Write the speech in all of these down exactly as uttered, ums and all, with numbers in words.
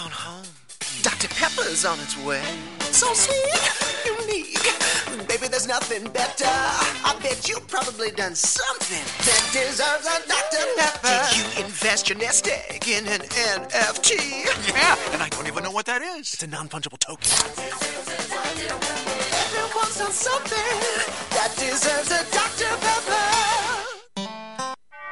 on home. Doctor Pepper's on its way. So sweet, unique. Baby, there's nothing better. I bet you've probably done something that deserves a Doctor Pepper. Did you invest your nest egg in an N F T? Yeah, and I don't even know what that is. It's a non-fungible token. Everyone's done something that deserves a Doctor Pepper.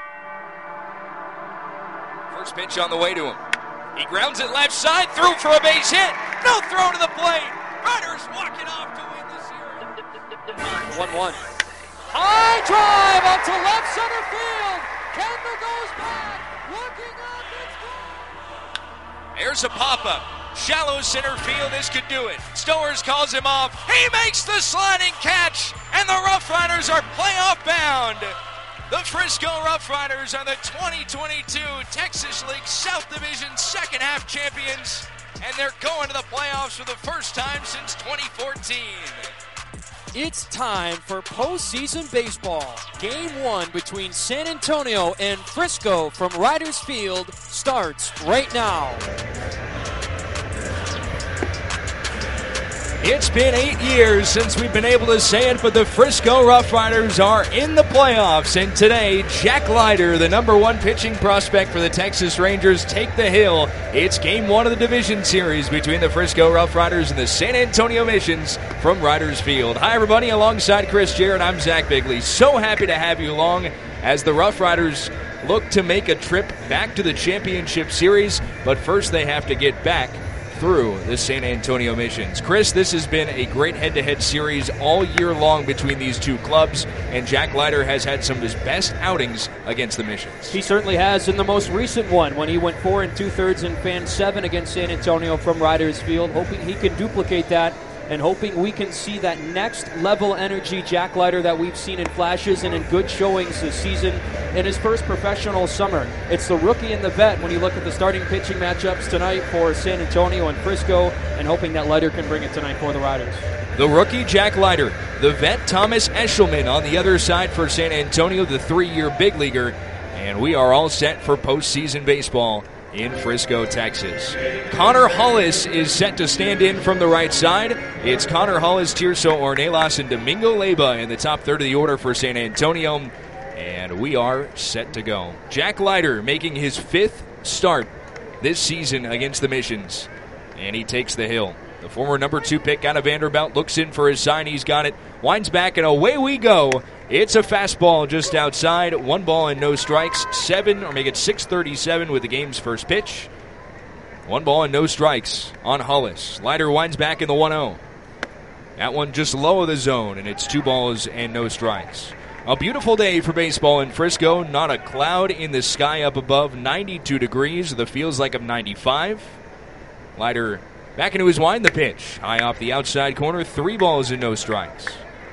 First pitch on the way to him. He grounds it left side, through for a base hit. No throw to the plate. Riders walking off to win the series. one one. High drive out to left center field. Kendall goes back. Looking up, it's gone. There's a pop-up. Shallow center field, this could do it. Stowers calls him off. He makes the sliding catch, and the Rough Riders are playoff bound. The Frisco Rough Riders are the twenty twenty-two Texas League South Division second half champions, and they're going to the playoffs for the first time since twenty fourteen. It's time for postseason baseball. Game one between San Antonio and Frisco from Riders Field starts right now. It's been eight years since we've been able to say it, but the Frisco Rough Riders are in the playoffs. And today, Jack Leiter, the number one pitching prospect for the Texas Rangers, take the hill. It's game one of the division series between the Frisco Rough Riders and the San Antonio Missions from Riders Field. Hi, everybody. Alongside Chris Jarrett, I'm Zach Bigley. So happy to have you along as the Rough Riders look to make a trip back to the championship series. But first, they have to get back through the San Antonio Missions. Chris, this has been a great head-to-head series all year long between these two clubs, and Jack Leiter has had some of his best outings against the Missions. He certainly has in the most recent one when he went four and two-thirds in Fan seven against San Antonio from Riders Field, hoping he can duplicate that and hoping we can see that next level energy Jack Leiter that we've seen in flashes and in good showings this season in his first professional summer. It's the rookie and the vet when you look at the starting pitching matchups tonight for San Antonio and Frisco, and hoping that Leiter can bring it tonight for the Riders. The rookie, Jack Leiter. The vet, Thomas Eshelman, on the other side for San Antonio, the three-year big leaguer. And we are all set for postseason baseball in Frisco, Texas. Connor Hollis is set to stand in from the right side. It's Connor Hollis, Tirso Ornelas, and Domingo Leyba in the top third of the order for San Antonio. And we are set to go. Jack Leiter making his fifth start this season against the Missions. And he takes the hill. The former number two pick out of Vanderbilt looks in for his sign. He's got it. Winds back, and away we go. It's a fastball just outside. One ball and no strikes. Seven, or make it six thirty-seven with the game's first pitch. One ball and no strikes on Hollis. Leiter winds back in the one oh. That one just low of the zone, and it's two balls and no strikes. A beautiful day for baseball in Frisco. Not a cloud in the sky up above. ninety-two degrees. The feels like of ninety-five. Leiter back into his wind. The pitch. High off the outside corner. Three balls and no strikes.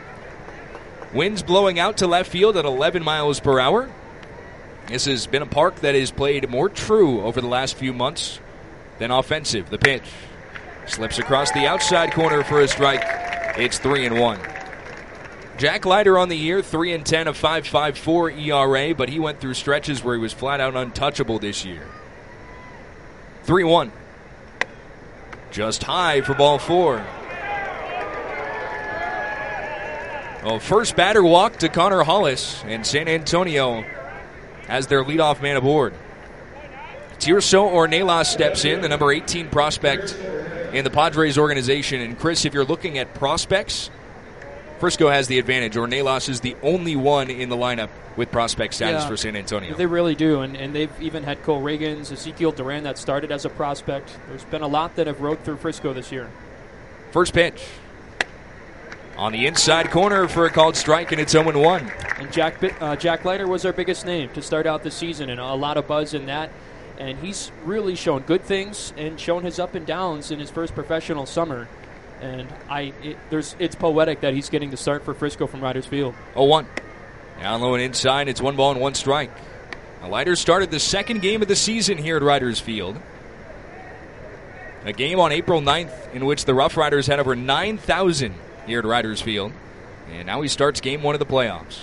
Winds blowing out to left field at eleven miles per hour. This has been a park that has played more true over the last few months than offensive. The pitch slips across the outside corner for a strike. It's three and one. Jack Leiter on the year, three and ten, a five point five four E R A, but he went through stretches where he was flat out untouchable this year. three one. Just high for ball four. Well, first batter walk to Connor Hollis, and San Antonio has their leadoff man aboard. Tirso Ornelas steps in, the number eighteen prospect in the Padres organization. And Chris, if you're looking at prospects, Frisco has the advantage. Ornelas is the only one in the lineup with prospect status yeah, for San Antonio. They really do, and, and they've even had Cole Reagans, Ezekiel Duran that started as a prospect. There's been a lot that have rode through Frisco this year. First pitch. On the inside corner for a called strike, and it's oh one. And Jack uh, Jack Leiter was our biggest name to start out the season, and a lot of buzz in that. And he's really shown good things and shown his up and downs in his first professional summer. And I, it, there's, it's poetic that he's getting the start for Frisco from Riders Field. oh one. Down low and inside, it's one ball and one strike. Now, Leiter started the second game of the season here at Riders Field. A game on April ninth in which the Rough Riders had over nine thousand here at Riders Field. And now he starts game one of the playoffs.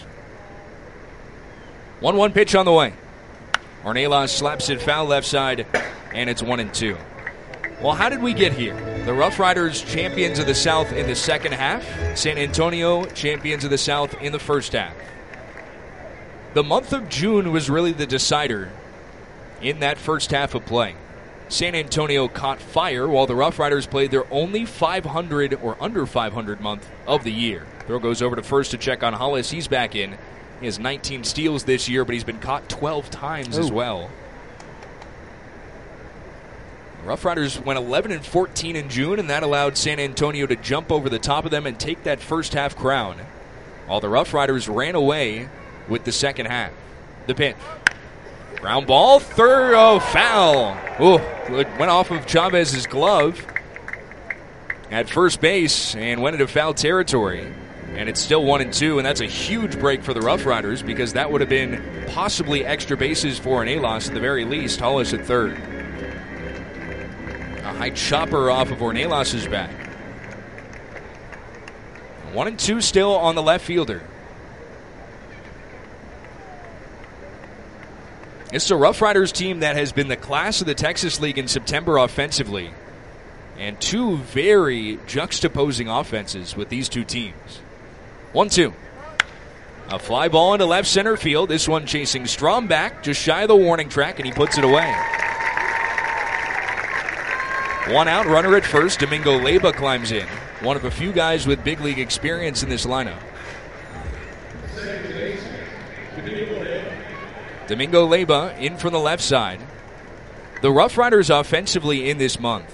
one one pitch on the way. Ornelas slaps it foul left side, and it's one and two. Well, how did we get here? The Rough Riders champions of the South in the second half. San Antonio champions of the South in the first half. The month of June was really the decider in that first half of play. San Antonio caught fire while the Rough Riders played their only five hundred or under five hundred month of the year. Throw goes over to first to check on Hollis. He's back in. He has nineteen steals this year, but he's been caught twelve times Ooh. as well. The Rough Riders went eleven and fourteen in June, and that allowed San Antonio to jump over the top of them and take that first half crown, while the Rough Riders ran away with the second half. The pitch. Ground ball, third, oh, foul. Oh, it went off of Chavez's glove at first base and went into foul territory. And it's still one and two, and that's a huge break for the Rough Riders because that would have been possibly extra bases for Ornelas at the very least. Hollis at third. A high chopper off of Ornelas' back. One and two still on the left fielder. This is a Rough Riders team that has been the class of the Texas League in September offensively. And two very juxtaposing offenses with these two teams. one two. A fly ball into left center field. This one chasing Strom back, just shy of the warning track, and he puts it away. One out, runner at first. Domingo Leyba climbs in. One of a few guys with big league experience in this lineup. Domingo Leyba in from the left side. The Rough Riders offensively in this month,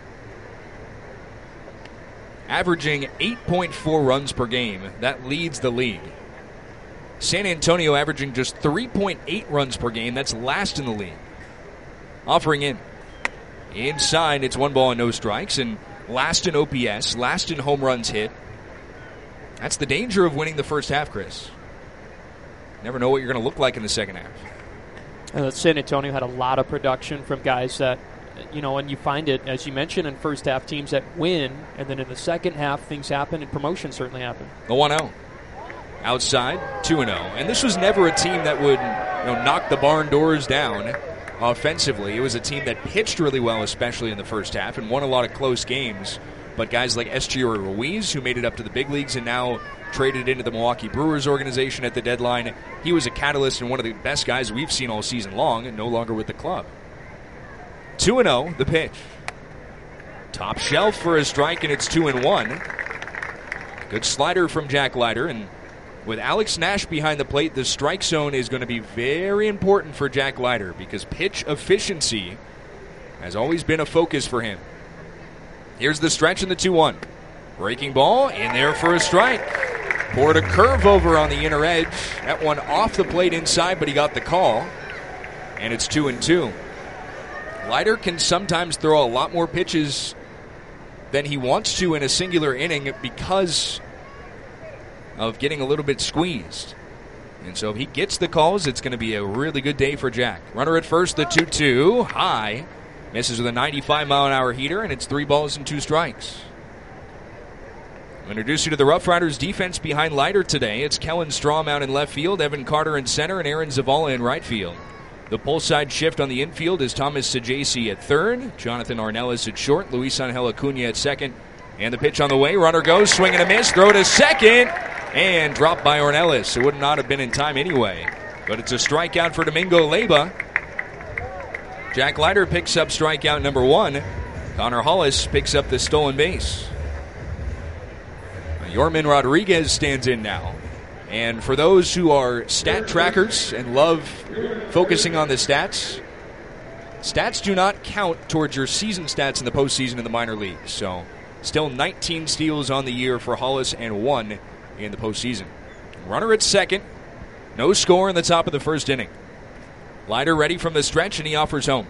averaging eight point four runs per game. That leads the league. San Antonio averaging just three point eight runs per game. That's last in the league. Offering in. Inside, it's one ball and no strikes. And last in O P S, last in home runs hit. That's the danger of winning the first half, Chris. Never know what you're going to look like in the second half. Uh, San Antonio had a lot of production from guys that, you know, and you find it, as you mentioned, in first half teams that win, and then in the second half things happen, and promotions certainly happen. The one oh. Outside, two and oh. And this was never a team that would, you know, knock the barn doors down offensively. It was a team that pitched really well, especially in the first half, and won a lot of close games. But guys like Esteury Ruiz, who made it up to the big leagues and now traded into the Milwaukee Brewers organization at the deadline, he was a catalyst and one of the best guys we've seen all season long, and no longer with the club. two and oh, the pitch. Top shelf for a strike, and it's two and one. Good slider from Jack Leiter, and with Alex Nash behind the plate, the strike zone is going to be very important for Jack Leiter because pitch efficiency has always been a focus for him. Here's the stretch in the two one. Breaking ball, in there for a strike. Poured a curve over on the inner edge. That one off the plate inside, but he got the call. And it's two and two. Leiter can sometimes throw a lot more pitches than he wants to in a singular inning because of getting a little bit squeezed. And so if he gets the calls, it's going to be a really good day for Jack. Runner at first, the two two. High. Misses with a ninety-five mile an hour heater, and it's three balls and two strikes. I'll introduce you to the Rough Riders defense behind Leiter today. It's Kellen Strom out in left field, Evan Carter in center, and Aaron Zavala in right field. The pull side shift on the infield is Thomas Sajaci at third, Jonathan Ornelas at short, Luis Angel Acuna at second. And the pitch on the way. Runner goes, swing and a miss, throw to second, and dropped by Ornelas. It would not have been in time anyway. But it's a strikeout for Domingo Leyba. Jack Leiter picks up strikeout number one. Connor Hollis picks up the stolen base. Yorman Rodriguez stands in now. And for those who are stat trackers and love focusing on the stats, stats do not count towards your season stats in the postseason in the minor leagues. So still nineteen steals on the year for Hollis and one in the postseason. Runner at second. No score in the top of the first inning. Leiter ready from the stretch, and he offers home.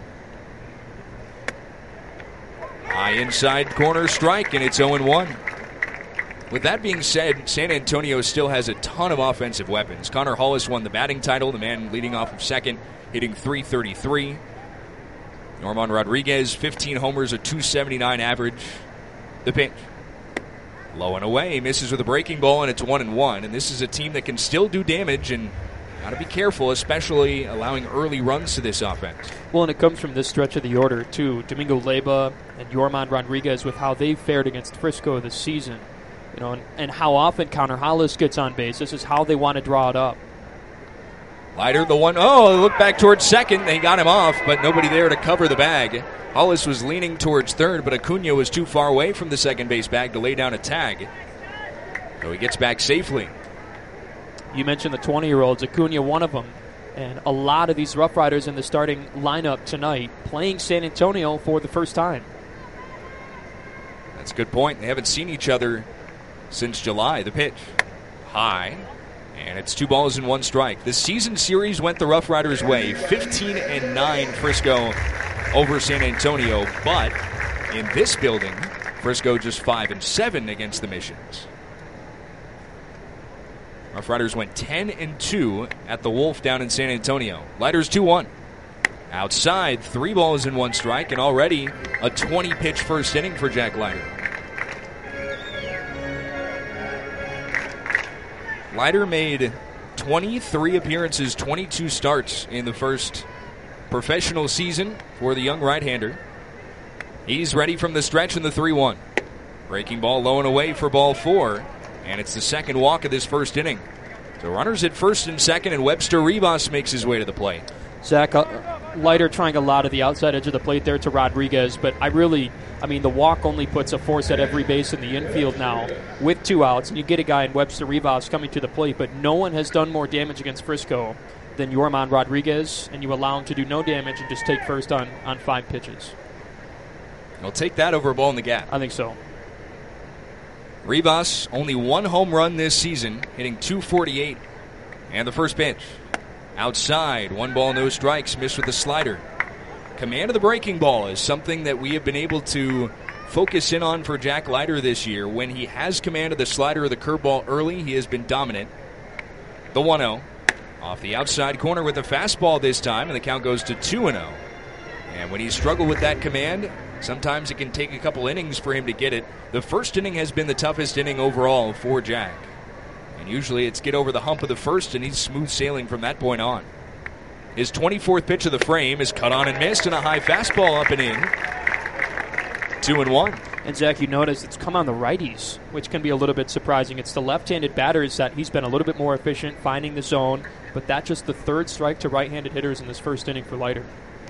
High inside corner strike, and it's oh and one. With that being said, San Antonio still has a ton of offensive weapons. Connor Hollis won the batting title, the man leading off of second, hitting three thirty-three. Yorman Rodriguez, fifteen homers, a two seventy-nine average. The pitch. Low and away, misses with a breaking ball, and it's one and one. And this is a team that can still do damage, and Got to be careful, especially allowing early runs to this offense. Well, and it comes from this stretch of the order, too. Domingo Leyba and Yorman Rodriguez with how they've fared against Frisco this season. You know, and, and how often Connor Hollis gets on base. This is how they want to draw it up. Leiter, the one, oh, look back towards second. They got him off, but nobody there to cover the bag. Hollis was leaning towards third, but Acuna was too far away from the second base bag to lay down a tag. So he gets back safely. You mentioned the twenty-year-olds, Acuna one of them. And a lot of these Rough Riders in the starting lineup tonight playing San Antonio for the first time. That's a good point. They haven't seen each other since July. The pitch. High. And it's two balls and one strike. The season series went the Rough Riders' way. fifteen and nine Frisco over San Antonio. But in this building, Frisco just five and seven against the Missions. Rough Riders went ten and two at the Wolf down in San Antonio. Leiter's two one. Outside, three balls and one strike, and already a twenty-pitch first inning for Jack Leiter. Leiter made twenty-three appearances, twenty-two starts in the first professional season for the young right-hander. He's ready from the stretch in the three one. Breaking ball low and away for ball four. And it's the second walk of this first inning. So runners at first and second, and Webster Rivas makes his way to the plate. Zach, uh, Leiter trying a lot of the outside edge of the plate there to Rodriguez, but I really, I mean, the walk only puts a force at every base in the infield now with two outs, and you get a guy in Webster Rivas coming to the plate, but no one has done more damage against Frisco than Yorman Rodriguez, and you allow him to do no damage and just take first on, on five pitches. I'll take that over a ball in the gap. I think so. Rivas, only one home run this season, hitting two forty-eight. And the first pitch. Outside, one ball, no strikes, missed with a slider. Command of the breaking ball is something that we have been able to focus in on for Jack Leiter this year. When he has command of the slider or the curveball early, he has been dominant. The one oh. Off the outside corner with a fastball this time, and the count goes to two and oh. And when he's struggled with that command, sometimes it can take a couple innings for him to get it. The first inning has been the toughest inning overall for Jack. And usually it's get over the hump of the first, and he's smooth sailing from that point on. His twenty-fourth pitch of the frame is cut on and missed, and a high fastball up and in. Two and one. And Zach, you notice it's come on the righties, which can be a little bit surprising. It's the left-handed batters that he's been a little bit more efficient finding the zone, but that's just the third strike to right-handed hitters in this first inning for Leiter.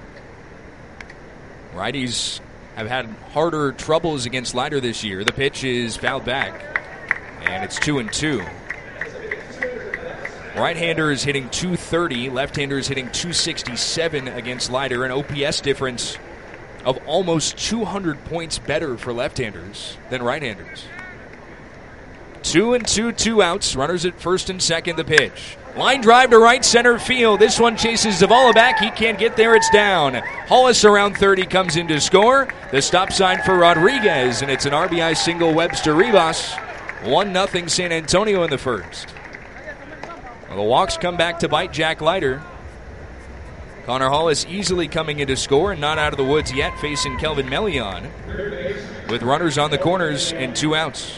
Righties have had harder troubles against Leiter this year. The pitch is fouled back, and it's two and two. Right-hander is hitting two thirty. Left-hander is hitting two sixty-seven against Leiter. An O P S difference of almost two hundred points better for left-handers than right-handers. Two and two, two outs. Runners at first and second. The pitch. Line drive to right center field. This one chases Zavala back. He can't get there. It's down. Hollis around thirty comes in to score. The stop sign for Rodriguez, and it's an R B I single Webster Rivas. one nothing San Antonio in the first. Well, the walks come back to bite Jack Leiter. Connor Hollis easily coming in to score and not out of the woods yet, facing Kelvin Melion with runners on the corners and two outs.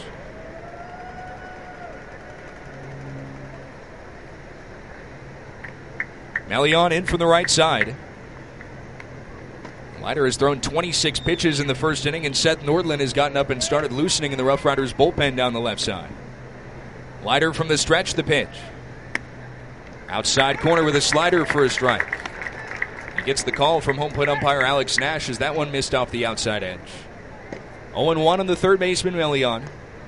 Melion in from the right side. Leiter has thrown twenty-six pitches in the first inning, and Seth Nordland has gotten up and started loosening in the Rough Riders bullpen down the left side. Leiter from the stretch, the pitch. Outside corner with a slider for a strike. He gets the call from home plate umpire Alex Nash as that one missed off the outside edge. oh and one on the third baseman, Melion.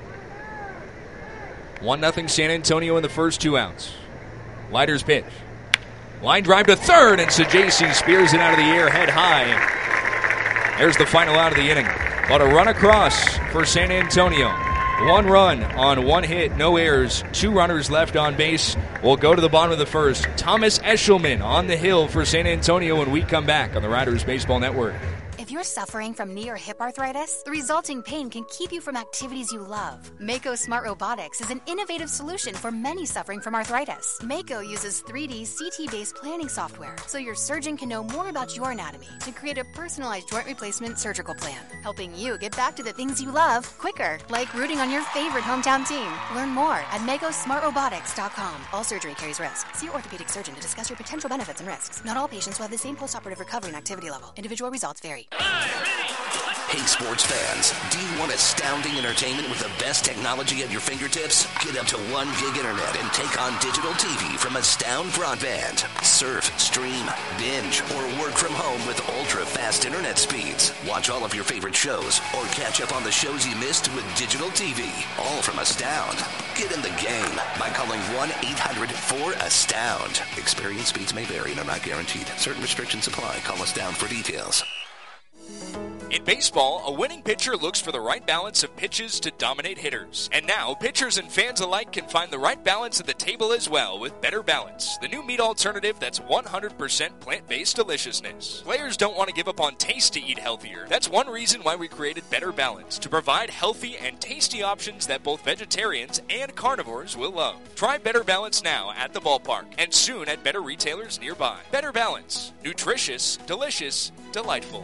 one nothing San Antonio in the first two outs. Leiter's pitch. Line drive to third, and Sajaci spears it out of the air, head high. There's the final out of the inning. But a run across for San Antonio. One run on one hit, no errors, two runners left on base. We'll go to the bottom of the first. Thomas Eshelman on the hill for San Antonio when we come back on the Riders Baseball Network. If you're suffering from knee or hip arthritis, the resulting pain can keep you from activities you love. Mako Smart Robotics is an innovative solution for many suffering from arthritis. Mako uses three D C T-based planning software, so your surgeon can know more about your anatomy to create a personalized joint replacement surgical plan, helping you get back to the things you love quicker, like rooting on your favorite hometown team. Learn more at Mako Smart Robotics dot com. All surgery carries risk. See your orthopedic surgeon to discuss your potential benefits and risks. Not all patients will have the same postoperative recovery and activity level. Individual results vary. Hey, sports fans, do you want astounding entertainment with the best technology at your fingertips? Get up to one gig internet and take on digital T V from Astound Broadband. Surf, stream, binge, or work from home with ultra-fast internet speeds. Watch all of your favorite shows or catch up on the shows you missed with digital T V. All from Astound. Get in the game by calling one eight hundred four astound. Experience speeds may vary and are not guaranteed. Certain restrictions apply. Call Astound for details. In baseball, a winning pitcher looks for the right balance of pitches to dominate hitters. And now, pitchers and fans alike can find the right balance at the table as well with Better Balance, the new meat alternative that's one hundred percent plant-based deliciousness. Players don't want to give up on taste to eat healthier. That's one reason why we created Better Balance, to provide healthy and tasty options that both vegetarians and carnivores will love. Try Better Balance now at the ballpark and soon at better retailers nearby. Better Balance. Nutritious, delicious, delightful.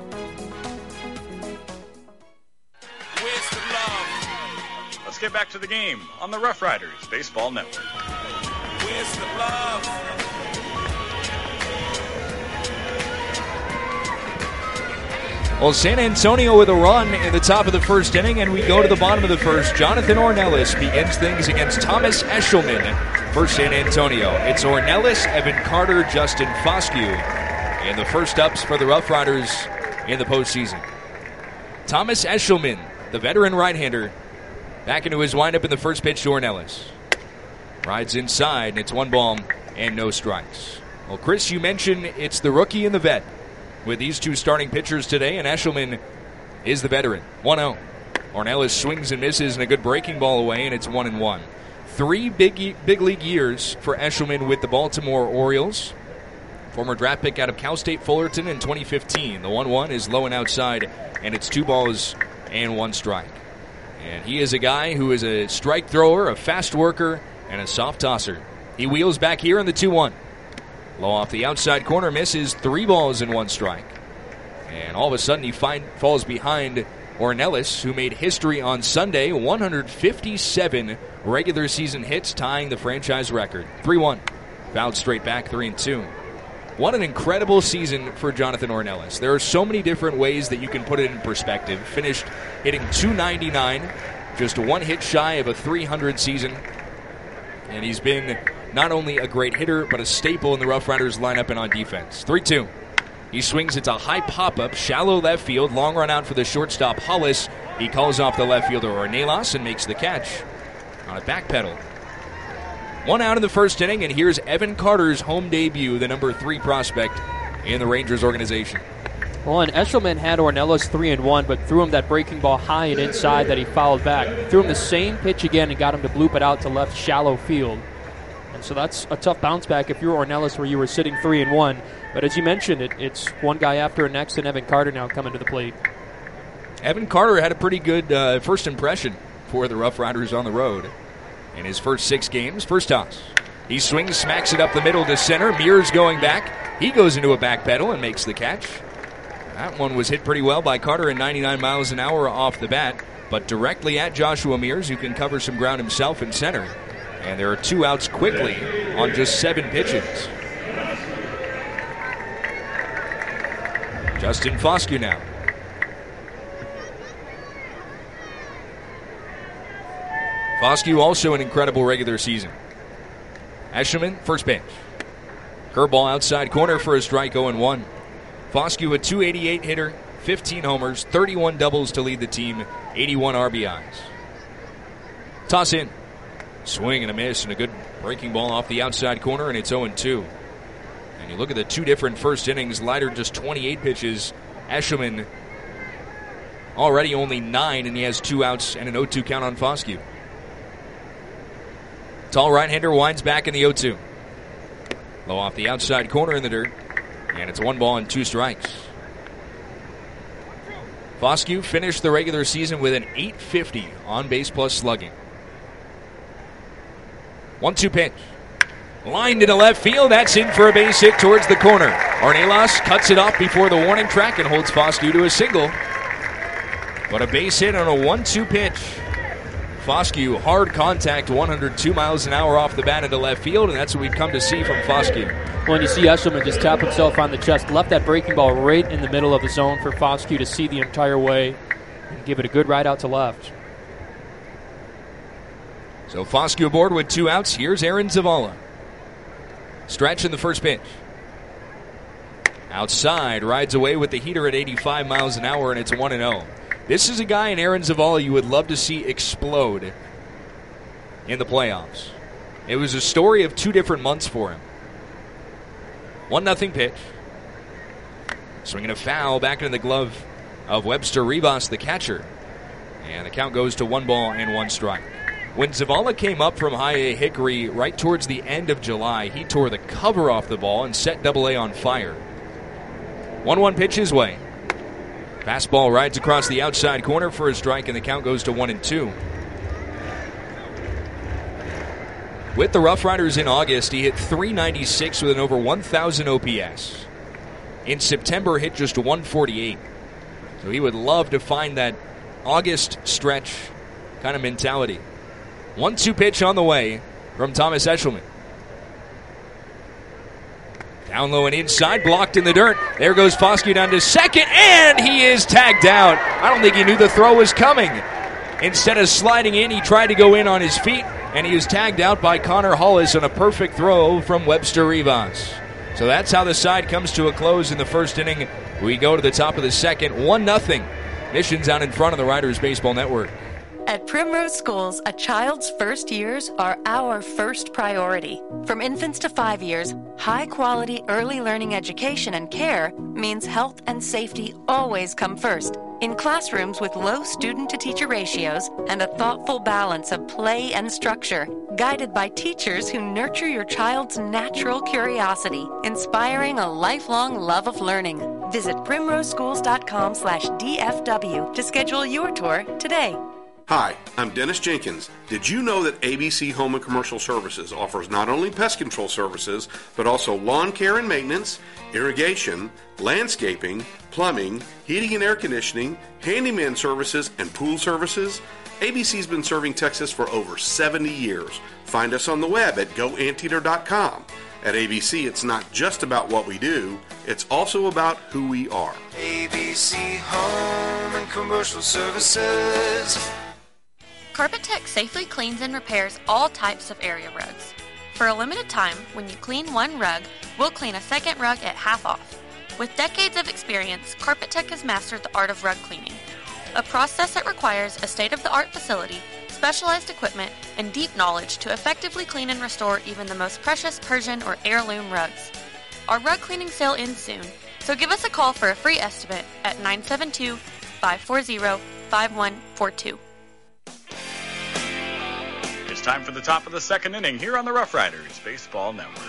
Where's the love? Let's get back to the game on the Rough Riders Baseball Network. Where's the love? Well, San Antonio with a run in the top of the first inning, and we go to the bottom of the first. Jonathan Ornelas begins things against Thomas Eshelman for San Antonio. It's Ornelas, Evan Carter, Justin Foscue, and the first ups for the Rough Riders in the postseason. Thomas Eshelman, the veteran right-hander, back into his windup in the first pitch to Ornelas. Rides inside, and it's one ball and no strikes. Well, Chris, you mentioned it's the rookie and the vet with these two starting pitchers today, and Eshelman is the veteran. one oh. Ornelas swings and misses, and a good breaking ball away, and it's one and one. Three big, big league years for Eshelman with the Baltimore Orioles. Former draft pick out of Cal State Fullerton in twenty fifteen. The one one is low and outside, and it's two balls and one strike. And he is a guy who is a strike thrower, a fast worker, and a soft tosser. He wheels back here in the two one. Low off the outside corner, misses, three balls and one strike. And all of a sudden he find, falls behind Ornelas, who made history on Sunday, one hundred fifty-seven regular season hits, tying the franchise record. three one. Fouled straight back, three and two. What an incredible season for Jonathan Ornelas. There are so many different ways that you can put it in perspective. Finished hitting two ninety-nine, just one hit shy of a three hundred season. And he's been not only a great hitter, but a staple in the Rough Riders lineup and on defense. three two. He swings, it's a high pop-up, shallow left field, long run out for the shortstop Hollis. He calls off the left fielder Ornelas and makes the catch on a back pedal. One out in the first inning, and here's Evan Carter's home debut, the number three prospect in the Rangers organization. Well, and Eshelman had Ornelas three and one, but threw him that breaking ball high and inside that he fouled back. Threw him the same pitch again and got him to bloop it out to left shallow field. And so that's a tough bounce back if you're Ornelas where you were sitting three and one. But as you mentioned, it, it's one guy after next, and Evan Carter now coming to the plate. Evan Carter had a pretty good uh, first impression for the Rough Riders on the road. In his first six games, first toss. He swings, smacks it up the middle to center. Mears going back. He goes into a back pedal and makes the catch. That one was hit pretty well by Carter at ninety-nine miles an hour off the bat, but directly at Joshua Mears, who can cover some ground himself in center. And there are two outs quickly on just seven pitches. Justin Foscue now. Foscue also an incredible regular season. Eshelman, first pitch. Curveball outside corner for a strike, oh and one. Foscue, a two eighty-eight hitter, fifteen homers, thirty-one doubles to lead the team, eighty-one R B Is. Toss in. Swing and a miss, and a good breaking ball off the outside corner, and it's oh and two. And you look at the two different first innings, Leiter just twenty-eight pitches. Eshelman already only nine, and he has two outs and an oh two count on Foscue. Tall right-hander winds back in the oh two. Low off the outside corner in the dirt. And it's one ball and two strikes. Foscue finished the regular season with an eight fifty on base plus slugging. one two pitch. Lined into left field. That's in for a base hit towards the corner. Ornelas cuts it off before the warning track and holds Foscue to a single. But a base hit on a one two pitch. Foscue, hard contact, one hundred two miles an hour off the bat into left field, and that's what we've come to see from Foscue. When you see Eshelman just tap himself on the chest, left that breaking ball right in the middle of the zone for Foscue to see the entire way and give it a good ride out to left. So Foscue aboard with two outs. Here's Aaron Zavala. Stretch in the first pitch. Outside, rides away with the heater at eighty-five miles an hour, and it's one and oh. This is a guy in Aaron Zavala you would love to see explode in the playoffs. It was a story of two different months for him. one nothing pitch. Swinging a foul back into the glove of Webster Rivas, the catcher. And the count goes to one ball and one strike. When Zavala came up from High A Hickory right towards the end of July, he tore the cover off the ball and set Double A on fire. one one pitch his way. Fastball rides across the outside corner for a strike, and the count goes to one and two. With the Rough Riders in August, he hit three ninety-six with an over one thousand O P S. In September, hit just one forty-eight. So he would love to find that August stretch kind of mentality. one two pitch on the way from Thomas Eshelman. Down low and inside, blocked in the dirt. There goes Foscue down to second, and he is tagged out. I don't think he knew the throw was coming. Instead of sliding in, he tried to go in on his feet, and he was tagged out by Connor Hollis on a perfect throw from Webster Rivas. So that's how the side comes to a close in the first inning. We go to the top of the second, one nothing. Mission's out in front of the Riders Baseball Network. At Primrose Schools, a child's first years are our first priority. From infants to five years, high-quality early learning education and care means health and safety always come first. In classrooms with low student-to-teacher ratios and a thoughtful balance of play and structure, guided by teachers who nurture your child's natural curiosity, inspiring a lifelong love of learning. Visit primroseschools.com slash DFW to schedule your tour today. Hi, I'm Dennis Jenkins. Did you know that A B C Home and Commercial Services offers not only pest control services, but also lawn care and maintenance, irrigation, landscaping, plumbing, heating and air conditioning, handyman services, and pool services? A B C's been serving Texas for over seventy years. Find us on the web at go anteater dot com. At A B C, it's not just about what we do, it's also about who we are. A B C Home and Commercial Services. Carpet Tech safely cleans and repairs all types of area rugs. For a limited time, when you clean one rug, we'll clean a second rug at half off. With decades of experience, Carpet Tech has mastered the art of rug cleaning, a process that requires a state-of-the-art facility, specialized equipment, and deep knowledge to effectively clean and restore even the most precious Persian or heirloom rugs. Our rug cleaning sale ends soon, so give us a call for a free estimate at nine seven two, five four zero, five one four two. It's time for the top of the second inning here on the Rough Riders Baseball Network.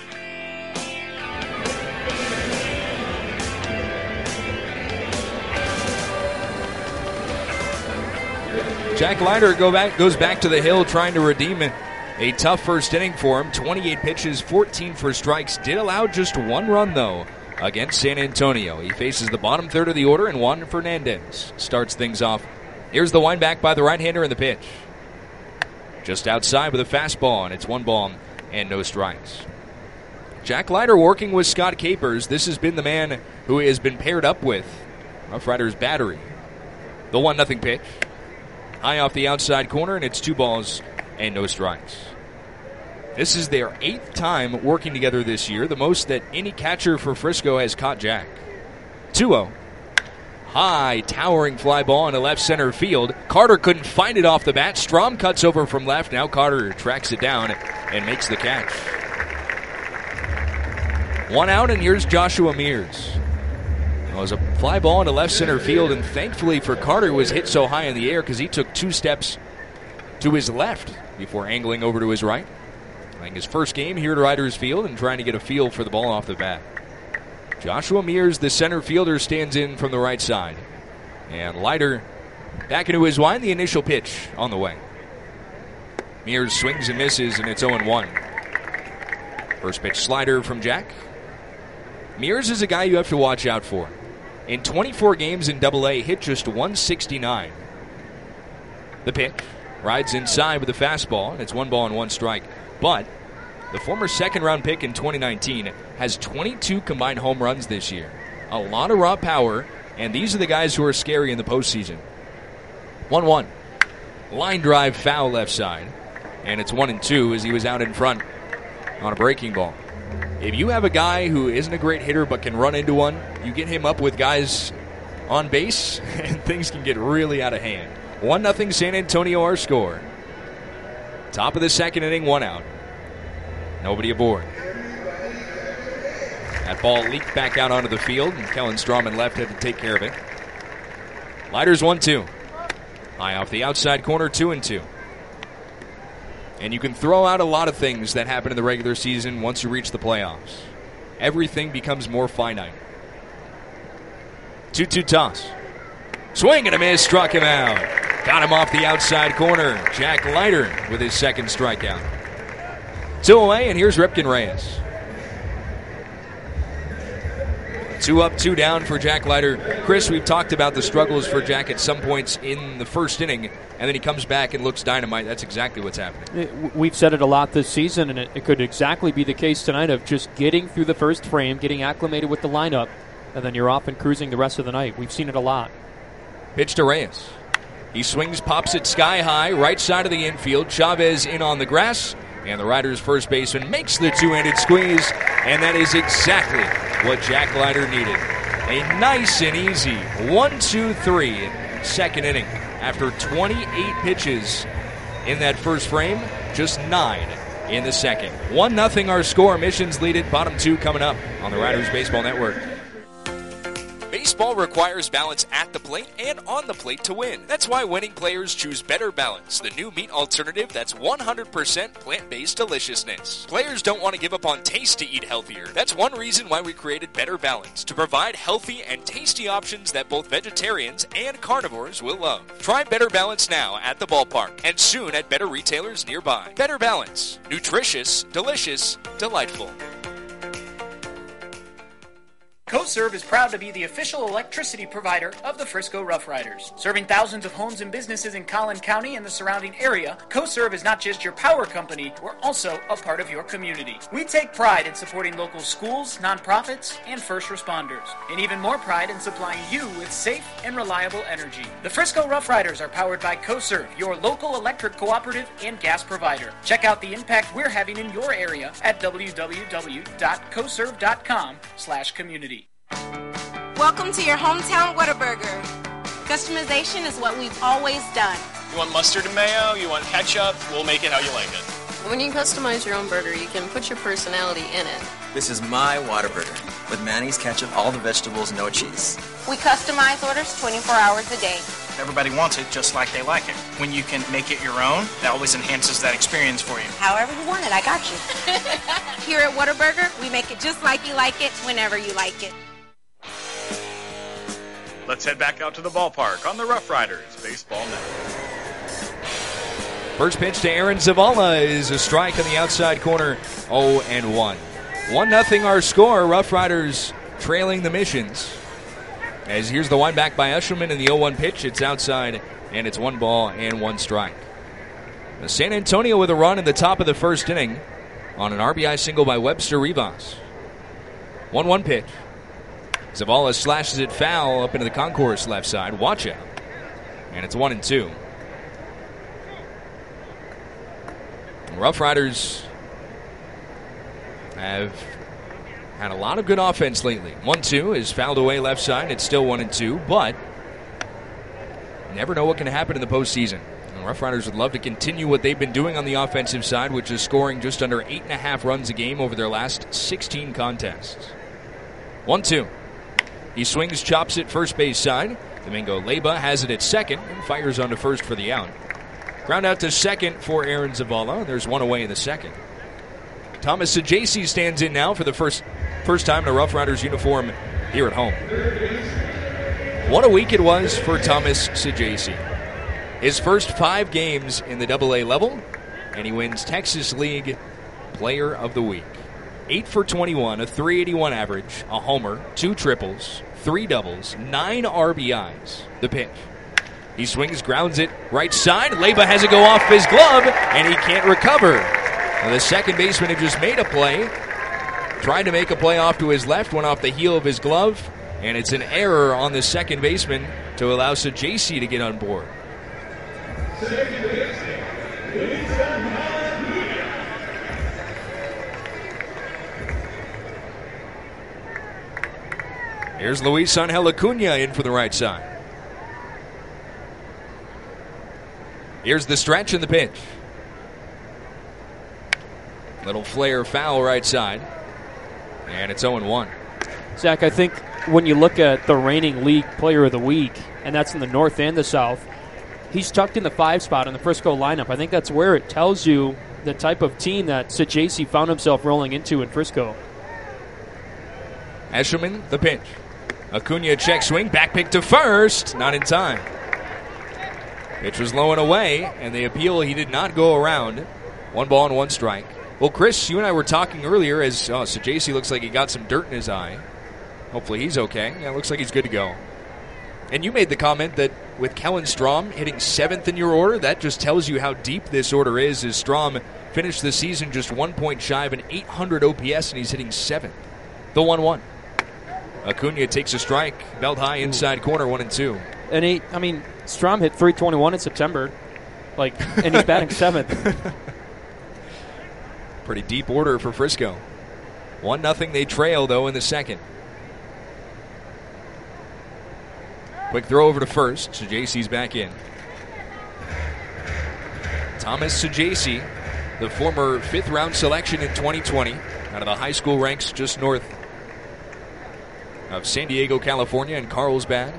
Jack Leiter go back, goes back to the hill trying to redeem it. A tough first inning for him. twenty-eight pitches, fourteen for strikes. Did allow just one run, though, against San Antonio. He faces the bottom third of the order, and Juan Fernandez starts things off. Here's the wind back by the right-hander in the pitch. Just outside with a fastball, and it's one ball and no strikes. Jack Leiter working with Scott Capers. This has been the man who has been paired up with Rough Riders battery. The one nothing pitch. High off the outside corner, and it's two balls and no strikes. This is their eighth time working together this year, the most that any catcher for Frisco has caught Jack. two oh. High, towering fly ball into left center field. Carter couldn't find it off the bat. Strom cuts over from left. Now Carter tracks it down and makes the catch. One out, and here's Joshua Mears. It was a fly ball into left center field, and thankfully for Carter, was hit so high in the air because he took two steps to his left before angling over to his right. Playing his first game here at Riders Field and trying to get a feel for the ball off the bat. Joshua Mears, the center fielder, stands in from the right side. And Leiter back into his wind, the initial pitch on the way. Mears swings and misses, and it's oh and one. First pitch slider from Jack. Mears is a guy you have to watch out for. In twenty-four games in double A, hit just one sixty-nine. The pitch rides inside with a fastball, and it's one ball and one strike. But the former second-round pick in twenty nineteen has twenty-two combined home runs this year. A lot of raw power, and these are the guys who are scary in the postseason. one one. Line drive foul left side, and it's one and two as he was out in front on a breaking ball. If you have a guy who isn't a great hitter but can run into one, you get him up with guys on base, and things can get really out of hand. one nothing San Antonio, our score. Top of the second inning, one out. Nobody aboard. That ball leaked back out onto the field, and Kellen Strawman left had to take care of it. Leiter's one two. High off the outside corner, two and two. And you can throw out a lot of things that happen in the regular season once you reach the playoffs. Everything becomes more finite. two two toss. Swing and a miss, struck him out. Got him off the outside corner. Jack Leiter with his second strikeout. Two away, and here's Ripken Reyes. Two up, two down for Jack Leiter. Chris, we've talked about the struggles for Jack at some points in the first inning, and then he comes back and looks dynamite. That's exactly what's happening. We've said it a lot this season, and it, it could exactly be the case tonight of just getting through the first frame, getting acclimated with the lineup, and then you're off and cruising the rest of the night. We've seen it a lot. Pitch to Reyes. He swings, pops it sky high, right side of the infield. Chavez in on the grass, and the Riders' first baseman makes the two-handed squeeze, and that is exactly what Jack Leiter needed. A nice and easy one two three second inning. After twenty-eight pitches in that first frame, just nine in the second. one nothing our score. Missions lead it. Bottom two coming up on the Riders Baseball Network. Baseball requires balance at the plate and on the plate to win. That's why winning players choose Better Balance, the new meat alternative that's one hundred percent plant-based deliciousness. Players don't want to give up on taste to eat healthier. That's one reason why we created Better Balance, to provide healthy and tasty options that both vegetarians and carnivores will love. Try Better Balance now at the ballpark and soon at better retailers nearby. Better Balance. Nutritious, delicious, delightful. CoServe is proud to be the official electricity provider of the Frisco Rough Riders. Serving thousands of homes and businesses in Collin County and the surrounding area, CoServe is not just your power company, we're also a part of your community. We take pride in supporting local schools, nonprofits, and first responders, and even more pride in supplying you with safe and reliable energy. The Frisco Rough Riders are powered by CoServe, your local electric cooperative and gas provider. Check out the impact we're having in your area at w w w dot coserve dot com slash community. Welcome to your hometown Whataburger. Customization is what we've always done. You want mustard and mayo? You want ketchup? We'll make it how you like it. When you customize your own burger, you can put your personality in it. This is my Whataburger with mayonnaise, ketchup, all the vegetables, no cheese. We customize orders twenty-four hours a day. Everybody wants it just like they like it. When you can make it your own, that always enhances that experience for you. However you want it, I got you. Here at Whataburger, we make it just like you like it, whenever you like it. Let's head back out to the ballpark on the Rough Riders Baseball Network. First pitch to Aaron Zavala is a strike on the outside corner, oh and one. one nothing our score. Rough Riders trailing the Missions. As here's the wind back by Eshelman in the oh one pitch. It's outside, and it's one ball and one strike. The San Antonio with a run in the top of the first inning on an R B I single by Webster Rivas. one one pitch. Zavala slashes it foul up into the concourse left side. Watch out. And it's one and two. Rough Riders have had a lot of good offense lately. one two is fouled away left side. It's still one and two, but you never know what can happen in the postseason. And Rough Riders would love to continue what they've been doing on the offensive side, which is scoring just under eight and a half runs a game over their last sixteen contests. one two. He swings, chops it first base side. Domingo Leyba has it at second and fires onto first for the out. Ground out to second for Aaron Zavala. There's one away in the second. Thomas Sajaci stands in now for the first first time in a Rough Riders uniform here at home. What a week it was for Thomas Saggese. His first five games in the double A level, and he wins Texas League Player of the Week. eight for twenty-one, a three eighty-one average, a homer, two triples, three doubles, nine R B Is. The pitch. He swings, grounds it, right side. Leyba has it go off his glove, and he can't recover. Now, the second baseman had just made a play, tried to make a play off to his left, went off the heel of his glove, and it's an error on the second baseman to allow Saggese to get on board. Here's Luis Angel Acuna in for the right side. Here's the stretch and the pitch. Little flare foul right side. And it's oh and one. Zach, I think when you look at the reigning league player of the week, and that's in the North and the South, he's tucked in the five spot in the Frisco lineup. I think that's where it tells you the type of team that Saggese found himself rolling into in Frisco. Eshelman, the pitch. Acuna check swing, back pick to first, not in time. Pitch was low and away, and the appeal, he did not go around. One ball and one strike. Well, Chris, you and I were talking earlier as oh, Saggese looks like he got some dirt in his eye. Hopefully he's okay. Yeah, it looks like he's good to go. And you made the comment that with Kellen Strom hitting seventh in your order, that just tells you how deep this order is, as Strom finished the season just one point shy of an eight hundred O P S, and he's hitting seventh. The one one. Acuna takes a strike, belt high inside corner, one and two. And he, I mean, Strom hit three twenty-one in September, like, and he's batting seventh. Pretty deep order for Frisco. One nothing they trail though in the second. Quick throw over to first. Saggese's back in. Thomas Saggese, the former fifth round selection in twenty twenty, out of the high school ranks just north of San Diego, California, and Carlsbad.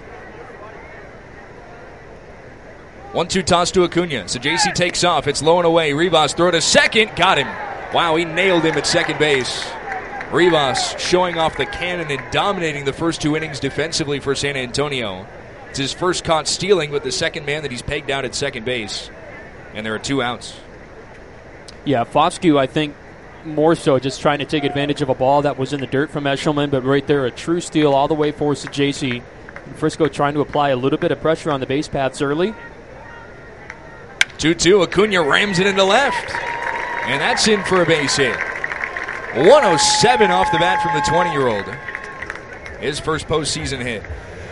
one two toss to Acuna. Saggese takes off. It's low and away. Rivas throw to second. Got him. Wow, he nailed him at second base. Rivas showing off the cannon and dominating the first two innings defensively for San Antonio. It's his first caught stealing, but the second man that he's pegged out at second base. And there are two outs. Yeah, Foscue, I think, more so just trying to take advantage of a ball that was in the dirt from Eshelman, but right there, a true steal all the way for Saggese. And Frisco trying to apply a little bit of pressure on the base paths early. two two, Acuna rams it into left. And that's in for a base hit. one oh seven off the bat from the twenty-year-old. His first postseason hit.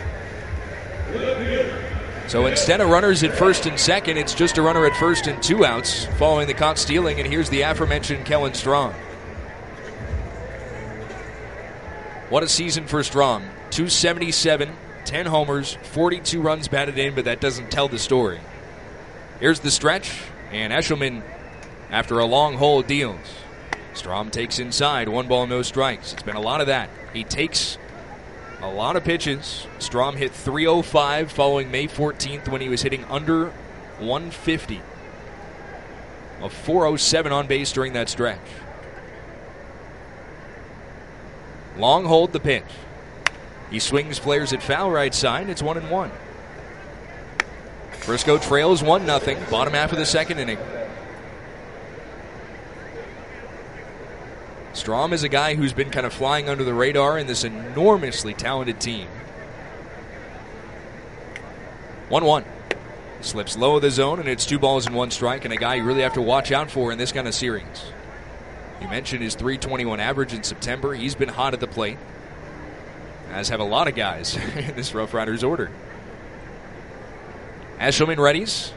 So instead of runners at first and second, it's just a runner at first and two outs following the caught stealing, and here's the aforementioned Kellen Strom. What a season for Strom. two seventy-seven, ten homers, forty-two runs batted in, but that doesn't tell the story. Here's the stretch, and Eshelman, after a long hole, deals. Strom takes inside, one ball, no strikes. It's been a lot of that. He takes a lot of pitches. Strom hit three oh five following May fourteenth when he was hitting under one fifty. A four oh seven on base during that stretch. Long hold, the pitch. He swings, flares at foul right side. It's one and one. Frisco trails one nothing. Bottom half of the second inning. Strom is a guy who's been kind of flying under the radar in this enormously talented team. one one. Slips low of the zone, and it's two balls and one strike, and a guy you really have to watch out for in this kind of series. You mentioned his three twenty-one average in September. He's been hot at the plate, as have a lot of guys in this Rough Riders order. Eshelman readies.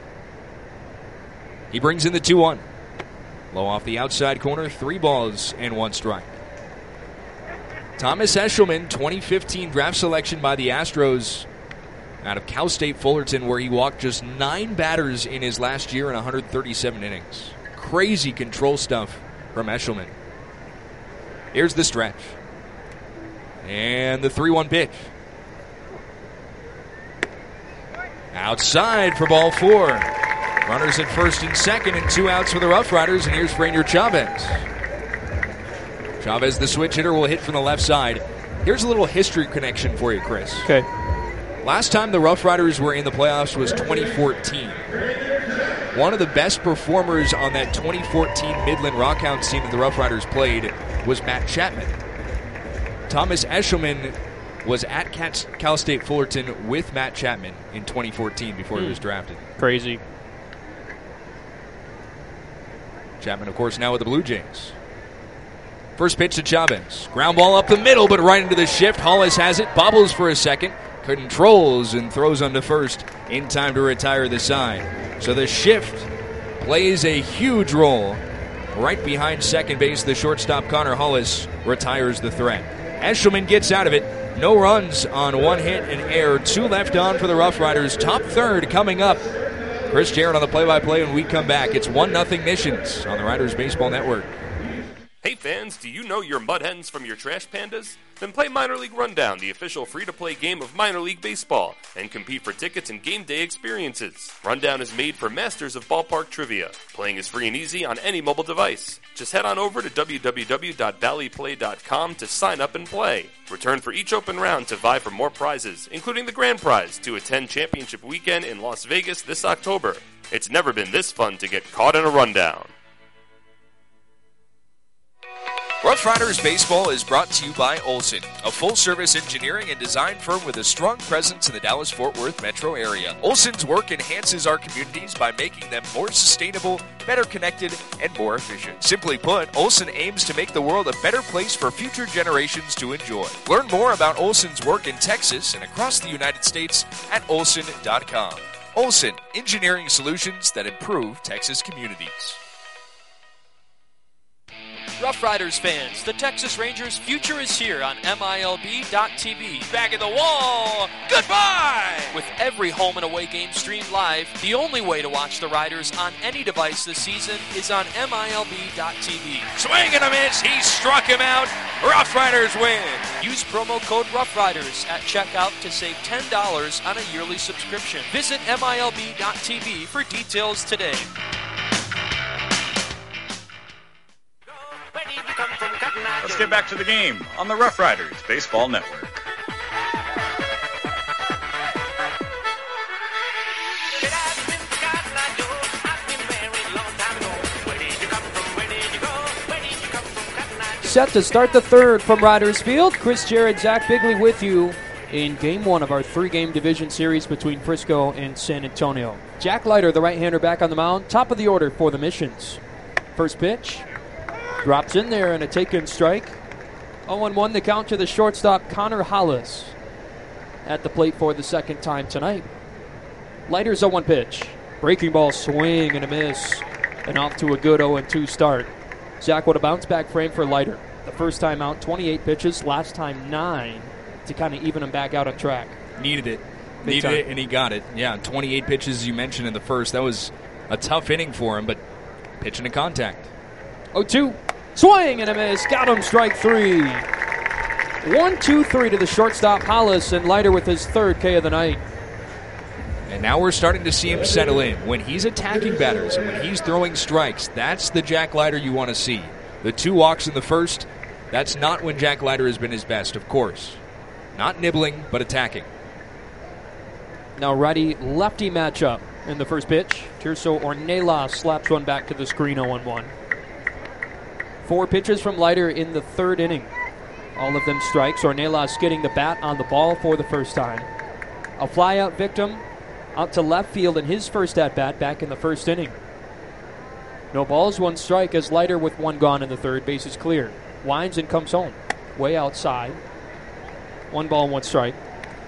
He brings in the two one. Low off the outside corner, three balls and one strike. Thomas Eshelman, twenty fifteen draft selection by the Astros out of Cal State Fullerton, where he walked just nine batters in his last year in one hundred thirty-seven innings. Crazy control stuff from Eshelman. Here's the stretch. And the three one pitch. Outside for ball four. Runners at first and second, and two outs for the Rough Riders, and here's Franier Chavez. Chavez, the switch hitter, will hit from the left side. Here's a little history connection for you, Chris. Okay. Last time the Rough Riders were in the playoffs was twenty fourteen. One of the best performers on that twenty fourteen Midland Rockhounds team that the Rough Riders played was Matt Chapman. Thomas Eshelman was at Cal State Fullerton with Matt Chapman in twenty fourteen before mm. he was drafted. Crazy. Chapman, of course, now with the Blue Jays. First pitch to Chavez. Ground ball up the middle, but right into the shift. Hollis has it, bobbles for a second, controls and throws onto first in time to retire the side. So the shift plays a huge role. Right behind second base, the shortstop Connor Hollis retires the threat. Eshelman gets out of it. No runs on one hit and error. Two left on for the Rough Riders. Top third coming up. Chris Jarrett on the play-by-play when we come back. It's one nothing Missions on the Riders Baseball Network. Hey fans, do you know your mud hens from your trash pandas? Then play Minor League Rundown, the official free-to-play game of Minor League Baseball, and compete for tickets and game day experiences. Rundown is made for masters of ballpark trivia. Playing is free and easy on any mobile device. Just head on over to w w w dot valley play dot com to sign up and play. Return for each open round to vie for more prizes, including the grand prize to attend Championship Weekend in Las Vegas this October. It's never been this fun to get caught in a rundown. Rough Riders Baseball is brought to you by Olson, a full-service engineering and design firm with a strong presence in the Dallas-Fort Worth metro area. Olson's work enhances our communities by making them more sustainable, better connected, and more efficient. Simply put, Olson aims to make the world a better place for future generations to enjoy. Learn more about Olson's work in Texas and across the United States at olson dot com. Olson, engineering solutions that improve Texas communities. Rough Riders fans, the Texas Rangers' future is here on M I L B dot T V. Back in the wall, goodbye! With every home and away game streamed live, the only way to watch the Riders on any device this season is on M I L B dot T V. Swing and a miss, he struck him out. Rough Riders win. Use promo code Rough Riders at checkout to save ten dollars on a yearly subscription. Visit M I L B dot T V for details today. Let's get back to the game on the Rough Riders Baseball Network. Set to start the third from Riders Field. Chris Jarrett, Zach Bigley with you in game one of our three-game division series between Frisco and San Antonio. Jack Leiter, the right-hander, back on the mound. Top of the order for the Missions. First pitch. Drops in there and a taken strike. oh one one the count to the shortstop, Connor Hollis, at the plate for the second time tonight. Leiter's oh one pitch. Breaking ball swing and a miss. And off to a good oh two start. Zach, what a bounce back frame for Leiter. The first time out, twenty-eight pitches. Last time, nine to kind of even him back out on track. Needed it. Big Needed time. it, and he got it. Yeah, twenty-eight pitches, as you mentioned in the first. That was a tough inning for him, but pitching to contact. oh two. Swing and a miss. Got him, strike three. One, two, three to the shortstop, Hollis, and Leiter with his third K of the night. And now we're starting to see him settle in. When he's attacking batters and when he's throwing strikes, that's the Jack Leiter you want to see. The two walks in the first, that's not when Jack Leiter has been his best, of course. Not nibbling, but attacking. Now righty-lefty matchup in the first pitch. Tirso Ornelas slaps one back to the screen, oh one. Four pitches from Leiter in the third inning. All of them strikes. Ornelas getting the bat on the ball for the first time. A fly-out victim out to left field in his first at-bat back in the first inning. No balls, one strike as Leiter with one gone in the third. Base is clear. Winds and comes home. Way outside. One ball, one strike.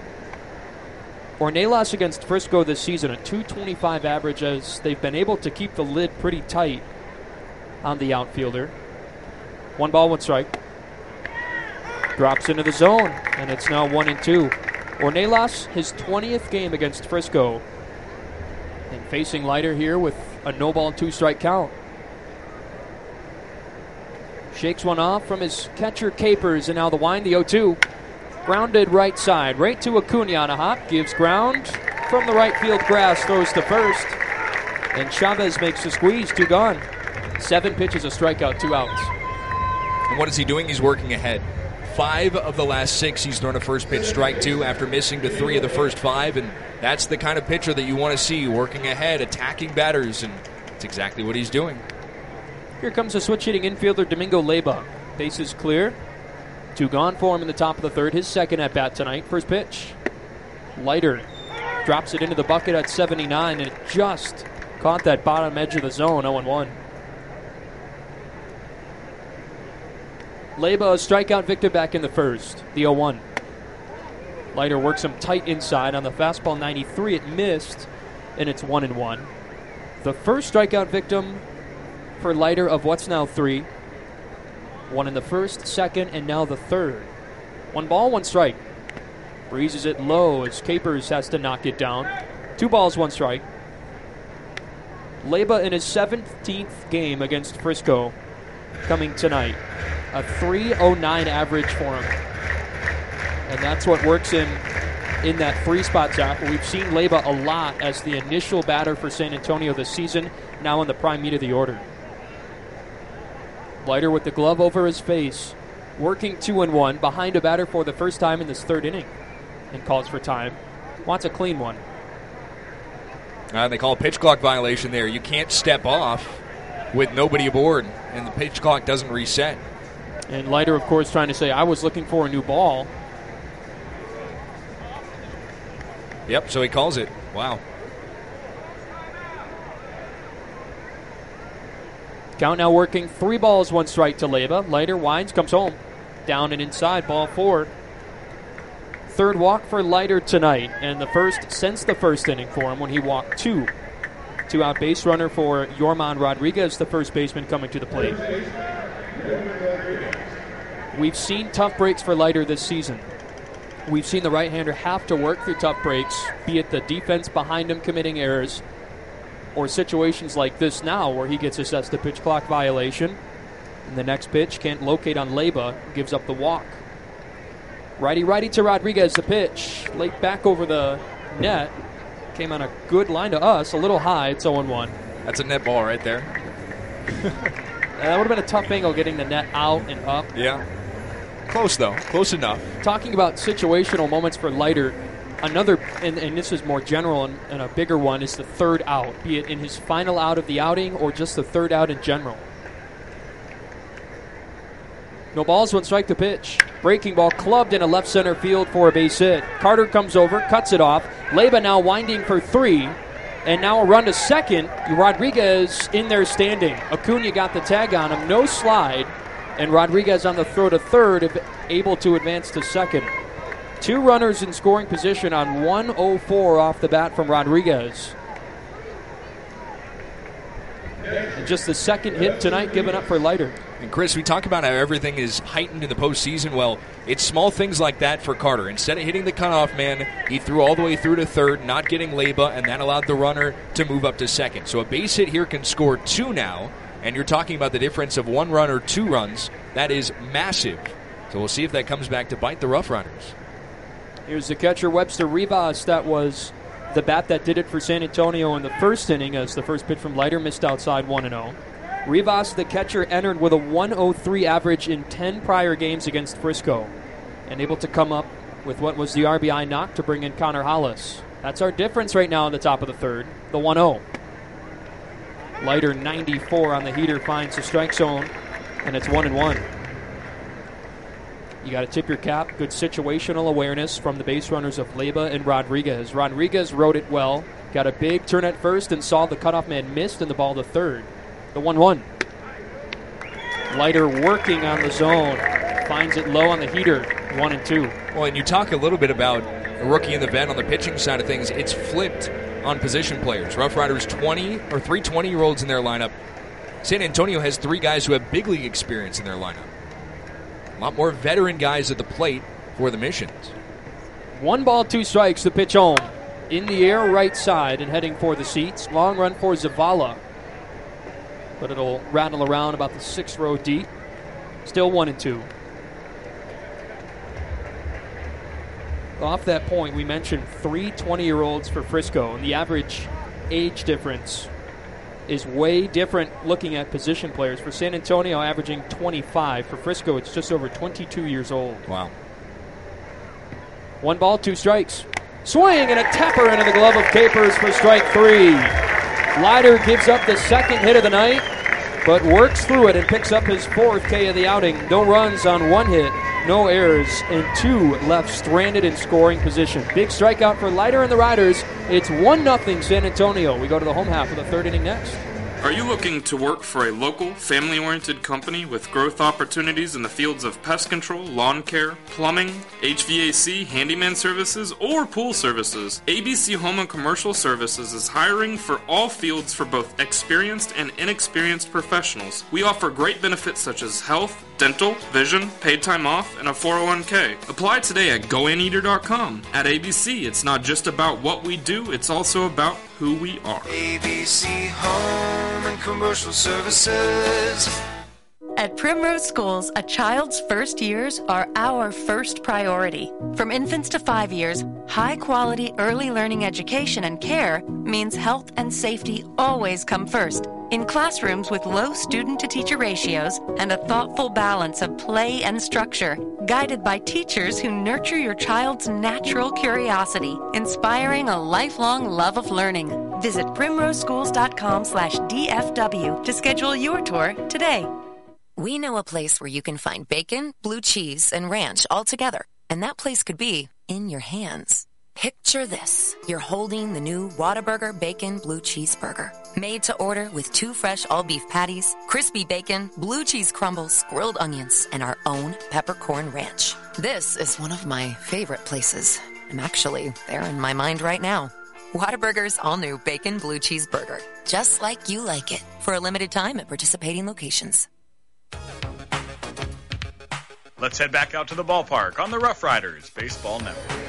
Ornelas against Frisco this season, a two twenty-five average, as they've been able to keep the lid pretty tight on the outfielder. One ball, one strike. Drops into the zone, and it's now one and two. Ornelas, his twentieth game against Frisco. And facing Leiter here with a no ball, two strike count. Shakes one off from his catcher Capers, and now the wind, the oh two. Grounded right side, right to Acuna on a hop. Gives ground from the right field grass, throws to first. And Chavez makes the squeeze, two gone. Seven pitches, a strikeout, two outs. And what is he doing? He's working ahead. five of the last six he's thrown a first pitch strike to after missing to three of the first five, and that's the kind of pitcher that you want to see, working ahead, attacking batters, and it's exactly what he's doing. Here comes a switch-hitting infielder, Domingo Leyba. Bases clear. Two gone for him in the top of the third. His second at-bat tonight. First pitch. Leiter drops it into the bucket at seventy-nine, and it just caught that bottom edge of the zone, oh one. Leyba, a strikeout victim back in the first, the oh one. Leiter works him tight inside on the fastball ninety-three. It missed, and it's one and one. The first strikeout victim for Leiter of what's now three. One in the first, second, and now the third. One ball, one strike. Breezes it low as Capers has to knock it down. Two balls, one strike. Leyba in his seventeenth game against Frisco coming tonight. A three oh nine average for him. And that's what works him in that three spot, Zach. We've seen Leyba a lot as the initial batter for San Antonio this season, now in the prime meat of the order. Leiter with the glove over his face, working two and one, behind a batter for the first time in this third inning, and calls for time. Wants a clean one. Uh, they call a pitch clock violation there. You can't step off with nobody aboard, and the pitch clock doesn't reset. And Leiter, of course, trying to say, I was looking for a new ball. Yep, so he calls it. Wow. Count now working. Three balls, one strike to Leyba. Leiter winds, comes home. Down and inside, ball four. Third walk for Leiter tonight, and the first since the first inning for him when he walked two. Two out base runner for Yorman Rodriguez, the first baseman coming to the plate. We've seen tough breaks for Leiter this season. We've seen the right-hander have to work through tough breaks, be it the defense behind him committing errors, or situations like this now where he gets assessed a pitch clock violation. And the next pitch can't locate on Leyba, gives up the walk. Righty-righty to Rodriguez, the pitch. Late back over the net. Came on a good line to us, a little high. It's oh one. That's a net ball right there. That would have been a tough angle getting the net out and up. Yeah. Close, though. Close enough. Talking about situational moments for Leiter, another, and, and this is more general and, and a bigger one, is the third out, be it in his final out of the outing or just the third out in general. No balls, one strike to pitch. Breaking ball clubbed into left center field for a base hit. Carter comes over, cuts it off. Leyba now winding for three. And now a run to second. Rodriguez in there standing. Acuna got the tag on him. No slide. And Rodriguez on the throw to third, able to advance to second. Two runners in scoring position on one oh four off the bat from Rodriguez. And just the second hit tonight given up for Leiter. And Chris, we talk about how everything is heightened in the postseason. Well, it's small things like that for Carter. Instead of hitting the cutoff man, he threw all the way through to third, not getting Leyba, and that allowed the runner to move up to second. So a base hit here can score two now, and you're talking about the difference of one run or two runs. That is massive. So we'll see if that comes back to bite the Rough Riders. Here's the catcher, Webster Rivas. That was the bat that did it for San Antonio in the first inning as the first pitch from Leiter missed outside one and oh. Rivas, the catcher, entered with a one oh three average in ten prior games against Frisco and able to come up with what was the R B I knock to bring in Connor Hollis. That's our difference right now in the top of the third, the one oh. Leiter ninety-four on the heater finds the strike zone, and it's one and one. You got to tip your cap. Good situational awareness from the base runners of Leyba and Rodriguez. Rodriguez rode it well. Got a big turn at first and saw the cutoff man missed and the ball to third. The one one. Leiter working on the zone. Finds it low on the heater. One and two. Well, and you talk a little bit about a rookie in the vet on the pitching side of things. It's flipped on position players. Rough Riders twenty or three twenty-year-olds in their lineup. San Antonio has three guys who have big league experience in their lineup. A lot more veteran guys at the plate for the Missions. One ball, two strikes, the pitch home. In the air, right side, and heading for the seats. Long run for Zavala. But it'll rattle around about the sixth row deep. Still one and two. Off that point, we mentioned three twenty-year-olds for Frisco, and the average age difference is way different looking at position players. For San Antonio, averaging twenty-five. For Frisco, it's just over twenty-two years old. Wow. One ball, two strikes. Swing and a tapper into the glove of Capers for strike three. Leiter gives up the second hit of the night, but works through it and picks up his fourth K of the outing. No runs on one hit, no errors, and two left stranded in scoring position. Big strikeout for Leiter and the Riders. It's one nothing San Antonio. We go to the home half of the third inning next. Are you looking to work for a local, family-oriented company with growth opportunities in the fields of pest control, lawn care, plumbing, H V A C, handyman services, or pool services? A B C Home and Commercial Services is hiring for all fields for both experienced and inexperienced professionals. We offer great benefits such as health, dental, vision, paid time off, and a four oh one k. Apply today at go anteater dot com. At A B C, it's not just about what we do, it's also about who we are. A B C Home and Commercial Services. At Primrose Schools, a child's first years are our first priority. From infants to five years, high-quality early learning education and care means health and safety always come first. In classrooms with low student-to-teacher ratios and a thoughtful balance of play and structure, guided by teachers who nurture your child's natural curiosity, inspiring a lifelong love of learning. Visit primrose schools dot com slash D F W to schedule your tour today. We know a place where you can find bacon, blue cheese, and ranch all together. And that place could be in your hands. Picture this. You're holding the new Whataburger Bacon Blue Cheese Burger. Made to order with two fresh all-beef patties, crispy bacon, blue cheese crumbles, grilled onions, and our own peppercorn ranch. This is one of my favorite places. I'm actually there in my mind right now. Whataburger's all-new Bacon Blue Cheese Burger. Just like you like it. For a limited time at participating locations. Let's head back out to the ballpark on the Rough Riders Baseball Network.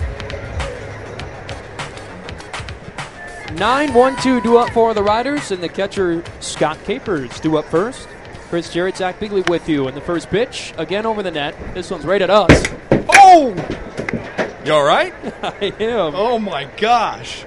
nine one two due up for the Riders, and the catcher, Scott Capers, due up first. Chris Jarrett, Zach Bigley with you. And the first pitch, again over the net. This one's right at us. Oh! You all right? I am. Oh, my gosh.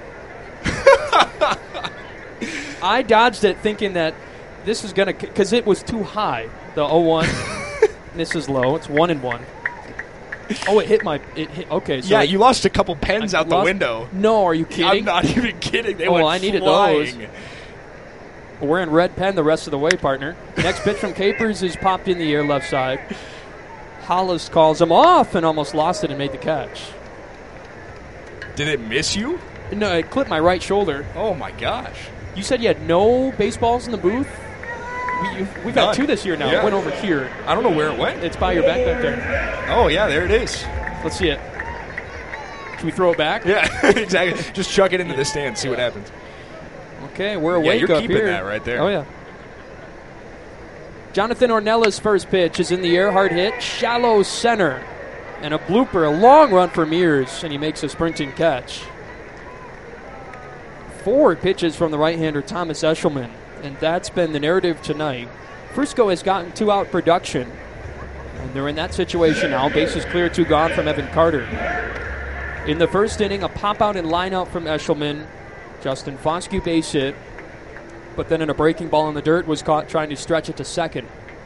I dodged it thinking that this is going to, because it was too high, the oh one. This is low. It's one and one. Oh, it hit my, it hit, okay. So yeah, you lost a couple pens I out lost, the window. No, are you kidding? I'm not even kidding. They oh, went I needed flying. those. We're in red pen the rest of the way, partner. Next pitch from Capers is popped in the air left side. Hollis calls him off and almost lost it and made the catch. Did it miss you? No, it clipped my right shoulder. Oh, my gosh. You said you had no baseballs in the booth? We, we've None. had two this year now. Yeah. It went over here. I don't know where it went. It's by your back back there. Oh, yeah, there it is. Let's see it. Should we throw it back? Yeah, exactly. Just chuck it into the stand, see what happens. Okay, we're awake yeah, you're up keeping here. that right there. Oh, yeah. Jonathan Ornella's first pitch is in the air, hard hit, shallow center. And a blooper, a long run for Mears, and he makes a sprinting catch. Four pitches from the right-hander Thomas Eshelman, and that's been the narrative tonight. Frisco has gotten two-out production, and they're in that situation now. Bases clear, two gone from Evan Carter. In the first inning, a pop-out and line-out from Eshelman. Justin Foscue base hit, but then in a breaking ball in the dirt was caught trying to stretch it to second.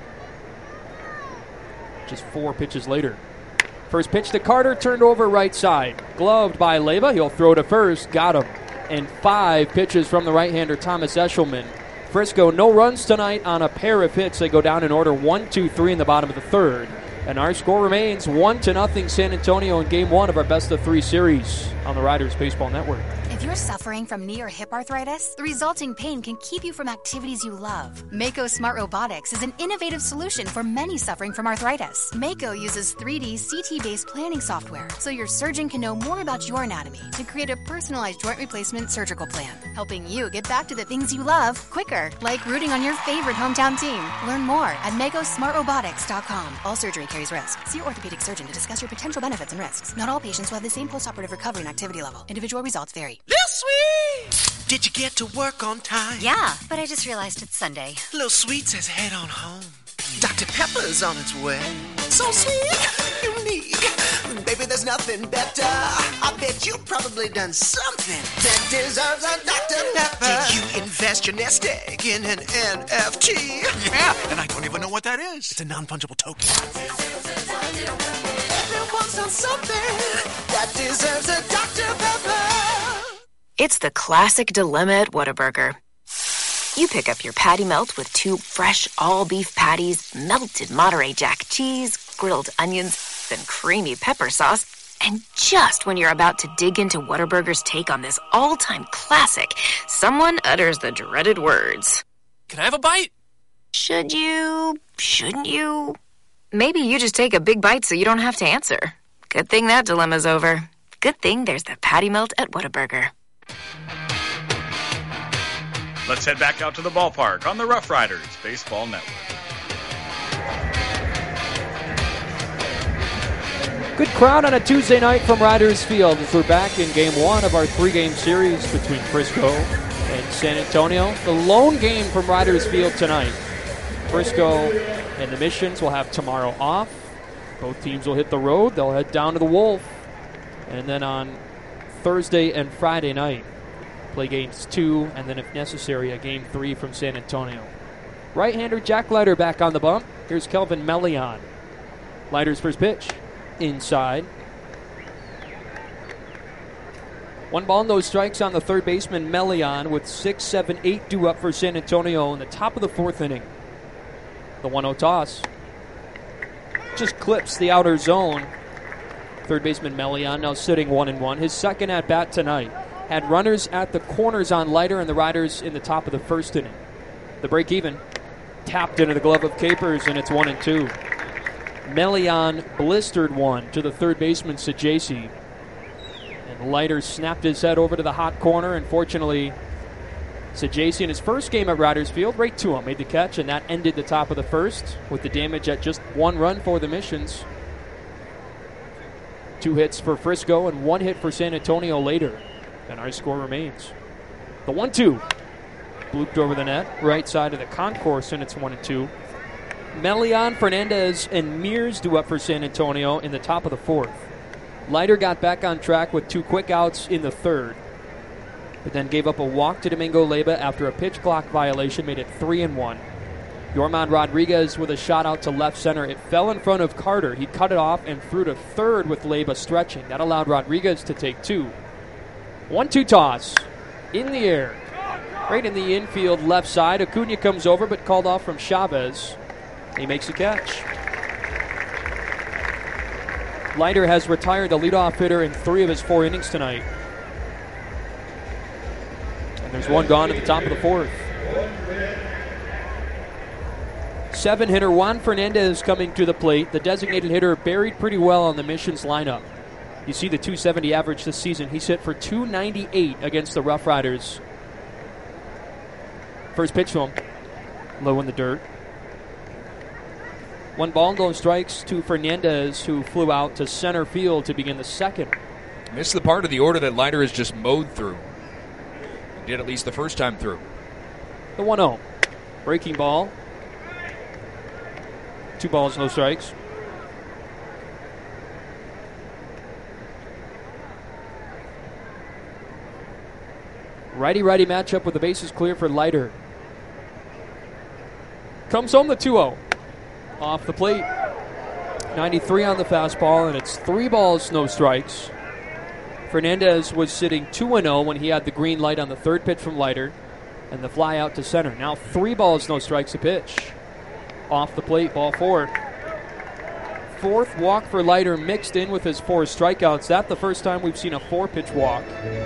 Just four pitches later. First pitch to Carter, turned over right side. Gloved by Leyva, he'll throw to first, got him. And five pitches from the right-hander Thomas Eshelman. Frisco, no runs tonight on a pair of hits. They go down in order one, two, three in the bottom of the third. And our score remains one to nothing San Antonio in game one of our best of three series on the Riders Baseball Network. If you're suffering from knee or hip arthritis, the resulting pain can keep you from activities you love. Mako Smart Robotics is an innovative solution for many suffering from arthritis. Mako uses three D C T-based planning software, so your surgeon can know more about your anatomy to create a personalized joint replacement surgical plan, helping you get back to the things you love quicker, like rooting on your favorite hometown team. Learn more at mako smart robotics dot com. All surgery carries risk. See your orthopedic surgeon to discuss your potential benefits and risks. Not all patients will have the same postoperative recovery and activity level. Individual results vary. Lil Sweet! Did you get to work on time? Yeah, but I just realized it's Sunday. Lil Sweet says head on home. Doctor Pepper's on its way. So sweet, unique. Baby, there's nothing better. I bet you probably done something that deserves a Doctor Pepper. Did you invest Put your nest egg in an N F T. Yeah, and I don't even know what that is. It's a non-fungible token. Everyone's on something that deserves a Doctor Pepper. It's the classic dilemma at Whataburger. You pick up your patty melt with two fresh all-beef patties, melted Monterey Jack cheese, grilled onions, then creamy pepper sauce, and just when you're about to dig into Whataburger's take on this all-time classic, someone utters the dreaded words. Can I have a bite? Should you? Shouldn't you? Maybe you just take a big bite so you don't have to answer. Good thing that dilemma's over. Good thing there's the patty melt at Whataburger. Let's head back out to the ballpark on the Rough Riders Baseball Network. Good crowd on a Tuesday night from Riders Field as we're back in game one of our three-game series between Frisco and San Antonio. The lone game from Riders Field tonight. Frisco and the Missions will have tomorrow off. Both teams will hit the road. They'll head down to the Wolf. And then on Thursday and Friday night, play games two, and then if necessary, a game three from San Antonio. Right-hander Jack Leiter back on the bump. Here's Kelvin Melian. Leiter's first pitch. Inside. One ball, no strikes on the third baseman, Melian, with six, seven, eight due up for San Antonio in the top of the fourth inning. The one oh toss just clips the outer zone. Third baseman Melian now sitting one and one. His second at bat tonight. Had runners at the corners on Leiter and the Riders in the top of the first inning. The break even tapped into the glove of Capers, and it's one and two. Melian blistered one to the third baseman Sajasi. And Leiter snapped his head over to the hot corner. Unfortunately, Sajasi in his first game at Riders Field, right to him, made the catch, and that ended the top of the first with the damage at just one run for the Missions. Two hits for Frisco and one hit for San Antonio later. And our score remains. The one two. Blooped over the net. Right side of the concourse, and it's one and two. Melian, Fernandez, and Mears do up for San Antonio in the top of the fourth. Leiter got back on track with two quick outs in the third, but then gave up a walk to Domingo Leyba after a pitch clock violation made it three and one. Yorman Rodriguez with a shot out to left center. It fell in front of Carter. He cut it off and threw to third with Leyba stretching. That allowed Rodriguez to take two. one two toss in the air. Right in the infield left side. Acuna comes over but called off from Chavez. He makes a catch. Leiter has retired the leadoff hitter in three of his four innings tonight. And there's one gone at the top of the fourth. Seven hitter Juan Fernandez coming to the plate. The designated hitter buried pretty well on the Missions lineup. You see the two seventy average this season. He's hit for two ninety-eight against the Rough Riders. First pitch to him. Low in the dirt. One ball, no strikes to Fernandez, who flew out to center field to begin the second. This is the part of the order that Leiter has just mowed through. He did at least the first time through. The one oh. Breaking ball. Two balls, no strikes. Righty-righty matchup with the bases clear for Leiter. Comes home the two oh. Off the plate. ninety-three on the fastball, and it's three balls, no strikes. Fernandez was sitting two and oh when he had the green light on the third pitch from Leiter, and the fly out to center. Now three balls, no strikes a pitch. Off the plate, ball four. Fourth walk for Leiter mixed in with his four strikeouts. That's the first time we've seen a four-pitch walk.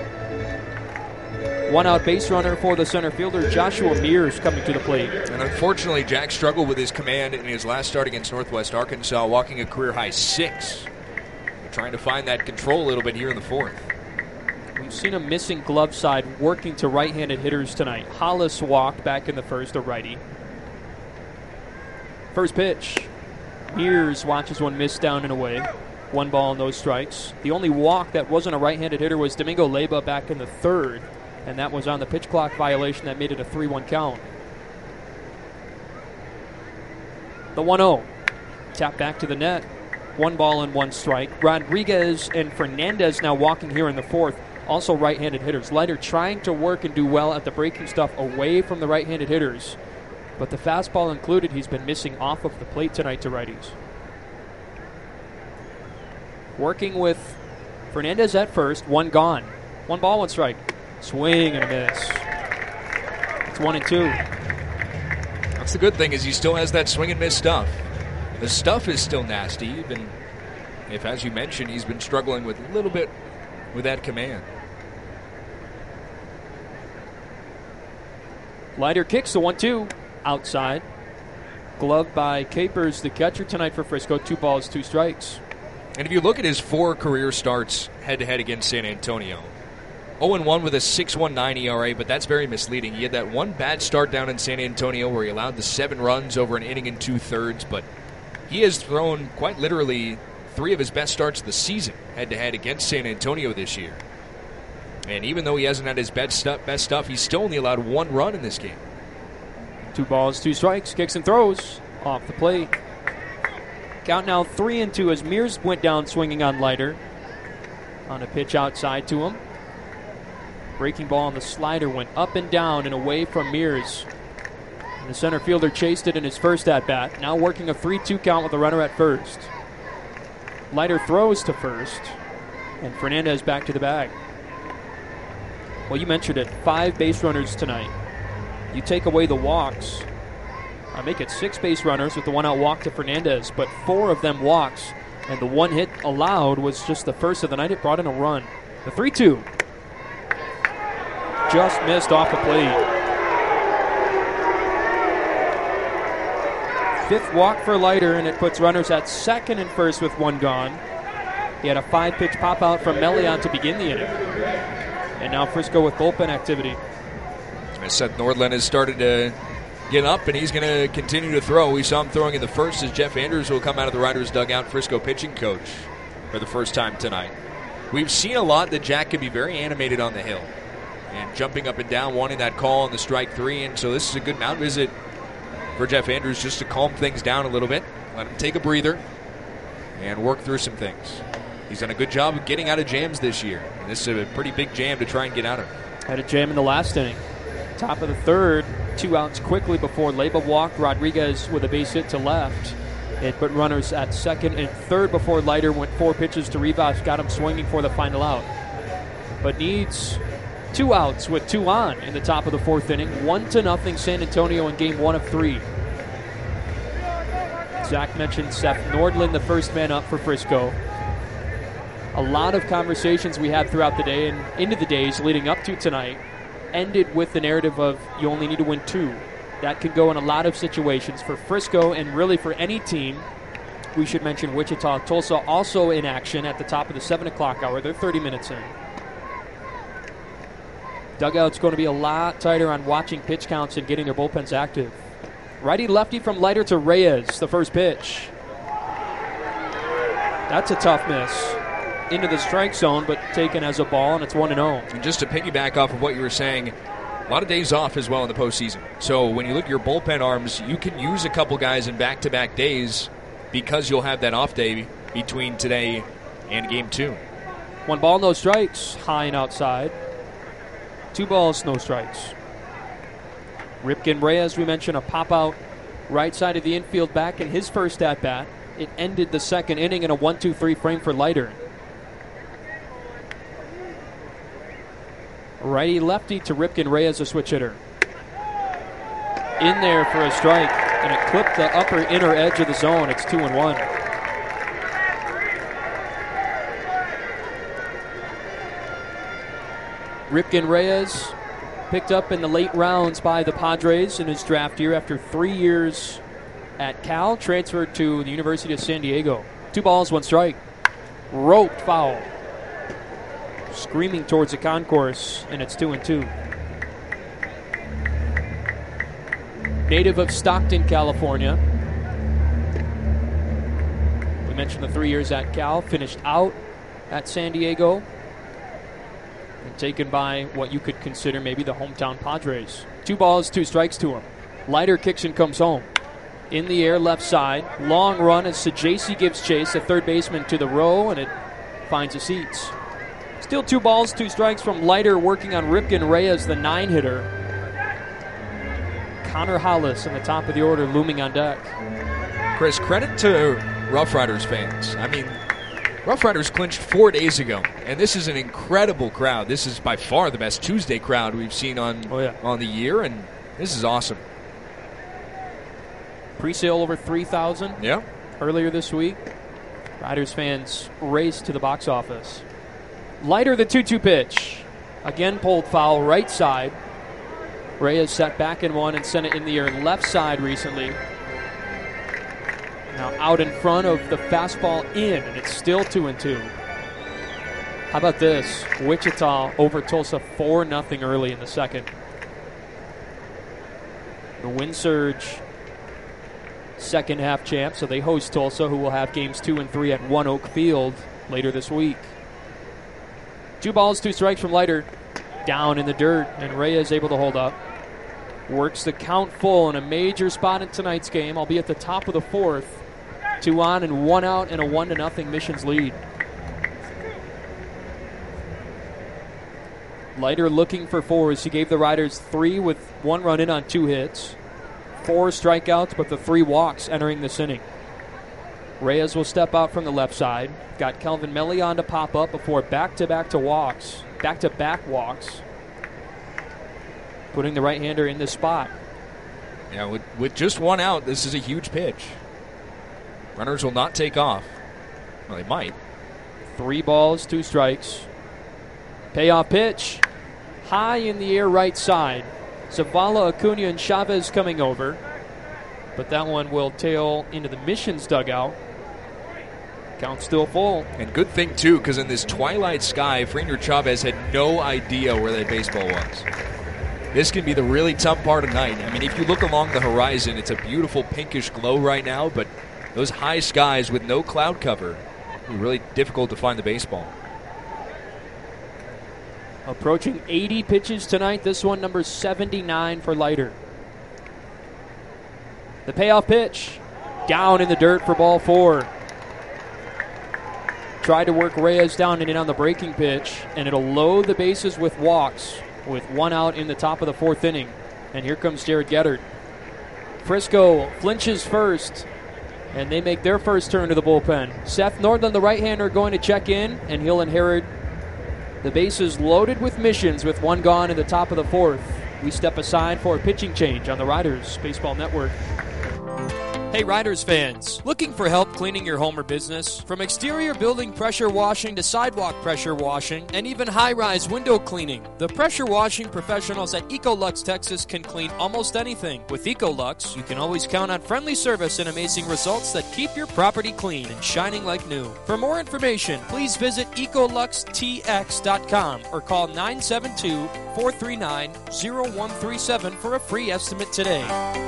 One out base runner for the center fielder, Joshua Mears, coming to the plate. And unfortunately, Jack struggled with his command in his last start against Northwest Arkansas, walking a career-high six. Trying to find that control a little bit here in the fourth. We've seen a missing glove side working to right-handed hitters tonight. Hollis walked back in the first, a righty. First pitch. Mears watches one miss down and away. One ball, no strikes. The only walk that wasn't a right-handed hitter was Domingo Leyba back in the third, and that was on the pitch clock violation that made it a three one count. The one oh. Tap back to the net. One ball and one strike. Rodriguez and Fernandez now walking here in the fourth. also right-handed hitters. Leiter trying to work and do well at the breaking stuff away from the right-handed hitters. But the fastball included, he's been missing off of the plate tonight to righties. Working with Fernandez at first, one gone. One ball, one strike. Swing and a miss. It's one and two. That's the good thing, is he still has that swing and miss stuff. The stuff is still nasty, even if, as you mentioned, he's been struggling with a little bit with that command. Leiter kicks the one two outside. Gloved by Capers, the catcher tonight for Frisco. Two balls, two strikes. And if you look at his four career starts head-to-head against San Antonio, oh and one with a six point one nine E R A, but that's very misleading. He had that one bad start down in San Antonio where he allowed the seven runs over an inning and two-thirds, but he has thrown quite literally three of his best starts of the season head-to-head against San Antonio this year. And even though he hasn't had his best stuff, best stuff, he's still only allowed one run in this game. Two balls, two strikes, kicks and throws off the plate. Count now three and two as Mears went down swinging on Leiter on a pitch outside to him. Breaking ball on the slider went up and down and away from Mears. And the center fielder chased it in his first at-bat. Now working a three two count with a runner at first. Leiter throws to first, and Fernandez back to the bag. Well, you mentioned it. Five base runners tonight. You take away the walks, I make it six base runners with the one-out walk to Fernandez, but four of them walks, and the one hit allowed was just the first of the night. It brought in a run. The three two. Just missed off the plate. Fifth walk for Leiter, and it puts runners at second and first with one gone. He had a five-pitch pop-out from Melion to begin the inning. And now Frisco with bullpen activity. Seth Nordland has started to get up, and he's going to continue to throw. We saw him throwing in the first as Jeff Andrews will come out of the Riders' dugout, Frisco pitching coach, for the first time tonight. We've seen a lot that Jack can be very animated on the hill and jumping up and down, wanting that call on the strike three, and so this is a good mound visit for Jeff Andrews just to calm things down a little bit, let him take a breather, and work through some things. He's done a good job of getting out of jams this year, and this is a pretty big jam to try and get out of. Had a jam in the last inning. Top of the third, two outs quickly before Leyba walked. Rodriguez with a base hit to left. It put runners at second and third before Leiter went four pitches to Rivas, got him swinging for the final out. But needs two outs with two on in the top of the fourth inning. One to nothing San Antonio in game one of three. Zach mentioned Seth Nordland, the first man up for Frisco. A lot of conversations we had throughout the day and into the days leading up to tonight ended with the narrative of you only need to win two. That could go in a lot of situations for Frisco and really for any team. We should mention Wichita, Tulsa also in action at the top of the seven o'clock hour. They're thirty minutes in. Dugout's going to be a lot tighter on watching pitch counts and getting their bullpens active. Righty-lefty from Leiter to Reyes, the first pitch. That's a tough miss. Into the strike zone, but taken as a ball, and it's one and oh. And just to piggyback off of what you were saying, a lot of days off as well in the postseason. So when you look at your bullpen arms, you can use a couple guys in back-to-back days because you'll have that off day between today and game two. One ball, no strikes, high and outside. Two balls, no strikes. Ripken Reyes, we mentioned, a pop-out right side of the infield back in his first at-bat. It ended the second inning in a one two three frame for Leiter. Righty-lefty to Ripken Reyes, a switch hitter. In there for a strike, and it clipped the upper inner edge of the zone. It's two and one. Ripken Reyes picked up in the late rounds by the Padres in his draft year after three years at Cal, transferred to the University of San Diego. Two balls, one strike. Roped foul. Screaming towards the concourse, and it's two and two. Native of Stockton, California. We mentioned the three years at Cal, finished out at San Diego, and taken by what you could consider maybe the hometown Padres. Two balls, two strikes to him. Leiter kicks and comes home. In the air, left side. Long run as Sajasi gives chase, a third baseman to the row, and it finds the seats. Still two balls, two strikes from Leiter working on Ripken Reyes, the nine-hitter. Connor Hollis in the top of the order looming on deck. Chris, credit to Rough Riders fans. I mean, Rough Riders clinched four days ago, and this is an incredible crowd. This is by far the best Tuesday crowd we've seen on, oh, yeah. on the year, and this is awesome. Pre-sale over three thousand yeah. earlier this week. Riders fans race to the box office. Leiter, the two two pitch. Again pulled foul right side. Reyes set back in one and sent it in the air left side recently. Now out in front of the fastball in, and it's still two and two. How about this? Wichita over Tulsa four nothing early in the second. The Wind Surge second half champ, so they host Tulsa, who will have games two and three at One Oak Field later this week. Two balls, two strikes from Leiter. Down in the dirt, and Reyes able to hold up. Works the count full in a major spot in tonight's game, albeit the top of the fourth. Two on and one out, and a one to nothing Missions lead. Leiter looking for fours. He gave the Riders three with one run in on two hits. Four strikeouts, but the three walks entering this inning. Reyes will step out from the left side. Got Kelvin Melion to pop up before back-to-back to walks. Back-to-back walks. Putting the right-hander in this spot. Yeah, with, with just one out, this is a huge pitch. Runners will not take off. Well, they might. Three balls, two strikes. Payoff pitch. High in the air right side. Zavala, Acuna, and Chavez coming over. But that one will tail into the Missions dugout. Count still full. And good thing, too, because in this twilight sky, Frenier Chavez had no idea where that baseball was. This can be the really tough part of night. I mean, if you look along the horizon, it's a beautiful pinkish glow right now, but those high skies with no cloud cover, it's really difficult to find the baseball. Approaching eighty pitches tonight. This one, number seventy-nine for Leiter. The payoff pitch. Down in the dirt for ball four. Tried to work Reyes down and in on the breaking pitch, and it'll load the bases with walks with one out in the top of the fourth inning. And here comes Jared Geddert. Frisco flinches first, and they make their first turn to the bullpen. Seth Nordland, the right-hander, going to check in, and he'll inherit the bases loaded with Missions with one gone in the top of the fourth. We step aside for a pitching change on the Riders Baseball Network. Hey Riders fans, looking for help cleaning your home or business? From exterior building pressure washing to sidewalk pressure washing and even high-rise window cleaning, the pressure washing professionals at Ecolux Texas can clean almost anything. With Ecolux, you can always count on friendly service and amazing results that keep your property clean and shining like new. For more information, please visit ecolux t x dot com or call nine seven two, four three nine, zero one three seven for a free estimate today.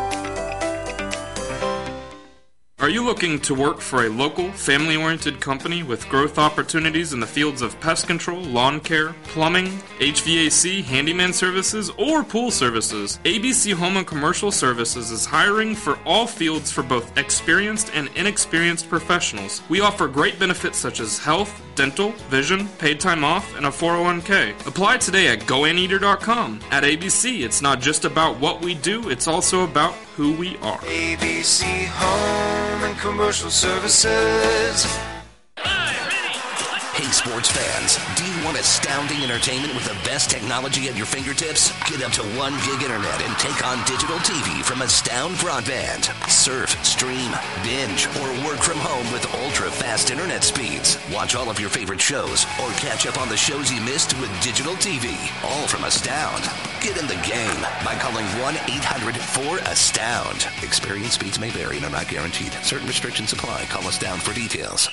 Are you looking to work for a local, family-oriented company with growth opportunities in the fields of pest control, lawn care, plumbing, H V A C, handyman services, or pool services? A B C Home and Commercial Services is hiring for all fields for both experienced and inexperienced professionals. We offer great benefits such as health, dental, vision, paid time off, and a four oh one k. Apply today at go anteater dot com. At A B C, it's not just about what we do, it's also about who we are. A B C Home and Commercial Services. Hey sports fans, do you want astounding entertainment with the best technology at your fingertips? Get up to one gig internet and take on digital T V from Astound Broadband. Surf, stream, binge, or work from home with ultra-fast internet speeds. Watch all of your favorite shows or catch up on the shows you missed with digital T V. All from Astound. Get in the game by calling one eight hundred four astound. Experience speeds may vary and are not guaranteed. Certain restrictions apply. Call Astound for details.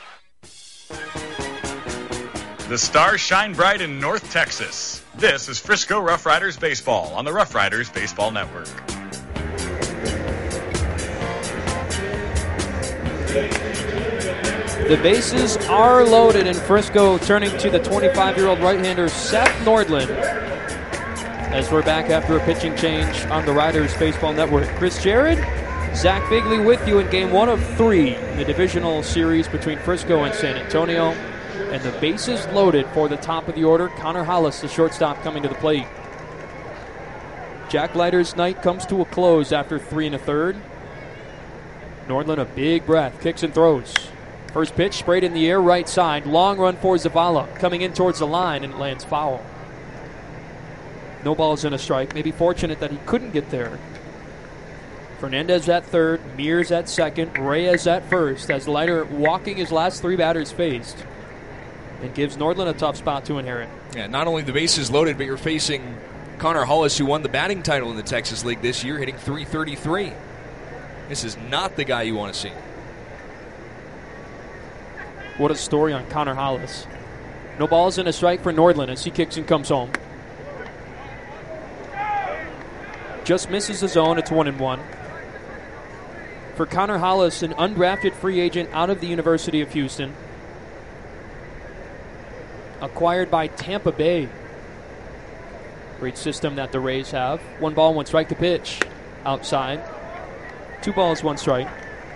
The stars shine bright in North Texas. This is Frisco Rough Riders Baseball on the Rough Riders Baseball Network. The bases are loaded in Frisco, turning to the twenty-five-year-old right-hander Seth Nordland as we're back after a pitching change on the Riders Baseball Network. Chris Jared, Zach Bigley with you in game one of three in the divisional series between Frisco and San Antonio. And the bases loaded for the top of the order. Connor Hollis, the shortstop, coming to the plate. Jack Leiter's night comes to a close after three and a third. Nordland, a big breath, kicks and throws. First pitch sprayed in the air, right side. Long run for Zavala, coming in towards the line and lands foul. No balls in a strike. Maybe fortunate that he couldn't get there. Fernandez at third, Mears at second, Reyes at first, as Leiter walking his last three batters faced. And gives Nordland a tough spot to inherit. Yeah, not only the bases loaded, but you're facing Connor Hollis, who won the batting title in the Texas League this year, hitting three thirty-three. This is not the guy you want to see. What a story on Connor Hollis. No balls and a strike for Nordland as he kicks and comes home. Just misses the zone. It's one and one. For Connor Hollis, an undrafted free agent out of the University of Houston. Acquired by Tampa Bay. Great system that the Rays have. One ball, one strike to pitch. Outside. Two balls, one strike.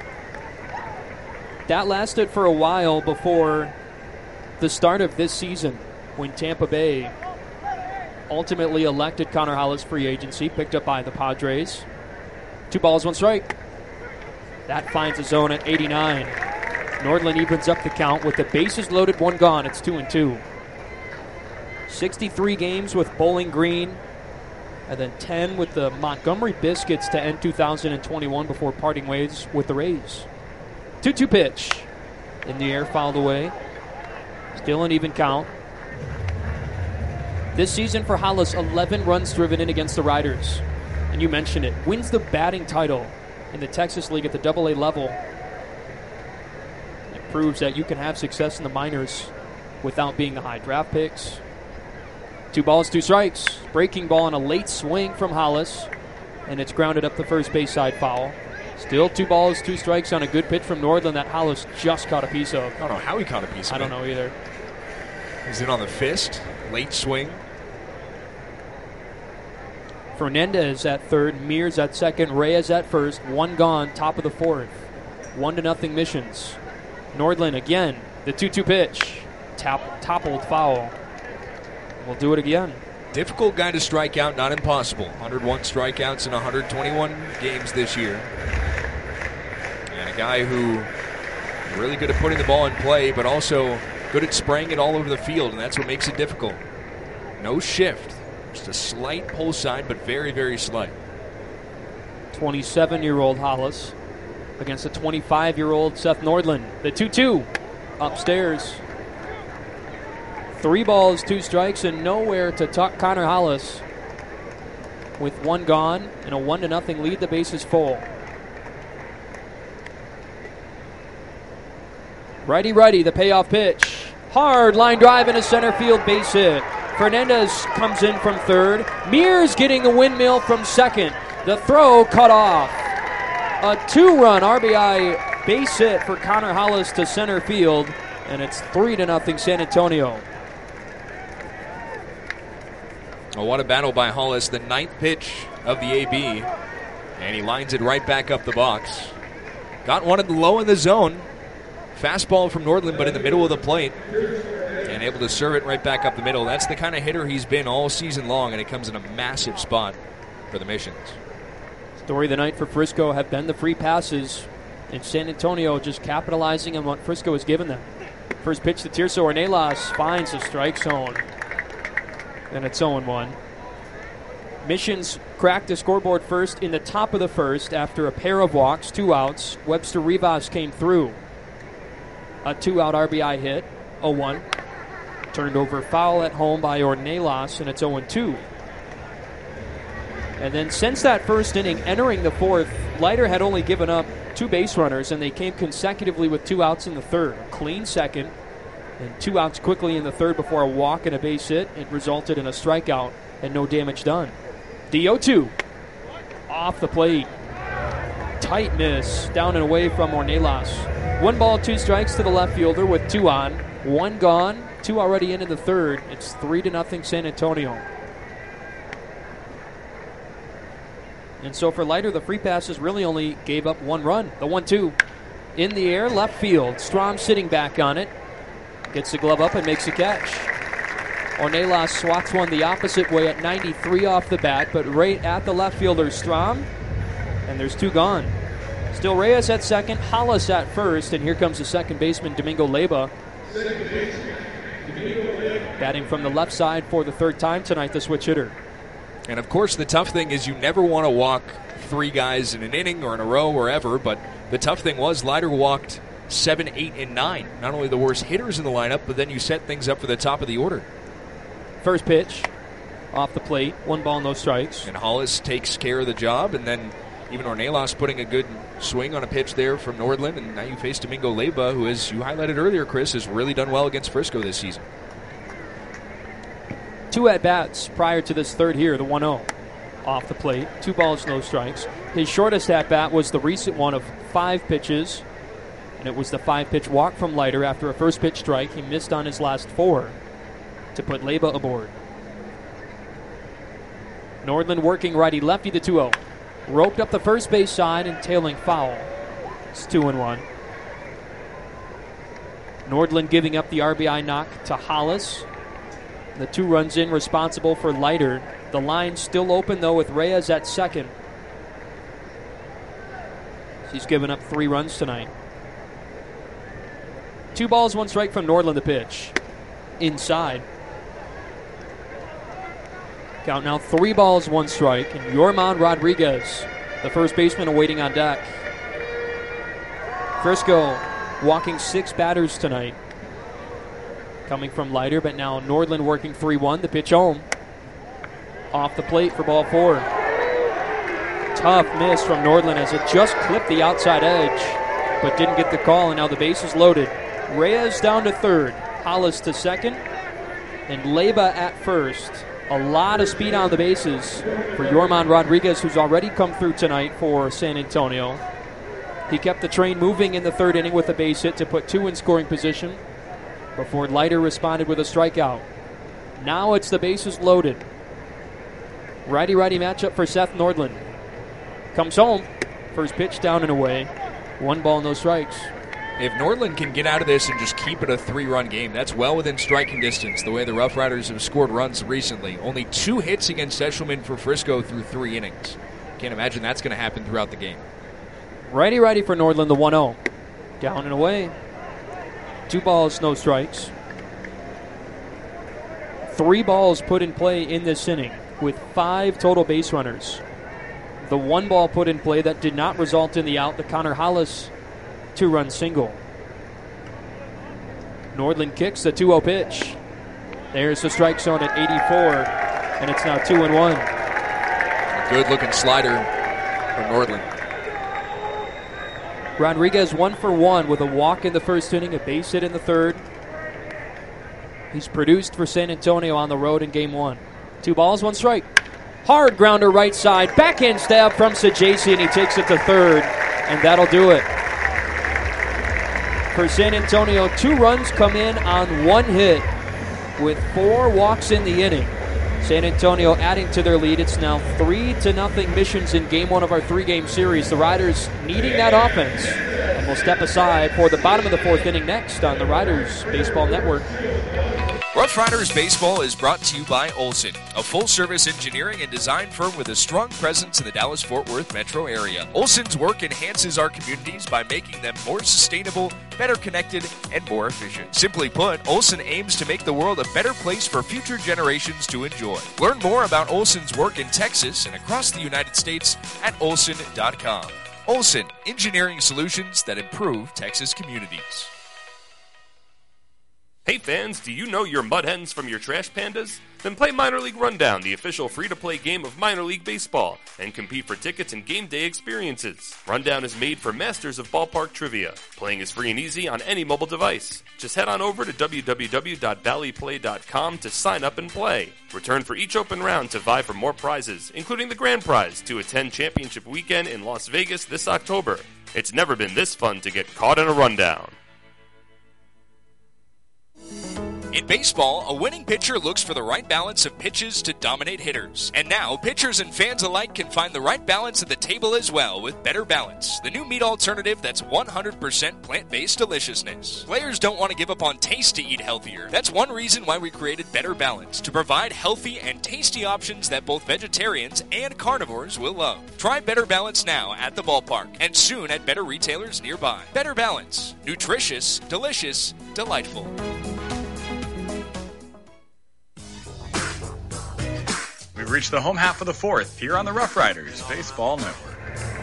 That lasted for a while before the start of this season, when Tampa Bay ultimately elected Connor Hollis free agency, picked up by the Padres. Two balls, one strike. That finds a zone at eighty-nine. Nordland evens up the count with the bases loaded, one gone. It's two and two. sixty-three games with Bowling Green, and then ten with the Montgomery Biscuits to end two thousand twenty-one before parting ways with the Rays. two two pitch. In the air, fouled away. Still an even count. This season for Hollis, eleven runs driven in against the Riders. And you mentioned it. Wins the batting title in the Texas League at the double A level. It proves that you can have success in the minors without being the high draft picks. Two balls, two strikes. Breaking ball on a late swing from Hollis. And it's grounded up the first base side foul. Still two balls, two strikes on a good pitch from Nordland that Hollis just caught a piece of. I don't know how he caught a piece of I it. don't know either. He's in on the fist. Late swing. Fernandez at third, Mears at second, Reyes at first. One gone, top of the fourth. One to nothing Missions. Nordland again. The two two pitch. Tap, toppled foul. We'll do it again. Difficult guy to strike out, not impossible. one hundred one strikeouts in one hundred twenty-one games this year. And a guy who really good at putting the ball in play, but also good at spraying it all over the field, and that's what makes it difficult. No shift. Just a slight pull side, but very, very slight. twenty-seven-year-old Hollis against a twenty-five-year-old Seth Nordland. The two two upstairs. Three balls, two strikes, and nowhere to tuck Connor Hollis. With one gone and a one to nothing lead, the base is full. Righty, righty, the payoff pitch. Hard line drive into center field, base hit. Fernandez comes in from third. Mears getting a windmill from second. The throw cut off. A two-run R B I base hit for Connor Hollis to center field, and it's three to nothing San Antonio. Oh, what a battle by Hollis. The ninth pitch of the A B, and he lines it right back up the box. Got one low in the zone. Fastball from Nordland, but in the middle of the plate. And able to serve it right back up the middle. That's the kind of hitter he's been all season long, and it comes in a massive spot for the Missions. Story of the night for Frisco have been the free passes, and San Antonio just capitalizing on what Frisco has given them. First pitch to Tirso Ornelas finds the strike zone, and it's oh one. Missions cracked the scoreboard first in the top of the first after a pair of walks, two outs. Webster Rivas came through. A two-out R B I hit, oh one. Turned over foul at home by Ornelas, and it's oh two. And then since that first inning, entering the fourth, Leiter had only given up two base runners, and they came consecutively with two outs in the third. A clean second, and two outs quickly in the third before a walk and a base hit. It resulted in a strikeout and no damage done. The oh two off the plate. Tight miss, down and away from Ornelas. One ball, two strikes to the left fielder with two on. One gone, two already in in the third. It's three to nothing San Antonio. And so for Leiter, the free passes really only gave up one run. The one two in the air, left field. Strom sitting back on it. Gets the glove up and makes a catch. Ornelas swats one the opposite way at ninety-three off the bat, but right at the left fielder Strom, and there's two gone. Still Reyes at second, Hollis at first, and here comes the second baseman, Domingo Leyba. Batting from the left side for the third time tonight, the switch hitter. And, of course, the tough thing is you never want to walk three guys in an inning or in a row or ever, but the tough thing was Leiter walked seven, eight, and nine. Not only the worst hitters in the lineup, but then you set things up for the top of the order. First pitch, off the plate, one ball, no strikes. And Hollis takes care of the job, and then even Ornelas putting a good swing on a pitch there from Nordland, and now you face Domingo Leyba, who, as you highlighted earlier, Chris, has really done well against Frisco this season. Two at-bats prior to this third here, the one oh. Off the plate, two balls, no strikes. His shortest at-bat was the recent one of five pitches, and it was the five-pitch walk from Leiter after a first-pitch strike. He missed on his last four to put Leyba aboard. Nordland working righty-lefty, the two oh. Roped up the first base side and tailing foul. It's two and one. Nordland giving up the R B I knock to Hollis. The two runs in responsible for Leiter. The line still open, though, with Reyes at second. He's given up three runs tonight. Two balls, one strike from Nordland, the pitch. Inside. Count now three balls, one strike. And Yorman Rodriguez, the first baseman, awaiting on deck. Frisco walking six batters tonight. Coming from Leiter, but now Nordland working three one. The pitch home. Off the plate for ball four. Tough miss from Nordland as it just clipped the outside edge, but didn't get the call, and now the base is loaded. Reyes down to third. Hollis to second. And Leyba at first. A lot of speed on the bases for Yorman Rodriguez, who's already come through tonight for San Antonio. He kept the train moving in the third inning with a base hit to put two in scoring position before Leiter responded with a strikeout. Now it's the bases loaded. Righty-righty matchup for Seth Nordland. Comes home. First pitch down and away. One ball, no strikes. If Nordland can get out of this and just keep it a three-run game, that's well within striking distance, the way the Rough Riders have scored runs recently. Only two hits against Eshelman for Frisco through three innings. Can't imagine that's going to happen throughout the game. Righty-righty for Nordland, the one oh. Down and away. Two balls, no strikes. Three balls put in play in this inning with five total base runners. The one ball put in play that did not result in the out, the Connor Hollis two-run single. Nordland kicks the two oh pitch. There's the strike zone at eighty-four, and it's now two and one. A good-looking slider from Nordland. Rodriguez one for one with a walk in the first inning, a base hit in the third. He's produced for San Antonio on the road in game one. Two balls, one strike. Hard grounder right side. Backhand stab from Sajaci, and he takes it to third, and that'll do it. For San Antonio, two runs come in on one hit with four walks in the inning. San Antonio adding to their lead. It's now three to nothing Missions in game one of our three-game series. The Riders needing that offense. And we'll step aside for the bottom of the fourth inning next on the Riders Baseball Network. Rough Riders Baseball is brought to you by Olson, a full-service engineering and design firm with a strong presence in the Dallas-Fort Worth metro area. Olson's work enhances our communities by making them more sustainable, better connected, and more efficient. Simply put, Olson aims to make the world a better place for future generations to enjoy. Learn more about Olson's work in Texas and across the United States at olson dot com. Olson, engineering solutions that improve Texas communities. Hey fans, do you know your Mud Hens from your Trash Pandas? Then play Minor League Rundown, the official free-to-play game of Minor League Baseball, and compete for tickets and game day experiences. Rundown is made for masters of ballpark trivia. Playing is free and easy on any mobile device. Just head on over to w w w dot valley play dot com to sign up and play. Return for each open round to vie for more prizes, including the grand prize to attend Championship Weekend in Las Vegas this October. It's never been this fun to get caught in a rundown. In baseball, a winning pitcher looks for the right balance of pitches to dominate hitters. And now, pitchers and fans alike can find the right balance at the table as well with Better Balance, the new meat alternative that's one hundred percent plant-based deliciousness. Players don't want to give up on taste to eat healthier. That's one reason why we created Better Balance, to provide healthy and tasty options that both vegetarians and carnivores will love. Try Better Balance now at the ballpark and soon at better retailers nearby. Better Balance. Nutritious, delicious, delightful. We've reached the home half of the fourth here on the Rough Riders Baseball Network.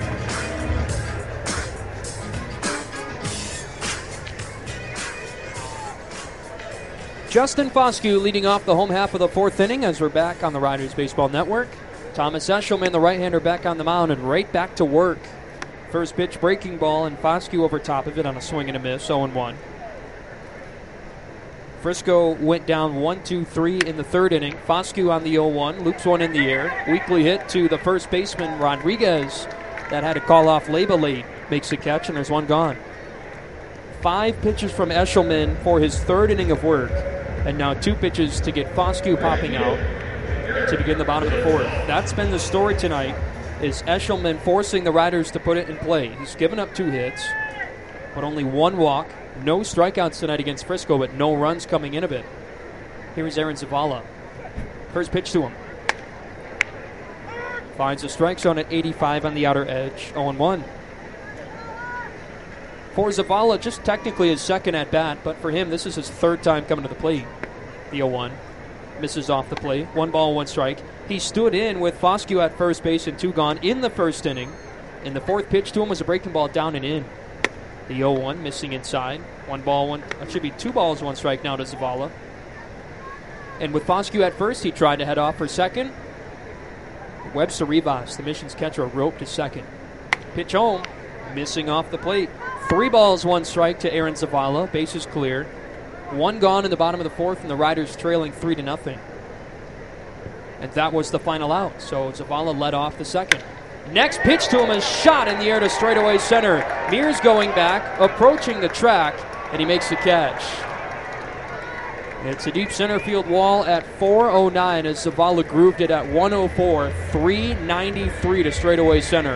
Justin Foscue leading off the home half of the fourth inning as we're back on the Riders Baseball Network. Thomas Eshelman, the right-hander, back on the mound and right back to work. First pitch, breaking ball, and Foscue over top of it on a swing and a miss, oh and one. Frisco went down one two three in the third inning. Foscue on the oh one, loops one in the air. Weakly hit to the first baseman, Rodriguez, that had to call off Leyba late. Makes the catch, and there's one gone. Five pitches from Eshelman for his third inning of work, and now two pitches to get Foscue popping out to begin the bottom of the fourth. That's been the story tonight, is Eshelman forcing the Riders to put it in play. He's given up two hits, but only one walk. No strikeouts tonight against Frisco, but no runs coming in of it. Here's Aaron Zavala. First pitch to him. Finds a strike zone at eighty-five on the outer edge. oh and one. For Zavala, just technically his second at bat, but for him, this is his third time coming to the plate. The oh one. Misses off the plate. One ball, one strike. He stood in with Foscue at first base and two gone in the first inning. And the fourth pitch to him was a breaking ball down and in. The oh one missing inside. One ball, one. It should be two balls, one strike now to Zavala. And with Foscue at first, he tried to head off for second. Webster Rivas, the Mission's catcher, roped to second. Pitch home, missing off the plate. Three balls, one strike to Aaron Zavala. Bases clear. One gone in the bottom of the fourth, and the Riders trailing three to nothing. And that was the final out. So Zavala led off the second. Next pitch to him is shot in the air to straightaway center. Mears going back, approaching the track, and he makes the catch. It's a deep center field wall at four oh nine as Zavala grooved it at one oh four, three ninety-three to straightaway center.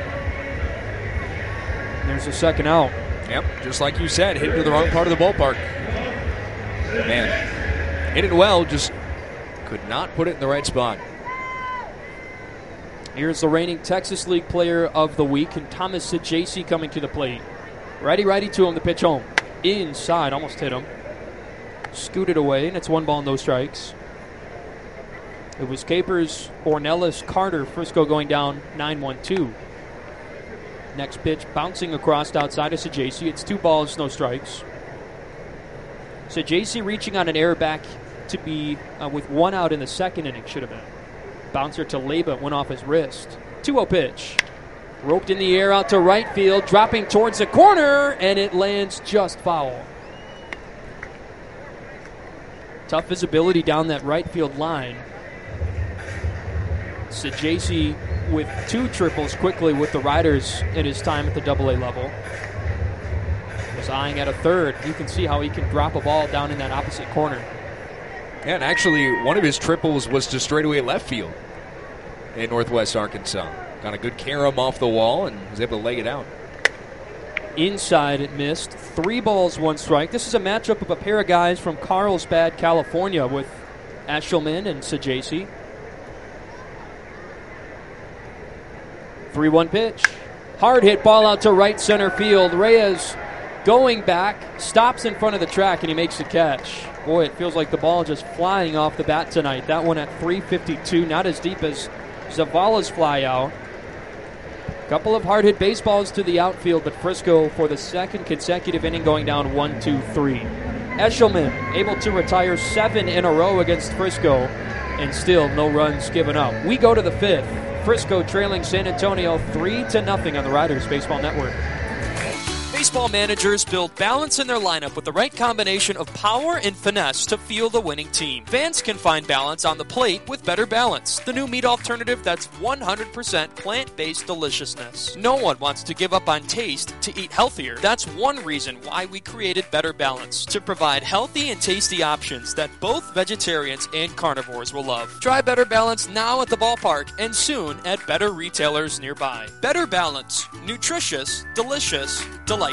And there's the second out. Yep, just like you said, hit it to the wrong part of the ballpark. Man, hit it well, just could not put it in the right spot. Here's the reigning Texas League Player of the Week, and Thomas Sajacy coming to the plate. Righty-righty to him, the pitch home. Inside, almost hit him. Scooted away, and it's one ball and no strikes. It was Capers, Ornelas, Carter, Frisco going down nine one two. Next pitch, bouncing across outside of Sajacy. It's two balls, no strikes. Sajacy reaching on an error back to be uh, with one out in the second inning, should have been. Bouncer to Leyba, went off his wrist. two oh pitch. Roped in the air out to right field, dropping towards the corner, and it lands just foul. Tough visibility down that right field line. Sajacy with two triples quickly with the Riders in his time at the double A level. Was eyeing at a third. You can see how he can drop a ball down in that opposite corner. Yeah, and actually one of his triples was to straightaway left field in Northwest Arkansas. Got a good carom off the wall and was able to leg it out. Inside, it missed. Three balls, one strike. This is a matchup of a pair of guys from Carlsbad, California, with Eshelman and Sajacy. three one pitch. Hard hit ball out to right center field. Reyes going back, stops in front of the track, and he makes the catch. Boy, it feels like the ball just flying off the bat tonight. That one at three fifty-two, not as deep as Zavala's fly out. Couple of hard-hit baseballs to the outfield, but Frisco for the second consecutive inning going down one two three. Eshelman able to retire seven in a row against Frisco, and still no runs given up. We go to the fifth. Frisco trailing San Antonio three to nothing on the Riders Baseball Network. Baseball managers build balance in their lineup with the right combination of power and finesse to field a winning team. Fans can find balance on the plate with Better Balance, the new meat alternative that's one hundred percent plant-based deliciousness. No one wants to give up on taste to eat healthier. That's one reason why we created Better Balance, to provide healthy and tasty options that both vegetarians and carnivores will love. Try Better Balance now at the ballpark and soon at better retailers nearby. Better Balance. Nutritious, delicious, delightful.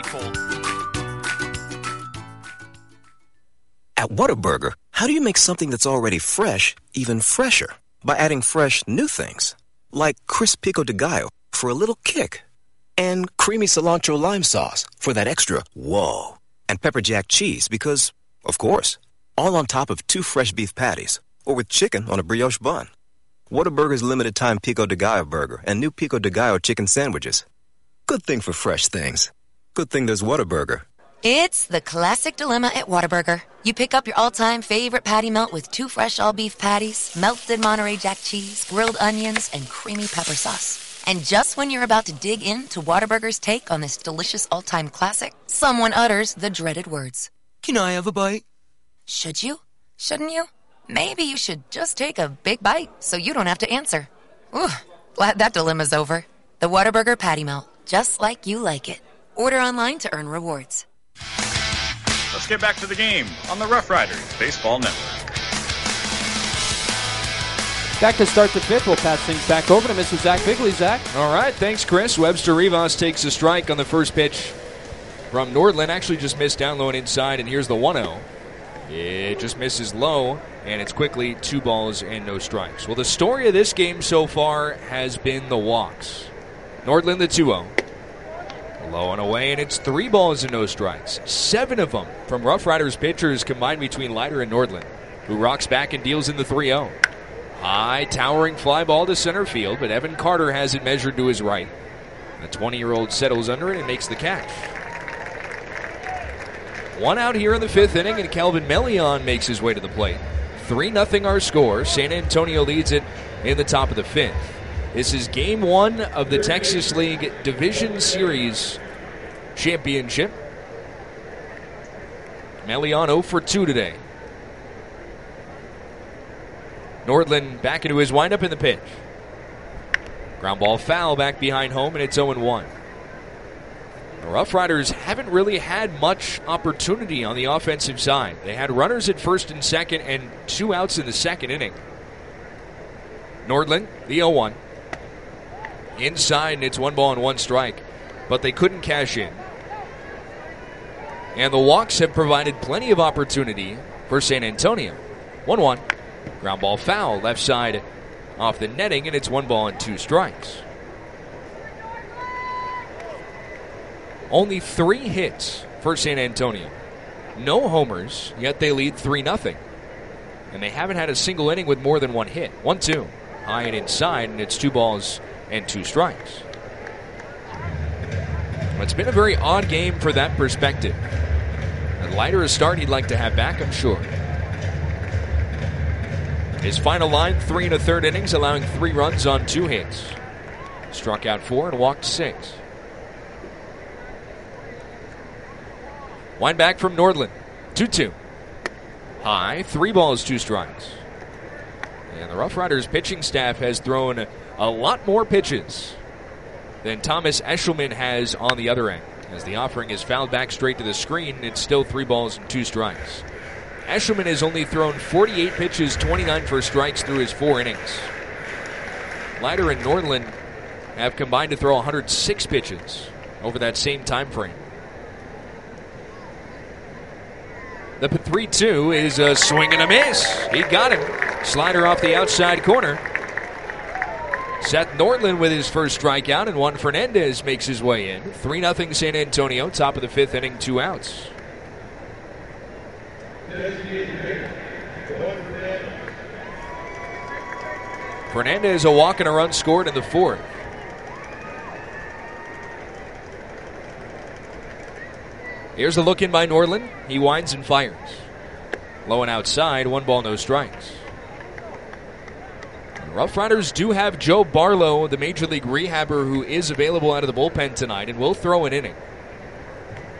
At Whataburger, how do you make something that's already fresh even fresher? By adding fresh new things, like crisp pico de gallo for a little kick, and creamy cilantro lime sauce for that extra whoa, and pepper jack cheese because, of course, all on top of two fresh beef patties, or with chicken on a brioche bun. Whataburger's limited time pico de gallo burger and new pico de gallo chicken sandwiches. Good thing for fresh things. Good thing there's Whataburger. It's the classic dilemma at Whataburger. You pick up your all-time favorite patty melt with two fresh all-beef patties, melted Monterey Jack cheese, grilled onions, and creamy pepper sauce. And just when you're about to dig into Whataburger's take on this delicious all-time classic, someone utters the dreaded words. Can I have a bite? Should you? Shouldn't you? Maybe you should just take a big bite so you don't have to answer. Ooh, glad that dilemma's over. The Whataburger patty melt, just like you like it. Order online to earn rewards. Let's get back to the game on the Rough Riders Baseball Network. Back to start the fifth. We'll pass things back over to Mister Zach Bigley. Zach. All right, thanks, Chris. Webster Rivas takes a strike on the first pitch from Nordland. Actually just missed down low and inside, and here's the one oh. It just misses low, and it's quickly two balls and no strikes. Well, the story of this game so far has been the walks. Nordland the two oh. Low and away, and it's three balls and no strikes. Seven of them from Rough Riders pitchers combined between Leiter and Nordland, who rocks back and deals in the three oh. High, towering fly ball to center field, but Evan Carter has it measured to his right. The twenty-year-old settles under it and makes the catch. One out here in the fifth inning, and Kelvin Melion makes his way to the plate. three nothing our score. San Antonio leads it in the top of the fifth. This is game one of the Texas League Division Series Championship. Melion oh for two today. Nordland back into his windup in the pitch. Ground ball foul back behind home, and it's oh one. The Rough Riders haven't really had much opportunity on the offensive side. They had runners at first and second and two outs in the second inning. Nordland, the oh one. Inside, and it's one ball and one strike. But they couldn't cash in. And the walks have provided plenty of opportunity for San Antonio. one one. Ground ball foul, left side off the netting, and it's one ball and two strikes. Only three hits for San Antonio. No homers, yet they lead three nothing. And they haven't had a single inning with more than one hit. one two. High and inside, and it's two balls and two strikes. It's been a very odd game for that perspective. A lighter a start he'd like to have back, I'm sure. His final line, three and a third innings, allowing three runs on two hits. Struck out four and walked six. Wind back from Nordland. two two. High, three balls, two strikes. And the Rough Riders pitching staff has thrown a, a lot more pitches than Thomas Eshelman has on the other end. As the offering is fouled back straight to the screen, it's still three balls and two strikes. Eshelman has only thrown forty-eight pitches, twenty-nine for strikes through his four innings. Leiter and Nordland have combined to throw one hundred six pitches over that same time frame. The three two is a swing and a miss. He got him. Slider off the outside corner. Seth Nordland with his first strikeout, and Juan Fernandez makes his way in. three nothing San Antonio, top of the fifth inning, two outs. Fernandez a walk and a run scored in the fourth. Here's the look in by Nordland. He winds and fires. Low and outside, one ball, no strikes. The Rough Riders do have Joe Barlow, the Major League rehabber, who is available out of the bullpen tonight and will throw an inning.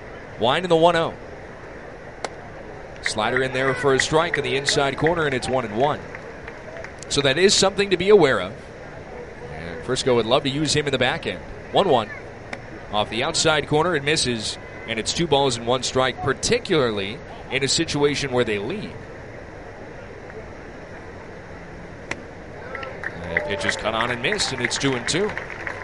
Wine in the one oh. Slider in there for a strike in the inside corner, and it's one and one. So that is something to be aware of. And Frisco would love to use him in the back end. one one. Off the outside corner, it misses, and it's two balls and one strike, particularly in a situation where they lead. And the pitch is cut on and missed, and it's two and two.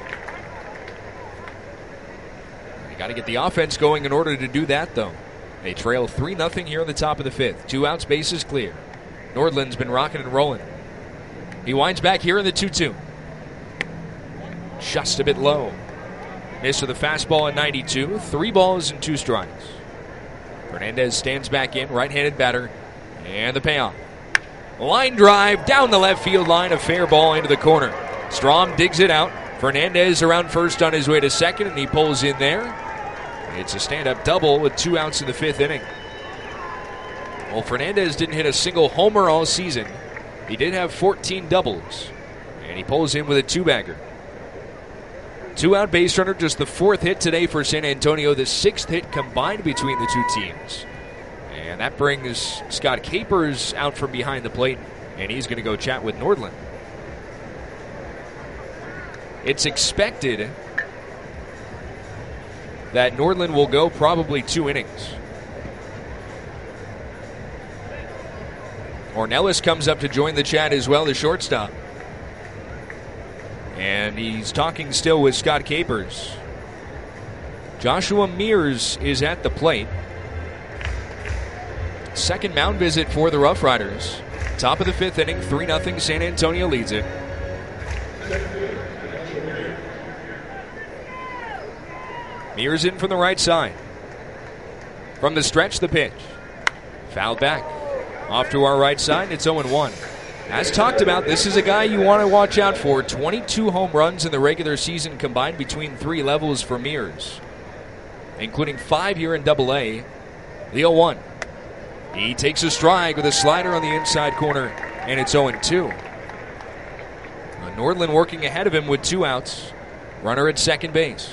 You got to get the offense going in order to do that, though. They trail three nothing here in the top of the fifth. Two outs, bases clear. Nordland's been rocking and rolling. He winds back here in the two two. Just a bit low. Miss with a fastball at ninety-two. Three balls and two strikes. Fernandez stands back in, right-handed batter, and the payoff. Line drive down the left field line, a fair ball into the corner. Strom digs it out. Fernandez around first on his way to second, and he pulls in there. It's a stand-up double with two outs in the fifth inning. Well, Fernandez didn't hit a single homer all season. He did have fourteen doubles, and he pulls in with a two-bagger. Two-out base runner, just the fourth hit today for San Antonio, the sixth hit combined between the two teams. And that brings Scott Capers out from behind the plate, and he's going to go chat with Nordland. It's expected that Nordland will go probably two innings. Ornelas comes up to join the chat as well, the shortstop. And he's talking still with Scott Capers. Joshua Mears is at the plate. Second mound visit for the Rough Riders. Top of the fifth inning, three nothing. San Antonio leads it. Mears in from the right side. From the stretch, the pitch. Fouled back. Off to our right side, it's oh and one. As talked about, this is a guy you want to watch out for. twenty-two home runs in the regular season combined between three levels for Mears, including five here in Double A. The oh one. He takes a strike with a slider on the inside corner, and it's oh and two. Nordland working ahead of him with two outs. Runner at second base.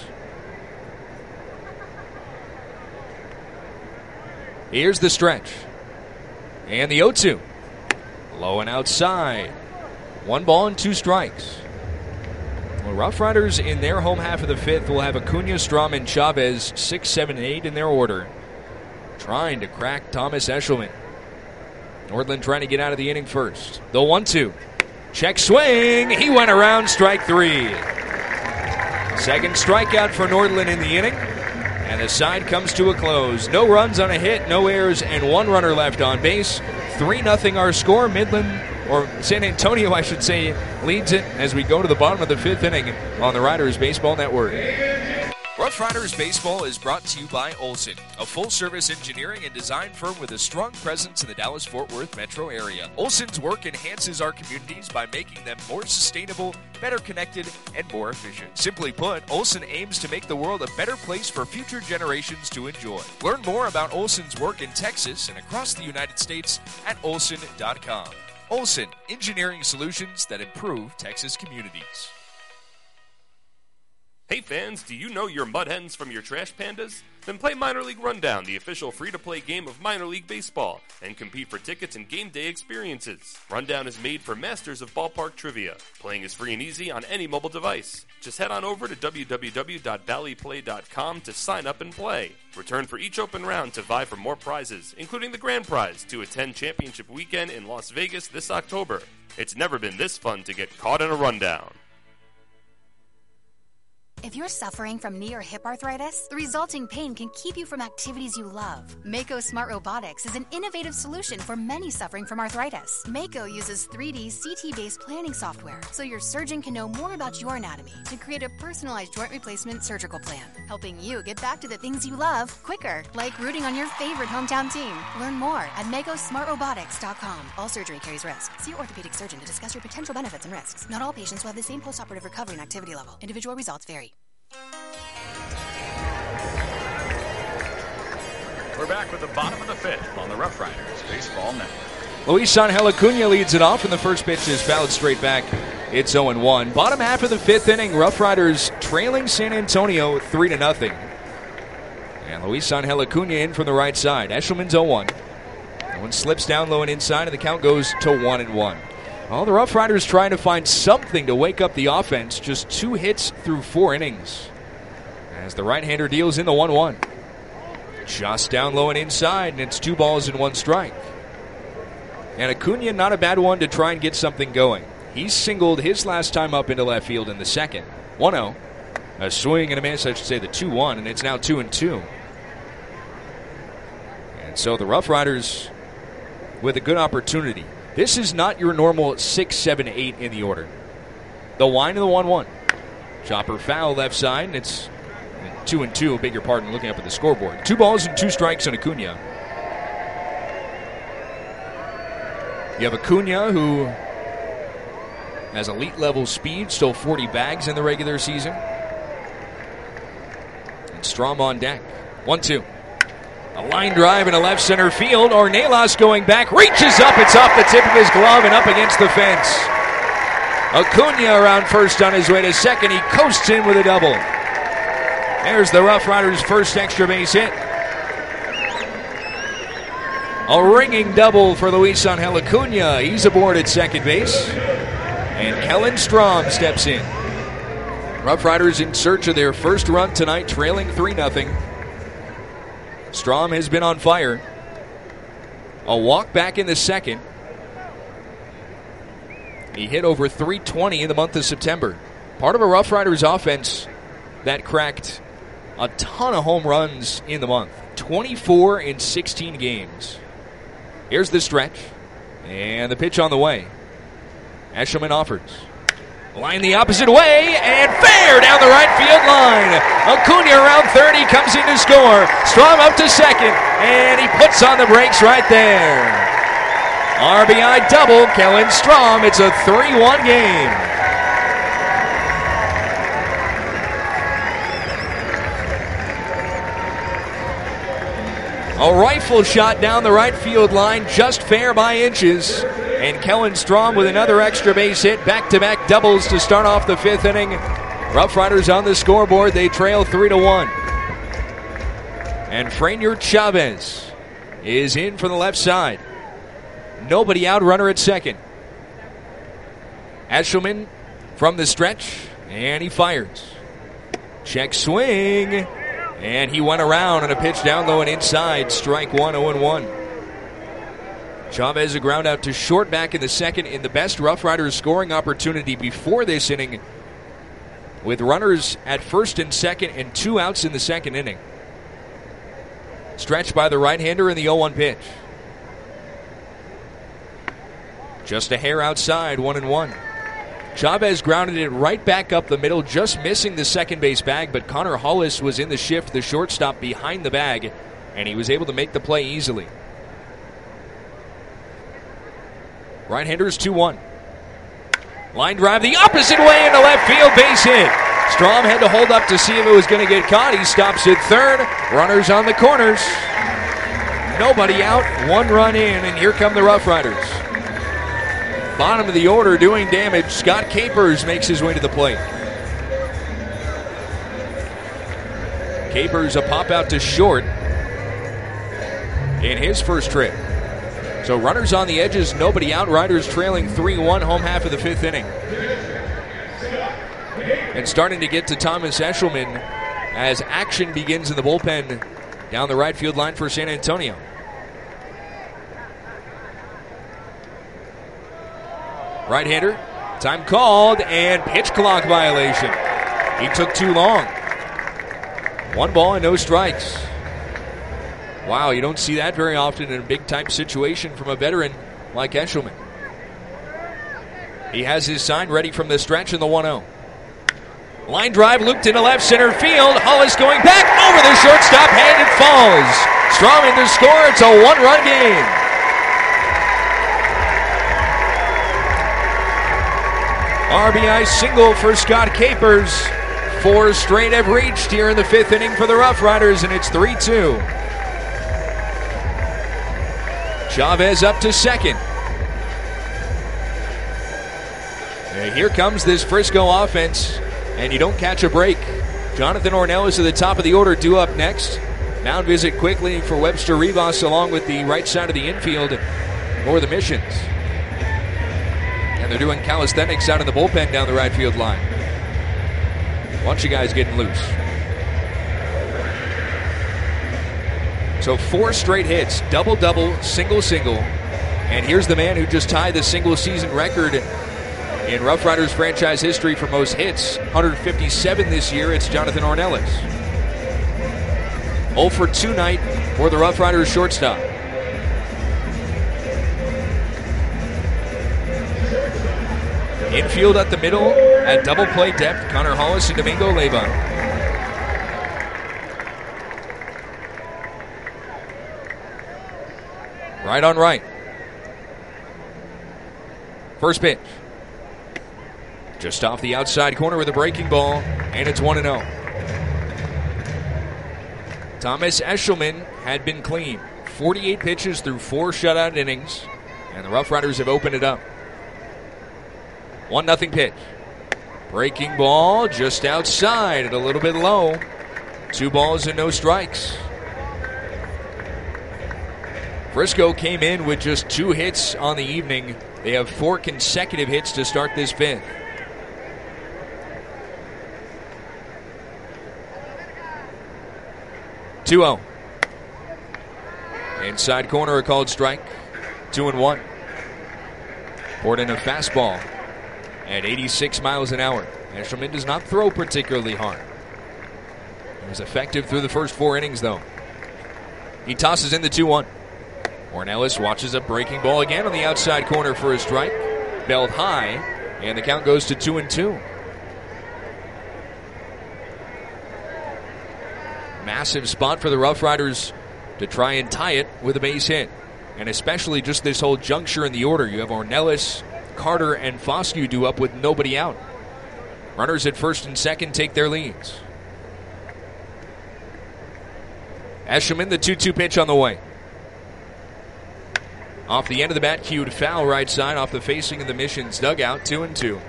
Here's the stretch. And the oh two. Low and outside. One ball and two strikes. Well, Rough Riders in their home half of the fifth will have Acuna, Strom, and Chavez six, seven, and eight in their order, trying to crack Thomas Eshelman. Nordland trying to get out of the inning first. The one two. Check swing. He went around, strike three. Second strikeout for Nordland in the inning. And the side comes to a close. No runs on a hit, no errors, and one runner left on base. three nothing our score. Midland, or San Antonio, I should say, leads it as we go to the bottom of the fifth inning on the Riders Baseball Network. Rough Riders Baseball is brought to you by Olson, a full-service engineering and design firm with a strong presence in the Dallas-Fort Worth metro area. Olson's work enhances our communities by making them more sustainable, better connected, and more efficient. Simply put, Olson aims to make the world a better place for future generations to enjoy. Learn more about Olson's work in Texas and across the United States at olson dot com. Olson, engineering solutions that improve Texas communities. Hey fans, do you know your mud hens from your trash pandas? Then play Minor League Rundown, the official free-to-play game of minor league baseball, and compete for tickets and game day experiences. Rundown is made for masters of ballpark trivia. Playing is free and easy on any mobile device. Just head on over to w w w dot valley play dot com to sign up and play. Return for each open round to vie for more prizes, including the grand prize to attend Championship Weekend in Las Vegas this October. It's never been this fun to get caught in a rundown. If you're suffering from knee or hip arthritis, the resulting pain can keep you from activities you love. Mako Smart Robotics is an innovative solution for many suffering from arthritis. Mako uses three D C T-based planning software, so your surgeon can know more about your anatomy to create a personalized joint replacement surgical plan, helping you get back to the things you love quicker, like rooting on your favorite hometown team. Learn more at mako smart robotics dot com. All surgery carries risk. See your orthopedic surgeon to discuss your potential benefits and risks. Not all patients will have the same postoperative recovery and activity level. Individual results vary. We're back with the bottom of the fifth on the Rough Riders Baseball Network. Luis Angel Acuna leads it off, and the first pitch is fouled straight back. It's oh and one. Bottom half of the fifth inning, Rough Riders trailing San Antonio three to nothing. And Luis Angel Acuna in from the right side. Eshelman's oh one. That one slips down low and inside, and the count goes to one and one. Well, the Rough Riders trying to find something to wake up the offense. Just two hits through four innings. As the right-hander deals in the one one. Just down low and inside, and it's two balls and one strike. And Acuna, not a bad one to try and get something going. He singled his last time up into left field in the second. one oh. A swing and a miss, I should say the two one, and it's now two and two. And so the Rough Riders with a good opportunity. This is not your normal six, seven, eight in the order. The line of the one one. Chopper foul left side, and it's two and two. Beg your pardon, looking up at the scoreboard. Two balls and two strikes on Acuna. You have Acuna, who has elite level speed, stole forty bags in the regular season. And Strom on deck. one two. A line drive in a left center field. Ornelas going back, reaches up. It's off the tip of his glove and up against the fence. Acuna around first on his way to second. He coasts in with a double. There's the Rough Riders' first extra base hit. A ringing double for Luis Angel Acuna. He's aboard at second base. And Kellen Strom steps in. Rough Riders in search of their first run tonight, trailing three nothing. Strom has been on fire. A walk back in the second. He hit over three twenty in the month of September. Part of a Rough Riders offense that cracked a ton of home runs in the month. twenty-four in sixteen games. Here's the stretch. And the pitch on the way. Eshelman offers. Line the opposite way, and fair down the right field line. Acuna around third, he comes in to score. Strom up to second, and he puts on the brakes right there. R B I double, Kellen Strom. It's a three one game. A rifle shot down the right field line, just fair by inches. And Kellen Strom with another extra base hit, back-to-back doubles to start off the fifth inning. Rough Riders on the scoreboard. They trail three to one. And Franier Chavez is in for the left side. Nobody out, runner at second. Eshelman from the stretch, and he fires. Check swing, and he went around on a pitch down low and inside. Strike one, oh and one. Chavez a ground out to short back in the second in the best Rough Riders scoring opportunity before this inning, with runners at first and second and two outs in the second inning. Stretched by the right-hander in the oh one pitch. Just a hair outside, one and one. Chavez grounded it right back up the middle, just missing the second base bag, but Connor Hollis was in the shift, the shortstop behind the bag, and he was able to make the play easily. Right-handers two one. Line drive the opposite way into left field, base hit. Strom had to hold up to see if it was going to get caught. He stops at third. Runners on the corners. Nobody out, one run in, and here come the Rough Riders. Bottom of the order doing damage. Scott Capers makes his way to the plate. Capers a pop out to short in his first trip. So runners on the edges, nobody out. Riders trailing three one, home half of the fifth inning. And starting to get to Thomas Eshelman as action begins in the bullpen down the right field line for San Antonio. Right-hander, time called, and pitch clock violation. He took too long. One ball and no strikes. Wow, you don't see that very often in a big-time situation from a veteran like Eshelman. He has his sign ready from the stretch in the one oh. Line drive looped into left center field. Hollis going back over the shortstop head. It falls. Strom in to score. It's a one-run game. R B I single for Scott Capers. Four straight have reached here in the fifth inning for the Rough Riders, and it's three two. Chavez up to second. And here comes this Frisco offense, and you don't catch a break. Jonathan Ornelas at the top of the order, due up next. Mound visit quickly for Webster Rivas along with the right side of the infield for the Missions. And they're doing calisthenics out in the bullpen down the right field line. Bunch of guys getting loose. So four straight hits, double-double, single-single. And here's the man who just tied the single-season record in Rough Riders franchise history for most hits. one hundred fifty-seven this year. It's Jonathan Ornelas. oh for two night for the Rough Riders shortstop. Infield at the middle at double play depth, Connor Hollis and Domingo Leyva. Right on right. First pitch. Just off the outside corner with a breaking ball, and it's one and oh. Thomas Eshelman had been clean. forty-eight pitches through four shutout innings, and the Rough Riders have opened it up. one nothing pitch. Breaking ball just outside and a little bit low. Two balls and no strikes. Frisco came in with just two hits on the evening. They have four consecutive hits to start this fifth. two oh. Inside corner, a called strike. Two and one. Poured in a fastball at eighty-six miles an hour. Eshelman does not throw particularly hard. He was effective through the first four innings, though. He tosses in the two one. Ornelas watches a breaking ball again on the outside corner for a strike. Belled high, and the count goes to two and two. Massive spot for the Rough Riders to try and tie it with a base hit. And especially just this whole juncture in the order. You have Ornelas, Carter, and Foscue due up with nobody out. Runners at first and second take their leads. Eshelman, the two two pitch on the way. Off the end of the bat, cued foul right side off the facing of the Missions dugout, two and two.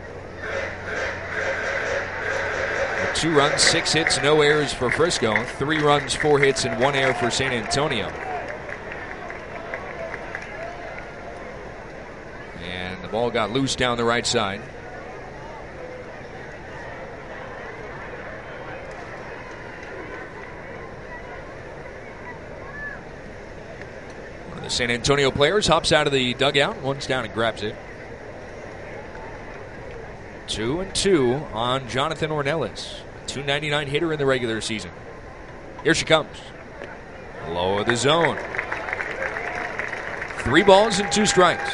Two runs, six hits, no errors for Frisco. Three runs, four hits, and one error for San Antonio. And the ball got loose down the right side. One of the San Antonio players hops out of the dugout, one's down and grabs it. Two and two on Jonathan Ornelas. two ninety-nine hitter in the regular season. Here she comes. Low of the zone. Three balls and two strikes.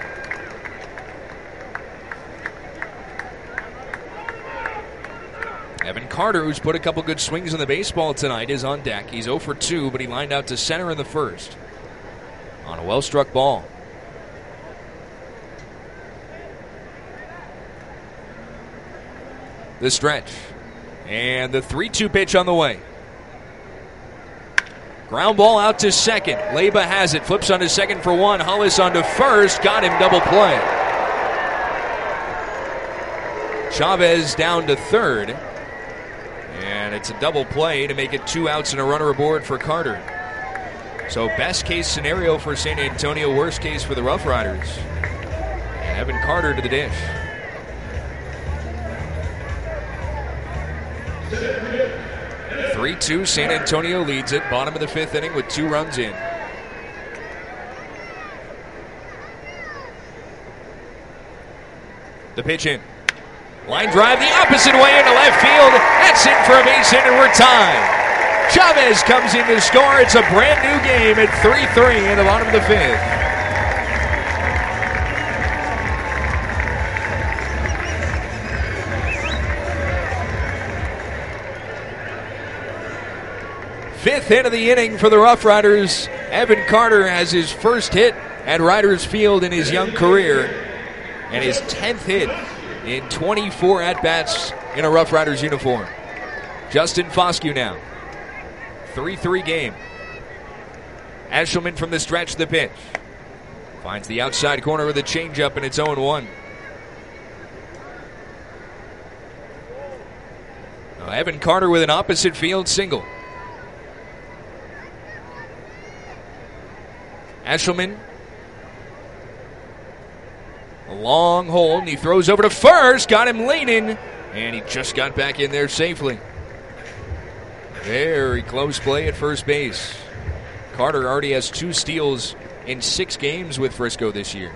Evan Carter, who's put a couple good swings in the baseball tonight, is on deck. He's oh for two, but he lined out to center in the first on a well-struck ball. The stretch. And the three two pitch on the way. Ground ball out to second. Leyva has it. Flips onto second for one. Hollis onto first. Got him, double play. Chavez down to third. And it's a double play to make it two outs and a runner aboard for Carter. So best case scenario for San Antonio, worst case for the Rough Riders. And Evan Carter to the dish. three two, San Antonio leads it. Bottom of the fifth inning with two runs in. The pitch in. Line drive the opposite way into left field. That's it for a base hit, and we're tied. Chavez comes in to score. It's a brand new game at three three in the bottom of the fifth. Fifth hit of the inning for the Rough Riders. Evan Carter has his first hit at Riders Field in his young career, and his tenth hit in twenty-four at-bats in a Rough Riders uniform. Justin Foscue now. three three game. Eshelman from the stretch, the pitch. Finds the outside corner with a changeup, and it's oh and one. Now Evan Carter with an opposite field single. Eshelman. A long hold, and he throws over to first. Got him leaning, and he just got back in there safely. Very close play at first base. Carter already has two steals in six games with Frisco this year.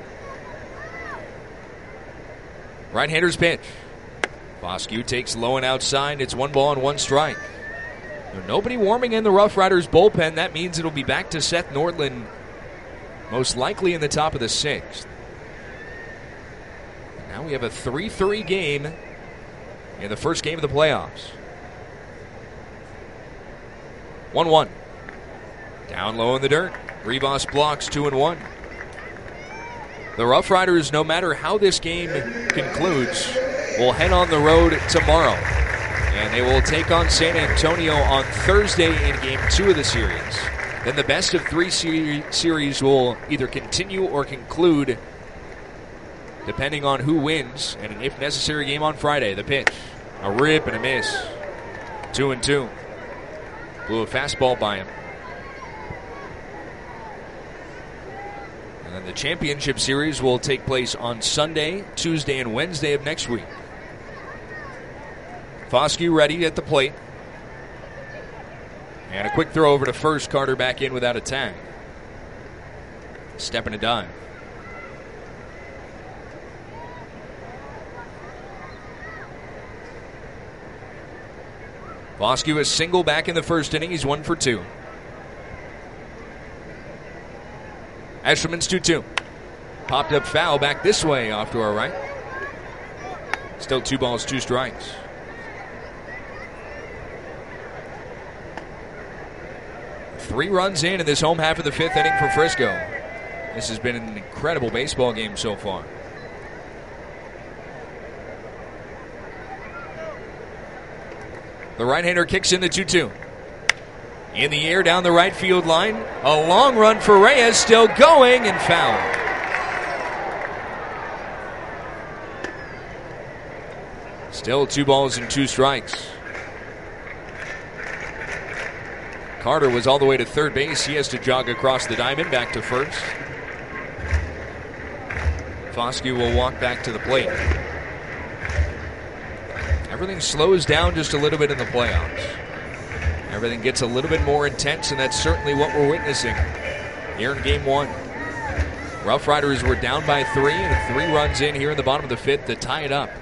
Right-hander's pitch. Foscue takes low and outside. It's one ball and one strike. Nobody warming in the Rough Riders bullpen. That means it'll be back to Seth Nordland, most likely in the top of the sixth. Now we have a three three game in the first game of the playoffs. one one. Down low in the dirt. Rivas blocks two and one. The Rough Riders, no matter how this game concludes, will head on the road tomorrow. And they will take on San Antonio on Thursday in game two of the series. Then the best of three ser- series will either continue or conclude, depending on who wins, and an if necessary game on Friday. The pitch. A rip and a miss. Two and two. Blew a fastball by him. And then the championship series will take place on Sunday, Tuesday, and Wednesday of next week. Foscue ready at the plate. And a quick throw over to first. Carter back in without a tag. Step and a dive. Foscue is single back in the first inning. He's one for two. Eshelman's two two. Popped up foul back this way off to our right. Still two balls, two strikes. Three runs in in this home half of the fifth inning for Frisco. This has been an incredible baseball game so far. The right-hander kicks in the two two. In the air down the right field line. A long run for Reyes, still going, and foul. Still two balls and two strikes. Carter was all the way to third base. He has to jog across the diamond back to first. Foscue will walk back to the plate. Everything slows down just a little bit in the playoffs. Everything gets a little bit more intense, and that's certainly what we're witnessing here in game one. Rough Riders were down by three, and three runs in here in the bottom of the fifth to tie it up.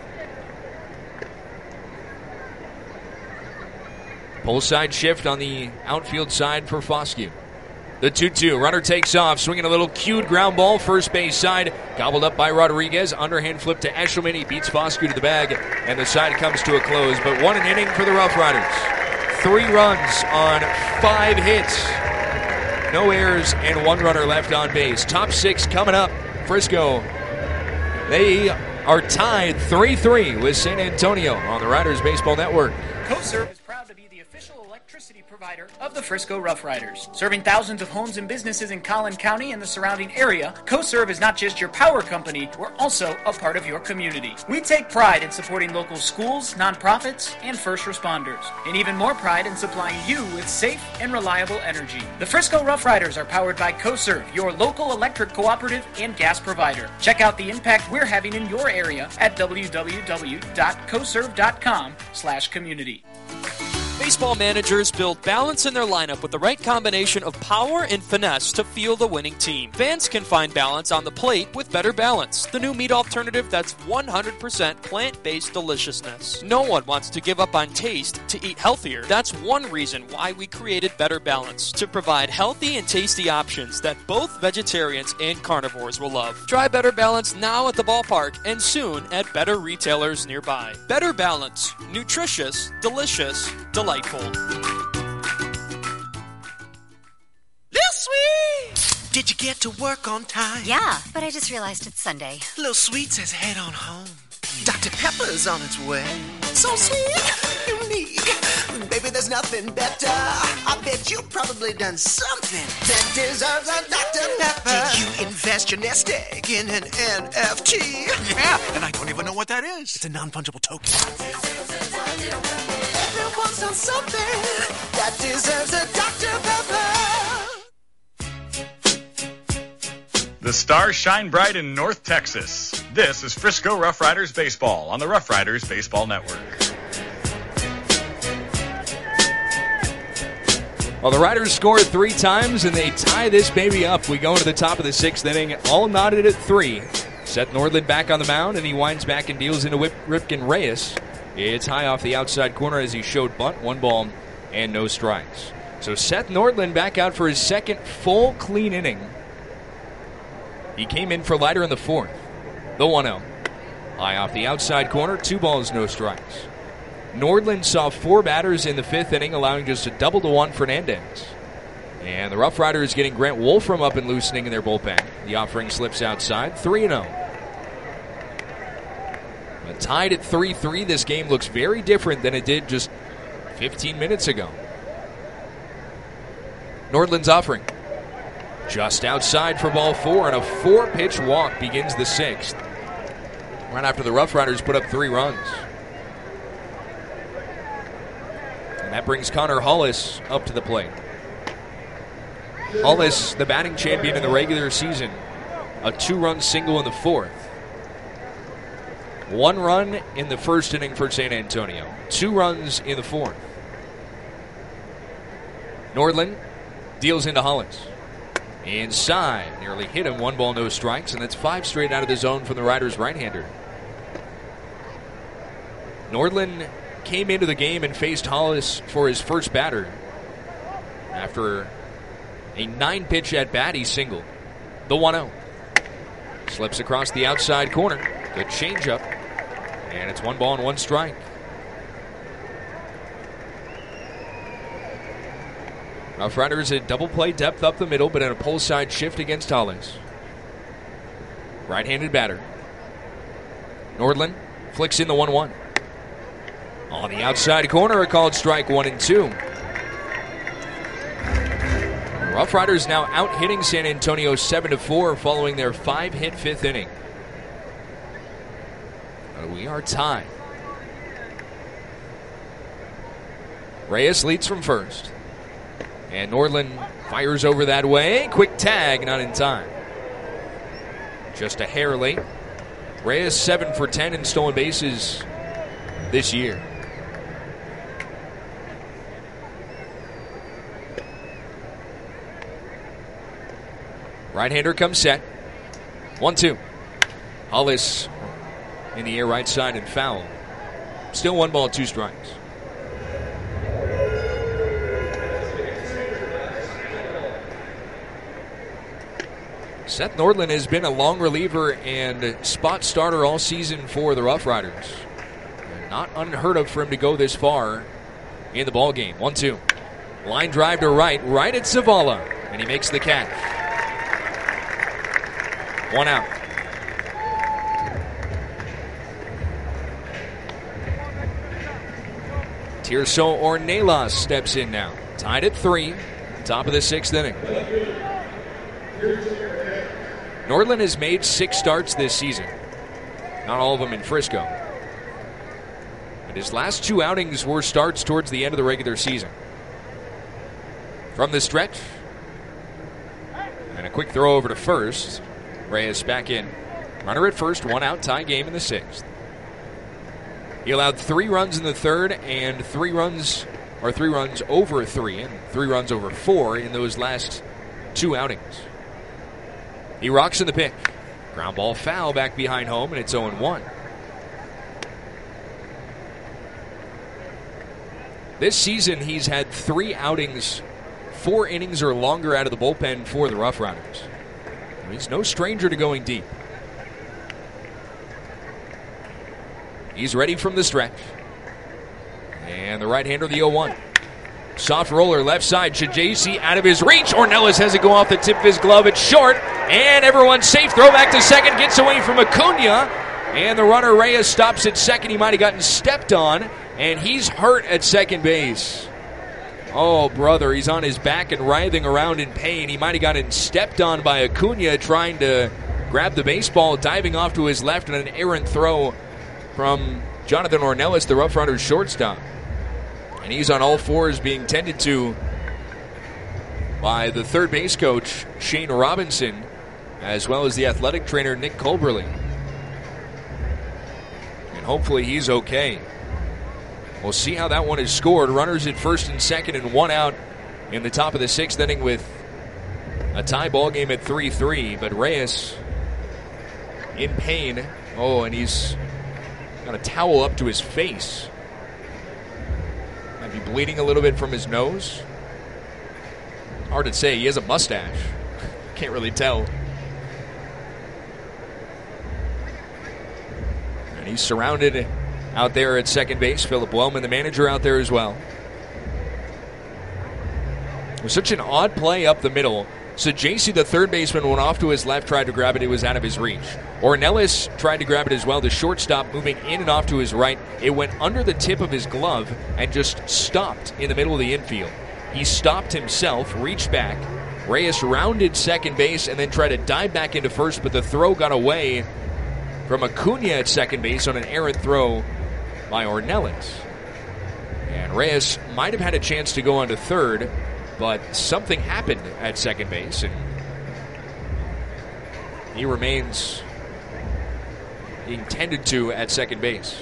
Pull side shift on the outfield side for Foscue. The two two. Runner takes off, swinging a little cued ground ball, first base side. Gobbled up by Rodriguez. Underhand flip to Eshelman. He beats Foscue to the bag, and the side comes to a close. But what an inning for the Rough Riders. Three runs on five hits. No errors and one runner left on base. Top six coming up. Frisco, they are tied three three with San Antonio on the Riders Baseball Network. CoServe is proud to be the official electricity provider of the Frisco Rough Riders. Serving thousands of homes and businesses in Collin County and the surrounding area, CoServe is not just your power company, we're also a part of your community. We take pride in supporting local schools, nonprofits, and first responders, and even more pride in supplying you with safe and reliable energy. The Frisco Rough Riders are powered by CoServe, your local electric cooperative and gas provider. Check out the impact we're having in your area at w w w dot coserve dot com slash community. Baseball managers build balance in their lineup with the right combination of power and finesse to fuel the winning team. Fans can find balance on the plate with Better Balance, the new meat alternative that's one hundred percent plant-based deliciousness. No one wants to give up on taste to eat healthier. That's one reason why we created Better Balance, to provide healthy and tasty options that both vegetarians and carnivores will love. Try Better Balance now at the ballpark and soon at better retailers nearby. Better Balance. Nutritious, delicious, delightful. Little Sweet! Did you get to work on time? Yeah, but I just realized it's Sunday. Little Sweet says head on home. Doctor Pepper's on its way. So sweet, unique. Baby, there's nothing better. I bet you've probably done something that deserves a Doctor Pepper. Did you invest your nest egg in an N F T? Yeah, and I don't even know what that is. It's a non-fungible token. Everyone's done something that deserves a Doctor Pepper. The stars shine bright in North Texas. This is Frisco Rough Riders Baseball on the Rough Riders Baseball Network. Well, the Riders scored three times, and they tie this baby up. We go into the top of the sixth inning, all knotted at three. Seth Nordland back on the mound, and he winds back and deals into Whip- Ripken Reyes. It's high off the outside corner as he showed bunt, one ball and no strikes. So Seth Nordland back out for his second full clean inning. He came in for Leiter in the fourth. The one oh. High off the outside corner, two balls, no strikes. Nordland saw four batters in the fifth inning, allowing just a double to one Fernandez. And the Rough Riders getting Grant Wolfram up and loosening in their bullpen. The offering slips outside, three and oh. But tied at three three, this game looks very different than it did just fifteen minutes ago. Nordland's offering. Just outside for ball four, and a four-pitch walk begins the sixth. Right after the Rough Riders put up three runs. And that brings Connor Hollis up to the plate. Hollis, the batting champion in the regular season, a two-run single in the fourth. One run in the first inning for San Antonio. Two runs in the fourth. Nordland deals into Hollis. Inside, nearly hit him, one ball, no strikes, and that's five straight out of the zone from the Riders' right-hander. Nordland came into the game and faced Hollis for his first batter. After a nine-pitch at-bat, he singled. The one oh. Slips across the outside corner. Good changeup. And it's one ball and one strike. Rough Riders a double play depth up the middle, but in a pull side shift against Hollis. Right-handed batter. Nordland flicks in the one one. On the outside corner, a called strike, one and two. Rough Riders now out hitting San Antonio seven to four following their five-hit fifth inning. We are tied. Reyes leads from first. And Nordland fires over that way. Quick tag, not in time. Just a hair late. Reyes seven for ten in stolen bases this year. Right-hander comes set. one two. Hollis in the air right side and foul. Still one ball, two strikes. Seth Nordland has been a long reliever and spot starter all season for the Rough Riders. Not unheard of for him to go this far in the ball game. one two. Line drive to right, right at Zavala, and he makes the catch. One out. Tirso Ornelas steps in now. Tied at three. Top of the sixth inning. Nordland has made six starts this season. Not all of them in Frisco. But his last two outings were starts towards the end of the regular season. From the stretch. And a quick throw over to first. Reyes back in. Runner at first, one out, tie game in the sixth. He allowed three runs in the third and three runs, or three runs over three, and three runs over four in those last two outings. He rocks in the pick. Ground ball foul back behind home, and it's oh and one. This season, he's had three outings, four innings or longer out of the bullpen for the Rough Riders. He's no stranger to going deep. He's ready from the stretch. And the right-hander, the oh one. Soft roller, left side. Shajaisi out of his reach. Ornelas has it go off the tip of his glove. It's short. And everyone's safe. Throw back to second. Gets away from Acuna. And the runner, Reyes, stops at second. He might have gotten stepped on. And he's hurt at second base. Oh, brother. He's on his back and writhing around in pain. He might have gotten stepped on by Acuna trying to grab the baseball, diving off to his left, and an errant throw from Jonathan Ornelas, the Rough Riders shortstop. And he's on all fours being tended to by the third base coach, Shane Robinson, as well as the athletic trainer Nick Colberly. And hopefully he's okay. We'll see how that one is scored. Runners at first and second and one out in the top of the sixth inning with a tie ball game at three three. But Reyes in pain. Oh, and he's got a towel up to his face. Might be bleeding a little bit from his nose. Hard to say. He has a mustache. Can't really tell. And he's surrounded out there at second base. Philip Wellman, the manager, out there as well. It was such an odd play up the middle. So J C, the third baseman, went off to his left, tried to grab it. It was out of his reach. Ornelas tried to grab it as well. The shortstop moving in and off to his right. It went under the tip of his glove and just stopped in the middle of the infield. He stopped himself, reached back. Reyes rounded second base and then tried to dive back into first, but the throw got away from Acuna at second base on an errant throw by Ornelas. And Reyes might have had a chance to go on to third, but something happened at second base, and he remains being tended to at second base.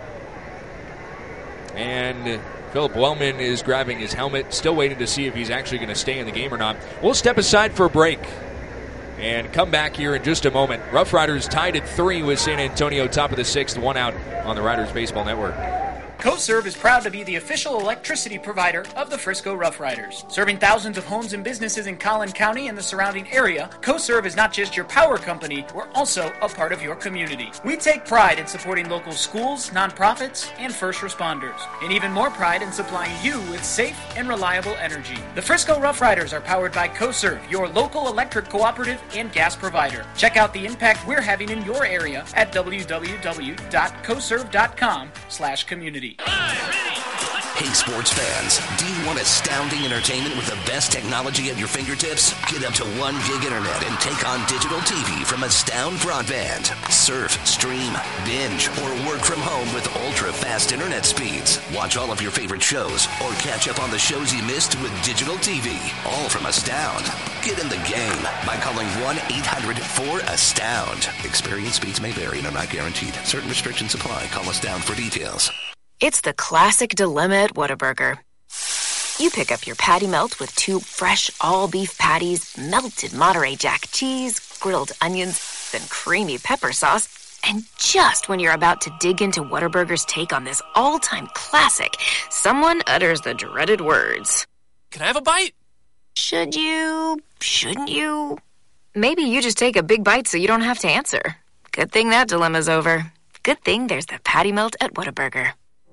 And Philip Wellman is grabbing his helmet, still waiting to see if he's actually going to stay in the game or not. We'll step aside for a break and come back here in just a moment. Rough Riders tied at three with San Antonio, top of the sixth, one out on the Riders Baseball Network. CoServe is proud to be the official electricity provider of the Frisco Rough Riders. Serving thousands of homes and businesses in Collin County and the surrounding area, CoServe is not just your power company, we're also a part of your community. We take pride in supporting local schools, nonprofits, and first responders, and even more pride in supplying you with safe and reliable energy. The Frisco Rough Riders are powered by CoServe, your local electric cooperative and gas provider. Check out the impact we're having in your area at w w w dot coserve dot com slash community. Hey, sports fans, do you want astounding entertainment with the best technology at your fingertips? Get up to one gig internet and take on digital T V from Astound Broadband. Surf, stream, binge, or work from home with ultra-fast internet speeds. Watch all of your favorite shows or catch up on the shows you missed with digital T V. All from Astound. Get in the game by calling one eight hundred four astound. Experience speeds may vary and are not guaranteed. Certain restrictions apply. Call Astound for details. It's the classic dilemma at Whataburger. You pick up your patty melt with two fresh all-beef patties, melted Monterey Jack cheese, grilled onions, then creamy pepper sauce, and just when you're about to dig into Whataburger's take on this all-time classic, someone utters the dreaded words. Can I have a bite? Should you? Shouldn't you? Maybe you just take a big bite so you don't have to answer. Good thing that dilemma's over. Good thing there's the patty melt at Whataburger.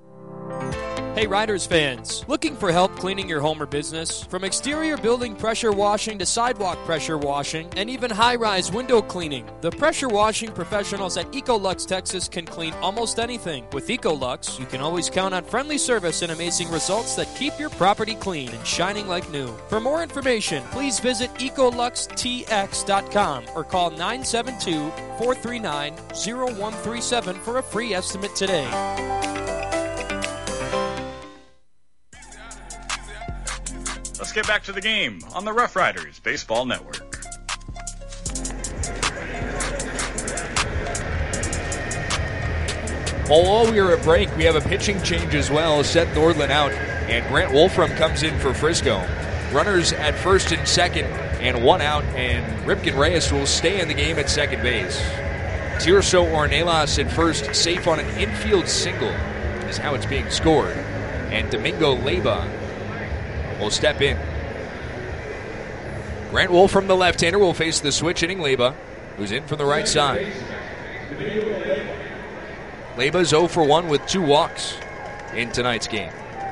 Hey Riders fans, looking for help cleaning your home or business? From exterior building pressure washing to sidewalk pressure washing and even high-rise window cleaning, the pressure washing professionals at Ecolux Texas can clean almost anything. With Ecolux, you can always count on friendly service and amazing results that keep your property clean and shining like new. For more information, please visit ecolux t x dot com or call nine seven two, four three nine, zero one three seven for a free estimate today. Let's get back to the game on the Rough Riders Baseball Network. Well, while we were at break, we have a pitching change as well. Seth Nordland out, and Grant Wolfram comes in for Frisco. Runners at first and second, and one out, and Ripken Reyes will stay in the game at second base. Tirso Ornelas at first, safe on an infield single, is how it's being scored. And Domingo Leyba will step in. Grant Wolfram, the left-hander, will face the switch-hitting Leyba, who's in from the right side. Leyba's oh for one with two walks in tonight's game.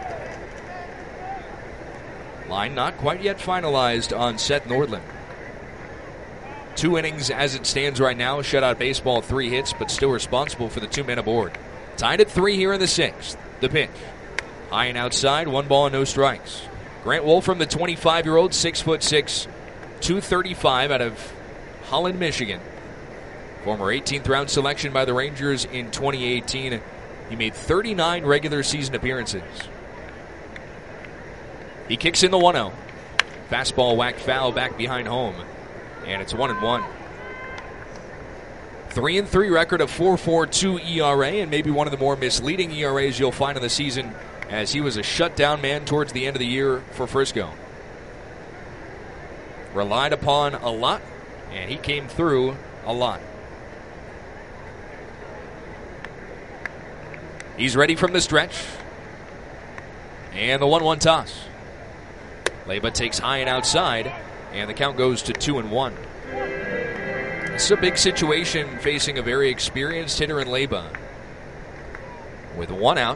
Line not quite yet finalized on Seth Nordland. Two innings as it stands right now. Shutout baseball, three hits, but still responsible for the two men aboard. Tied at three here in the sixth. The pitch. High and outside, one ball and no strikes. Grant Wolfram, the twenty-five-year-old, six foot six, two thirty-five, out of Holland, Michigan. Former eighteenth round selection by the Rangers in twenty eighteen. He made thirty-nine regular season appearances. He kicks in the one oh. Fastball whacked foul back behind home. And it's one and one. three and three record, a four point four two E R A, and maybe one of the more misleading E R As you'll find in the season, as he was a shutdown man towards the end of the year for Frisco. Relied upon a lot, and he came through a lot. He's ready from the stretch. And the one one toss. Leyba takes high and outside, and the count goes to two and one. It's a big situation facing a very experienced hitter in Leyba. With one out,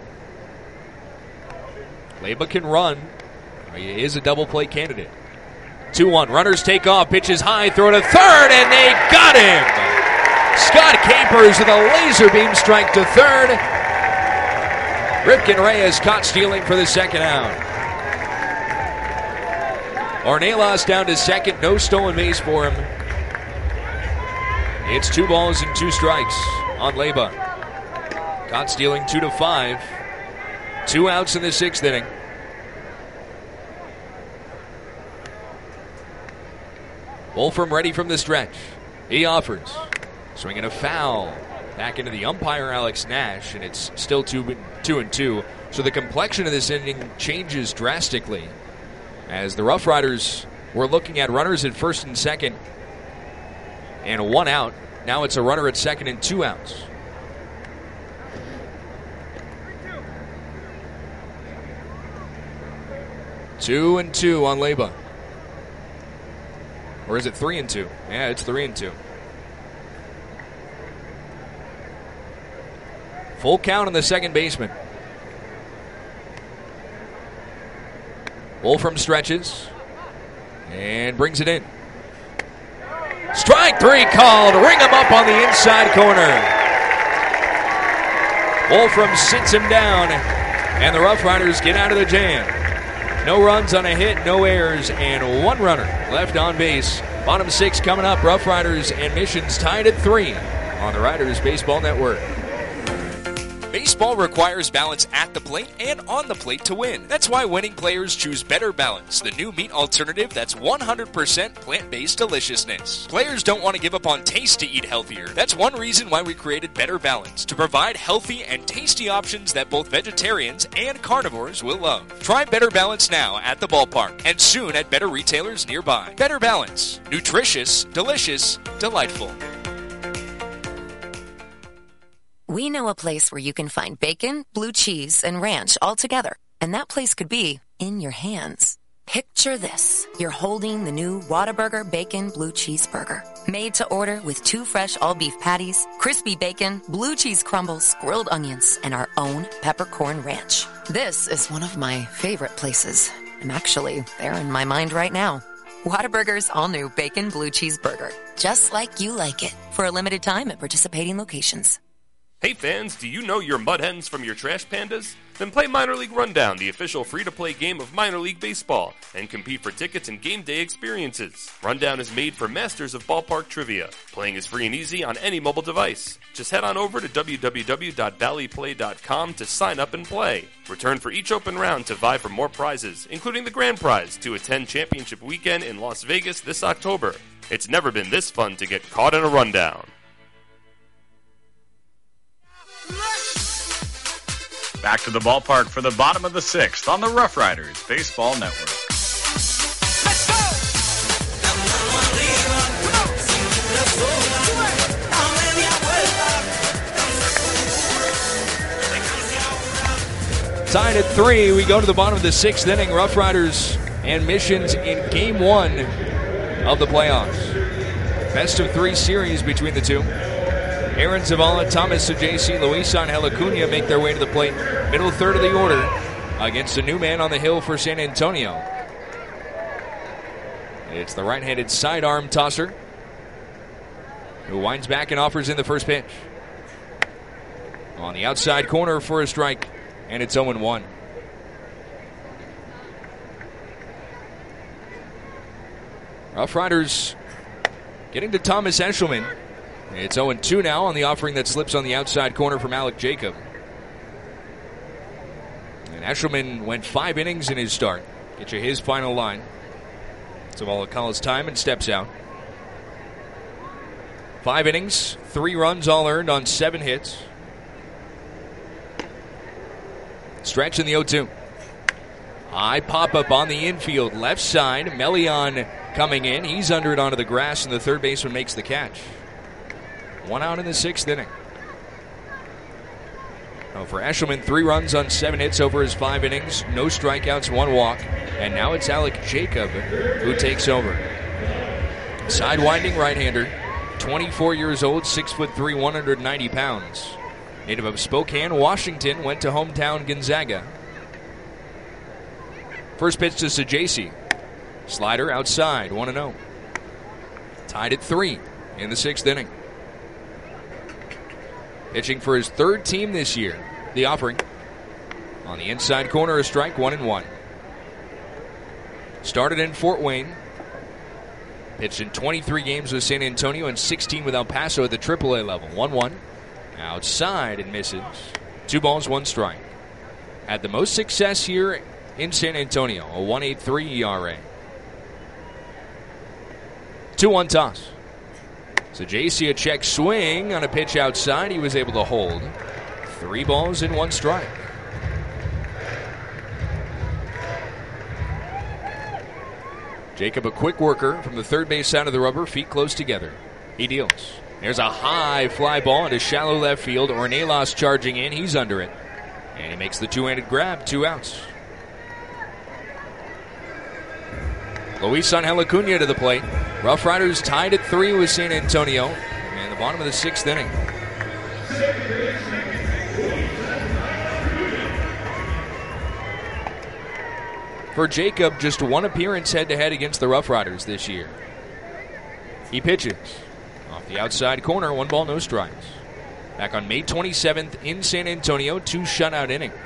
Leyba can run. He is a double play candidate. two one. Runners take off. Pitches high. Throw to third, and they got him. Scott Capers with a laser beam strike to third. Ripken Reyes caught stealing for the second out. Ornelas down to second. No stolen base for him. It's two balls and two strikes on Leyba. Caught stealing two to five. Two outs in the sixth inning. Wolfram ready from the stretch. He offers. Swinging a foul. Back into the umpire, Alex Nash, and it's still two, two and two. So the complexion of this inning changes drastically, as the Rough Riders were looking at runners at first and second and one out. Now it's a runner at second and two outs. Two and two on Leyba. Or is it three and two? Yeah, it's three and two. Full count on the second baseman. Wolfram stretches and brings it in. Strike three called. Ring him up on the inside corner. Wolfram sits him down, and the Rough Riders get out of the jam. No runs on a hit, no errors, and one runner left on base. Bottom six coming up. Rough Riders and Missions tied at three on the Riders Baseball Network. Baseball requires balance at the plate and on the plate to win. That's why winning players choose Better Balance, the new meat alternative that's one hundred percent plant-based deliciousness. Players don't want to give up on taste to eat healthier. That's one reason why we created Better Balance, to provide healthy and tasty options that both vegetarians and carnivores will love. Try Better Balance now at the ballpark and soon at better retailers nearby. Better Balance. Nutritious, delicious, delightful. We know a place where you can find bacon, blue cheese, and ranch all together. And that place could be in your hands. Picture this. You're holding the new Whataburger Bacon Blue Cheese Burger. Made to order with two fresh all-beef patties, crispy bacon, blue cheese crumbles, grilled onions, and our own peppercorn ranch. This is one of my favorite places. I'm actually there in my mind right now. Whataburger's all-new Bacon Blue Cheese Burger. Just like you like it. For a limited time at participating locations. Hey fans, do you know your Mud Hens from your Trash Pandas? Then play Minor League Rundown, the official free-to-play game of Minor League Baseball, and compete for tickets and game day experiences. Rundown is made for masters of ballpark trivia. Playing is free and easy on any mobile device. Just head on over to w w w dot valley play dot com to sign up and play. Return for each open round to vie for more prizes, including the grand prize to attend Championship Weekend in Las Vegas this October. It's never been this fun to get caught in a rundown. Back to the ballpark for the bottom of the sixth on the Rough Riders Baseball Network. Tied at three, we go to the bottom of the sixth inning. Rough Riders and Missions in game one of the playoffs. Best of three series between the two. Aaron Zavala, Thomas Saggese, Luis Angel Acuna make their way to the plate. Middle third of the order against a new man on the hill for San Antonio. It's the right-handed sidearm tosser who winds back and offers in the first pitch. On the outside corner for a strike, and it's oh and one. Rough Riders getting to Thomas Eshelman. It's oh and two now on the offering that slips on the outside corner from Alec Jacob. And Eshelman went five innings in his start. Get you his final line. Zavala calls time and steps out. Five innings, three runs all earned on seven hits. Stretch in the oh two. High pop-up on the infield, left side. Melion coming in. He's under it onto the grass, and the third baseman makes the catch. One out in the sixth inning. Now for Eshelman, three runs on seven hits over his five innings. No strikeouts, one walk. And now it's Alec Jacob who takes over. Sidewinding right-hander, twenty-four years old, six foot three, one hundred ninety pounds. Native of Spokane, Washington, went to hometown Gonzaga. First pitch to Sajaci. Slider outside, one and oh. Tied at three in the sixth inning. Pitching for his third team this year. The offering. On the inside corner, a strike, one and one. Started in Fort Wayne. Pitched in twenty-three games with San Antonio and sixteen with El Paso at the triple A level. one one. Outside and misses. Two balls, one strike. Had the most success here in San Antonio, a one point eight three E R A. two one toss. So J C a check swing on a pitch outside. He was able to hold. Three balls and one strike. Jacob, a quick worker from the third base side of the rubber, feet close together. He deals. There's a high fly ball into shallow left field. Ornelas charging in. He's under it. And he makes the two-handed grab. Two outs. Luis Angel Acuna to the plate. Rough Riders tied at three with San Antonio. And the bottom of the sixth inning. For Jacob, just one appearance head-to-head against the Rough Riders this year. He pitches. Off the outside corner, one ball, no strikes. Back on May twenty-seventh in San Antonio, two shutout innings.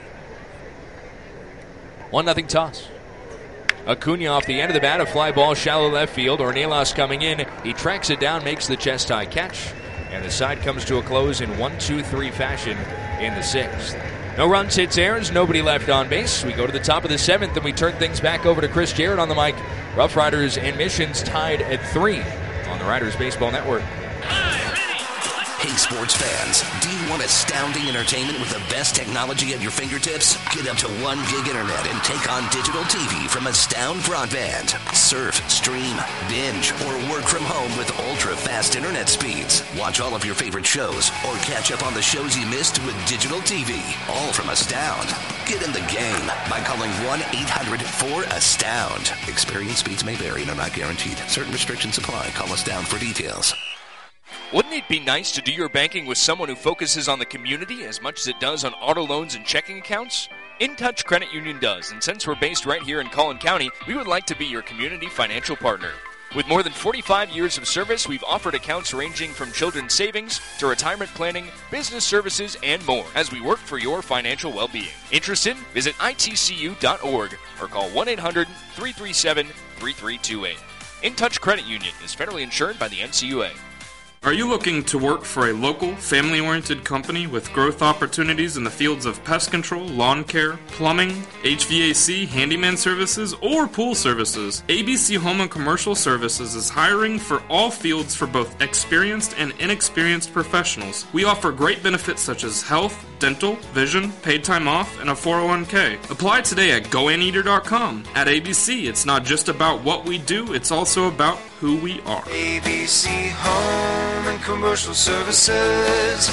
one nothing toss. Acuna off the end of the bat, a fly ball, shallow left field. Ornelas coming in. He tracks it down, makes the chest high catch. And the side comes to a close in one two three fashion in the sixth. No runs, hits, errands, nobody left on base. We go to the top of the seventh, and we turn things back over to Chris Jarrett on the mic. Rough Riders and Missions tied at three on the Riders Baseball Network. Hey, sports fans, do you want astounding entertainment with the best technology at your fingertips? Get up to one gig internet and take on digital T V from Astound Broadband. Surf, stream, binge, or work from home with ultra-fast internet speeds. Watch all of your favorite shows or catch up on the shows you missed with digital T V. All from Astound. Get in the game by calling one eight hundred four astound. Experience speeds may vary and are not guaranteed. Certain restrictions apply. Call Astound for details. Wouldn't it be nice to do your banking with someone who focuses on the community as much as it does on auto loans and checking accounts? InTouch Credit Union does, and since we're based right here in Collin County, we would like to be your community financial partner. With more than forty-five years of service, we've offered accounts ranging from children's savings to retirement planning, business services, and more as we work for your financial well-being. Interested? Visit I T C U dot org or call one eight hundred three three seven three three two eight. InTouch Credit Union is federally insured by the N C U A. Are you looking to work for a local, family-oriented company with growth opportunities in the fields of pest control, lawn care, plumbing, H V A C, handyman services, or pool services? A B C Home and Commercial Services is hiring for all fields for both experienced and inexperienced professionals. We offer great benefits such as health, dental, vision, paid time off, and a four oh one k. Apply today at go anteater dot com. At A B C, it's not just about what we do, it's also about who we are. A B C Home and Commercial Services.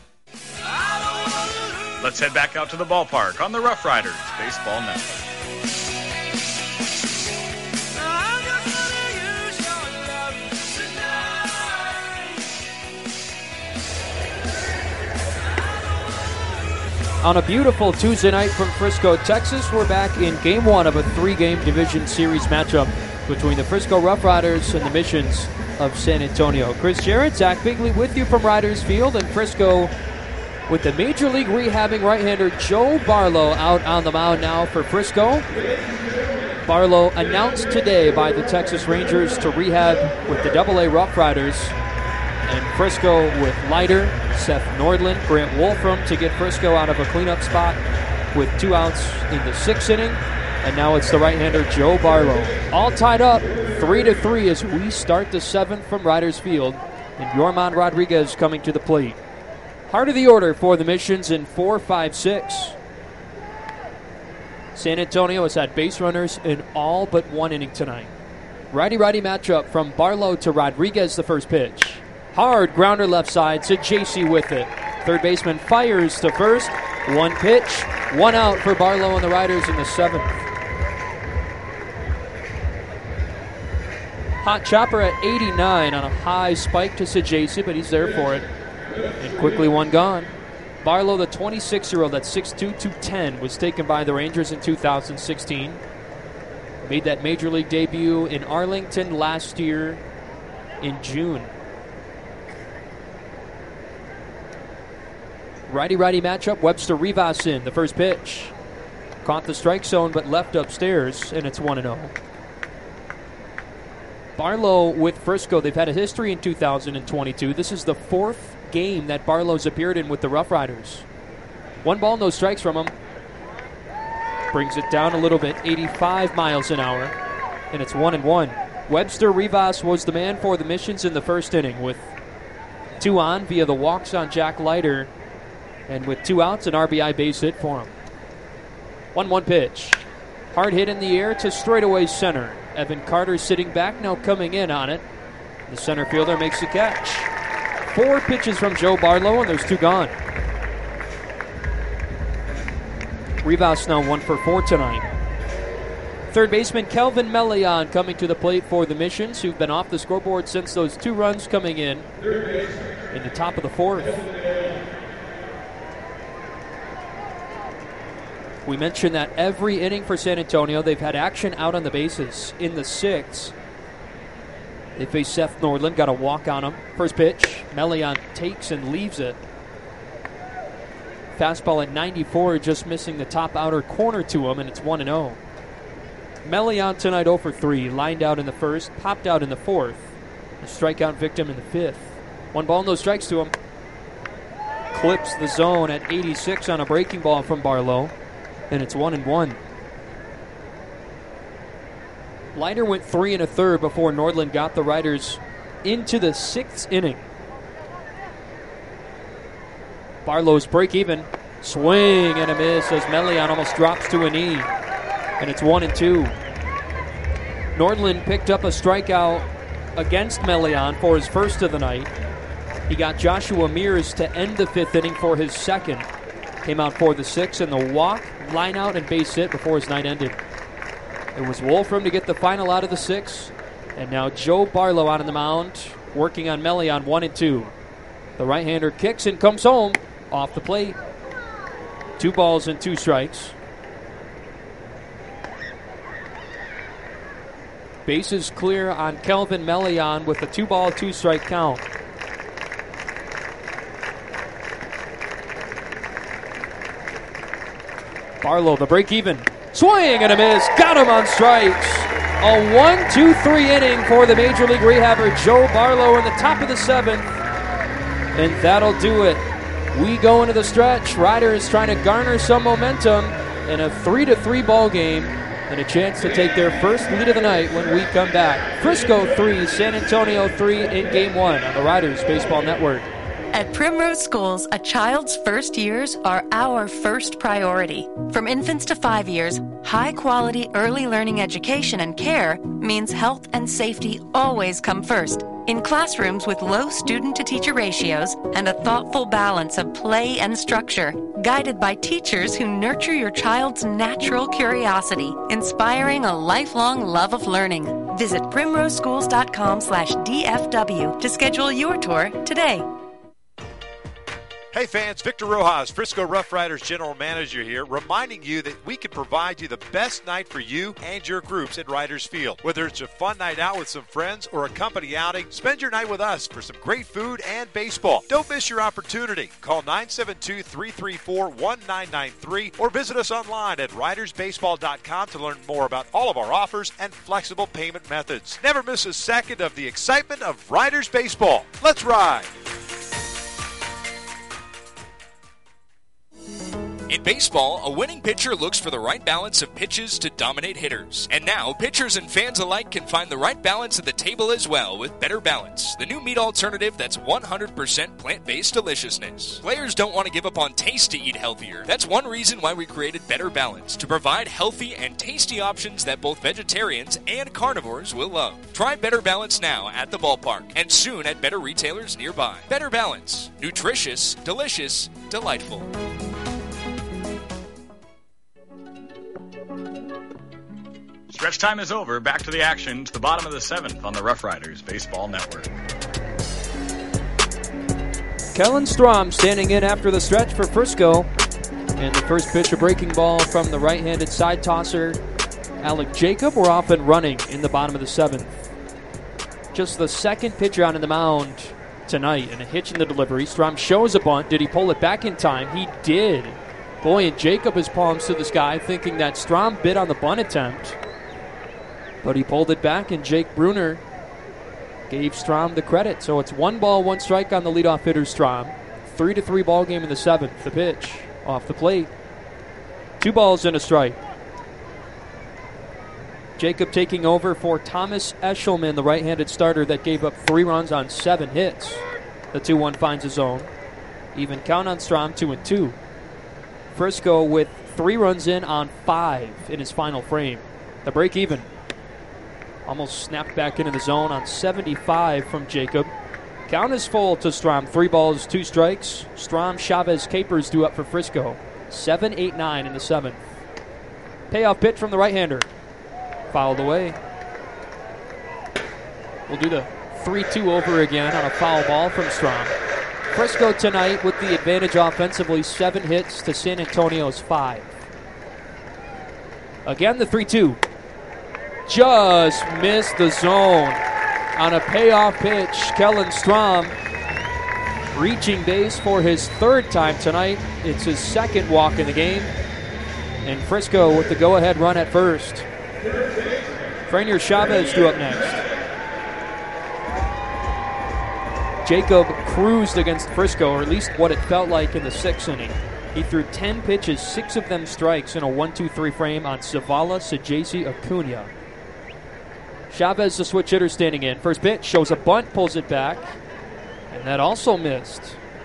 Let's head back out to the ballpark on the Rough Riders Baseball Network. On a beautiful Tuesday night from Frisco, Texas, we're back in game one of a three-game division series matchup between the Frisco Rough Riders and the Missions of San Antonio. Chris Jarrett, Zach Bigley with you from Riders Field, and Frisco with the Major League rehabbing right-hander Joe Barlow out on the mound now for Frisco. Barlow announced today by the Texas Rangers to rehab with the Double A Rough Riders. And Frisco with Leiter, Seth Nordland, Grant Wolfram to get Frisco out of a cleanup spot with two outs in the sixth inning. And now it's the right-hander Joe Barlow. All tied up three to three as we start the seventh from Riders Field And Yorman Rodriguez coming to the plate. Heart of the order for the Missions in four five six. San Antonio has had base runners in all but one inning tonight. Righty-righty matchup from Barlow to Rodriguez, the first pitch. Hard grounder left side to J C with it. Third baseman fires to first. One pitch, one out for Barlow and the Riders in the seventh. Hot chopper at eighty-nine on a high spike to Sajaci, but he's there for it. And quickly one gone. Barlow, the twenty-six-year-old at six two, two ten, was taken by the Rangers in two thousand sixteen. Made that major league debut in Arlington last year in June. Righty-righty matchup, Webster Rivas in, the first pitch. Caught the strike zone but left upstairs, and it's one and oh. Barlow with Frisco, they've had a history in two thousand twenty-two. This is the fourth game that Barlow's appeared in with the Rough Riders. One ball, no strikes from him. Brings it down a little bit, eighty-five miles an hour, and it's one and one. Webster Rivas was the man for the Missions in the first inning with two on via the walks on Jack Leiter, and with two outs, an R B I base hit for him. one one pitch. Hard hit in the air to straightaway center. Evan Carter sitting back, now coming in on it. The center fielder makes the catch. Four pitches from Joe Barlow, and there's two gone. Rivas now one for four tonight. Third baseman Kelvin Melian coming to the plate for the Missions, who've been off the scoreboard since those two runs coming in in the top of the fourth. We mentioned that every inning for San Antonio, they've had action out on the bases. In the sixth, they face Seth Nordland, got a walk on him. First pitch, Melian takes and leaves it. Fastball at ninety-four, just missing the top outer corner to him, and it's one and oh. Melian tonight oh for three, lined out in the first, popped out in the fourth. A strikeout victim in the fifth. One ball, no strikes to him. Clips the zone at eighty-six on a breaking ball from Barlow, and it's one and one. Leiter went three and a third before Nordland got the Riders into the sixth inning. Barlow's break even. Swing and a miss as Melian almost drops to a knee. And it's one and two. Nordland picked up a strikeout against Melian for his first of the night. He got Joshua Mears to end the fifth inning for his second. Came out for the sixth in the walk, line out, and base hit before his night ended. It was Wolfram to get the final out of the sixth. And now Joe Barlow out on the mound, working on Melian one and two. The right-hander kicks and comes home off the plate. Two balls and two strikes. Bases clear on Kelvin Melian with a two-ball, two-strike count. Barlow, the break even. Swing and a miss. Got him on strikes. A one two three inning for the Major League rehabber Joe Barlow in the top of the seventh. And that'll do it. We go into the stretch. Riders trying to garner some momentum in a three to three ball game and a chance to take their first lead of the night when we come back. Frisco three, San Antonio three in game one on the Riders Baseball Network. At Primrose Schools, a child's first years are our first priority. From infants to five years, high-quality early learning education and care means health and safety always come first. In classrooms with low student-to-teacher ratios and a thoughtful balance of play and structure, guided by teachers who nurture your child's natural curiosity, inspiring a lifelong love of learning. Visit primroseschools.com slash DFW to schedule your tour today. Hey fans, Victor Rojas, Frisco Rough Riders General Manager here, reminding you that we can provide you the best night for you and your groups at Riders Field. Whether it's a fun night out with some friends or a company outing, spend your night with us for some great food and baseball. Don't miss your opportunity. Call nine seven two, three three four, one nine nine three or visit us online at riders baseball dot com to learn more about all of our offers and flexible payment methods. Never miss a second of the excitement of Riders Baseball. Let's ride! In baseball, a winning pitcher looks for the right balance of pitches to dominate hitters. And now, pitchers and fans alike can find the right balance at the table as well with Better Balance, the new meat alternative that's one hundred percent plant-based deliciousness. Players don't want to give up on taste to eat healthier. That's one reason why we created Better Balance, to provide healthy and tasty options that both vegetarians and carnivores will love. Try Better Balance now at the ballpark and soon at better retailers nearby. Better Balance. Nutritious, delicious, delightful. Stretch time is over. Back to the action to the bottom of the seventh on the Rough Riders Baseball Network. Kellen Strom standing in after the stretch for Frisco. And the first pitch, a breaking ball from the right-handed side tosser, Alec Jacob. We're off and running in the bottom of the seventh. Just the second pitcher out on the mound tonight, and a hitch in the delivery. Strom shows a bunt. Did he pull it back in time? He did. Boy, and Jacob his palms to the sky, thinking that Strom bit on the bunt attempt. But he pulled it back, and Jake Bruner gave Strom the credit. So it's one ball, one strike on the leadoff hitter, Strom. Three to three ball game in the seventh. The pitch off the plate. Two balls and a strike. Jacob taking over for Thomas Eshelman, the right-handed starter that gave up three runs on seven hits. The two one finds his own. Even count on Strom, two and two. Frisco with three runs in on five in his final frame. The break even. Almost snapped back into the zone on seventy-five from Jacob. Count is full to Strom. Three balls, two strikes. Strom, Chavez, Capers due up for Frisco. seven eight nine in the seventh. Payoff pitch from the right-hander. Fouled away. We'll do the three two over again on a foul ball from Strom. Frisco tonight with the advantage offensively. Seven hits to San Antonio's five. Again, the three two. Just missed the zone on a payoff pitch. Kellen Strom reaching base for his third time tonight. It's his second walk in the game. And Frisco with the go-ahead run at first. Franier Chavez due up next. Jacob cruised against Frisco, or at least what it felt like in the sixth inning. He threw ten pitches, six of them strikes in a one two three frame on Zavala, Sajazi, Acuna. Chavez, the switch hitter, standing in. First pitch, shows a bunt, pulls it back. And that also missed.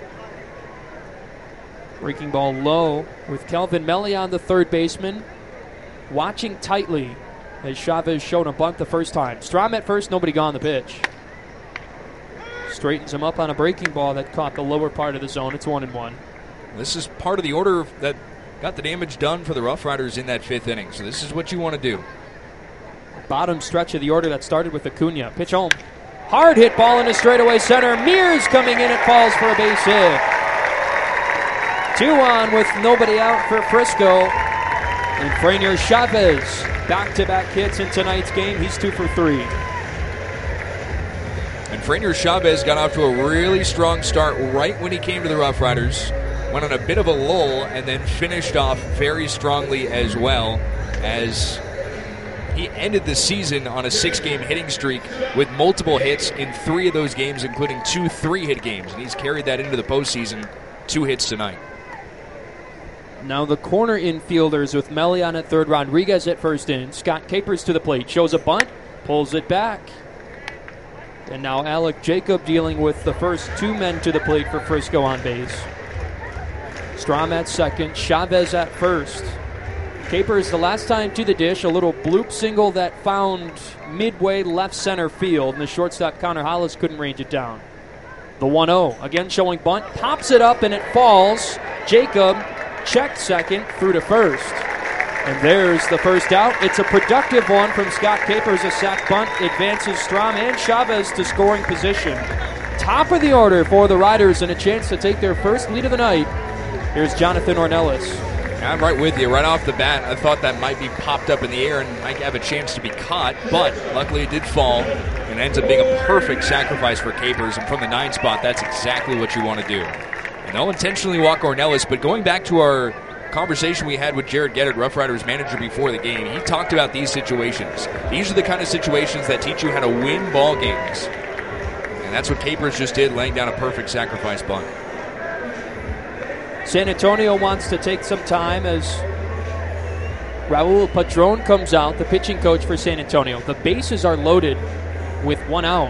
Breaking ball low with Kelvin Melion, the third baseman, watching tightly as Chavez showed a bunt the first time. Strom at first, nobody gone the pitch. Straightens him up on a breaking ball that caught the lower part of the zone. It's one and one. This is part of the order that got the damage done for the Rough Riders in that fifth inning. So this is what you want to do. Bottom stretch of the order that started with Acuna. Pitch home. Hard hit ball into straightaway center. Mears coming in. It falls for a base hit. Two on with nobody out for Frisco. And Franier Chavez, back-to-back hits in tonight's game. He's two for three. And Franier Chavez got off to a really strong start right when he came to the Rough Riders. Went on a bit of a lull and then finished off very strongly as well, as he ended the season on a six-game hitting streak with multiple hits in three of those games, including two three-hit games. And he's carried that into the postseason. Two hits tonight. Now the corner infielders with Melion at third, Rodriguez at first in. Scott Capers to the plate. Shows a bunt. Pulls it back. And now Alec Jacob dealing with the first two men to the plate for Frisco on base. Strom at second. Chavez at first. Capers the last time to the dish. A little bloop single that found midway left center field. And the shortstop Connor Hollis couldn't range it down. The one oh. Again showing bunt. Pops it up and it falls. Jacob checked second through to first. And there's the first out. It's a productive one from Scott Capers. A sac bunt advances Strom and Chavez to scoring position. Top of the order for the Riders and a chance to take their first lead of the night. Here's Jonathan Ornelas. I'm right with you. Right off the bat, I thought that might be popped up in the air and might have a chance to be caught, but luckily it did fall and ends up being a perfect sacrifice for Capers. And from the nine spot, that's exactly what you want to do. And they'll intentionally walk Ornelas, but going back to our conversation we had with Jared Geddard, Rough Riders manager, before the game, he talked about these situations. These are the kind of situations that teach you how to win ball games. And that's what Capers just did, laying down a perfect sacrifice bunt. San Antonio wants to take some time as Raul Padron comes out, the pitching coach for San Antonio. The bases are loaded with one out.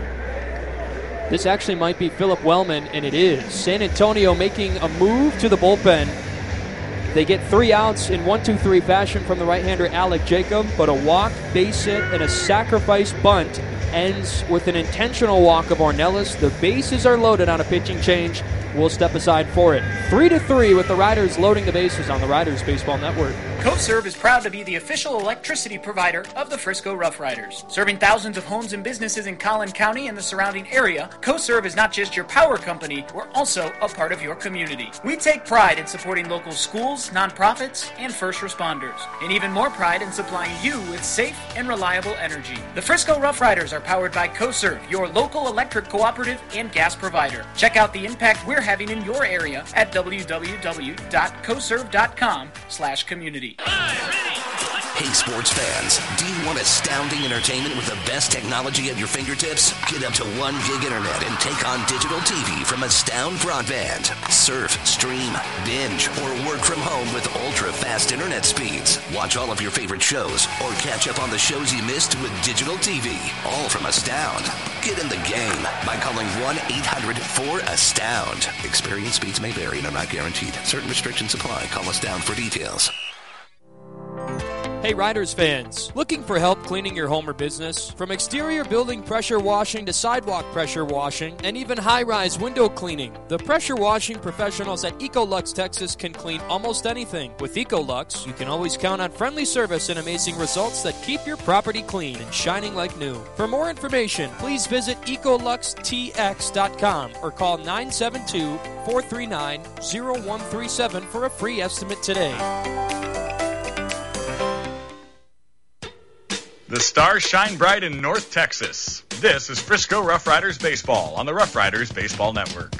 This actually might be Philip Wellman, and it is. San Antonio making a move to the bullpen. They get three outs in one two three fashion from the right-hander Alec Jacob, but a walk, base hit, and a sacrifice bunt ends with an intentional walk of Ornelas. The bases are loaded on a pitching change. We'll step aside for it. Three to three with the Riders loading the bases on the Riders Baseball Network. CoServe is proud to be the official electricity provider of the Frisco Rough Riders. Serving thousands of homes and businesses in Collin County and the surrounding area, CoServe is not just your power company, we're also a part of your community. We take pride in supporting local schools, nonprofits, and first responders, and even more pride in supplying you with safe and reliable energy. The Frisco Rough Riders are powered by CoServe, your local electric cooperative and gas provider. Check out the impact we're having in your area at w w w dot coserve dot com slash community. Hey, sports fans, do you want astounding entertainment with the best technology at your fingertips? Get up to one gig internet and take on digital T V from Astound Broadband. Surf, stream, binge, or work from home with ultra-fast internet speeds. Watch all of your favorite shows or catch up on the shows you missed with digital T V. All from Astound. Get in the game by calling one eight hundred four astound. Experience speeds may vary and are not guaranteed. Certain restrictions apply. Call Astound for details. Hey Riders fans, looking for help cleaning your home or business? From exterior building pressure washing to sidewalk pressure washing and even high-rise window cleaning, the pressure washing professionals at Ecolux Texas can clean almost anything. With Ecolux, you can always count on friendly service and amazing results that keep your property clean and shining like new. For more information, please visit ecolux t x dot com or call nine seven two, four three nine, zero one three seven for a free estimate today. The stars shine bright in North Texas. This is Frisco Rough Riders Baseball on the Rough Riders Baseball Network.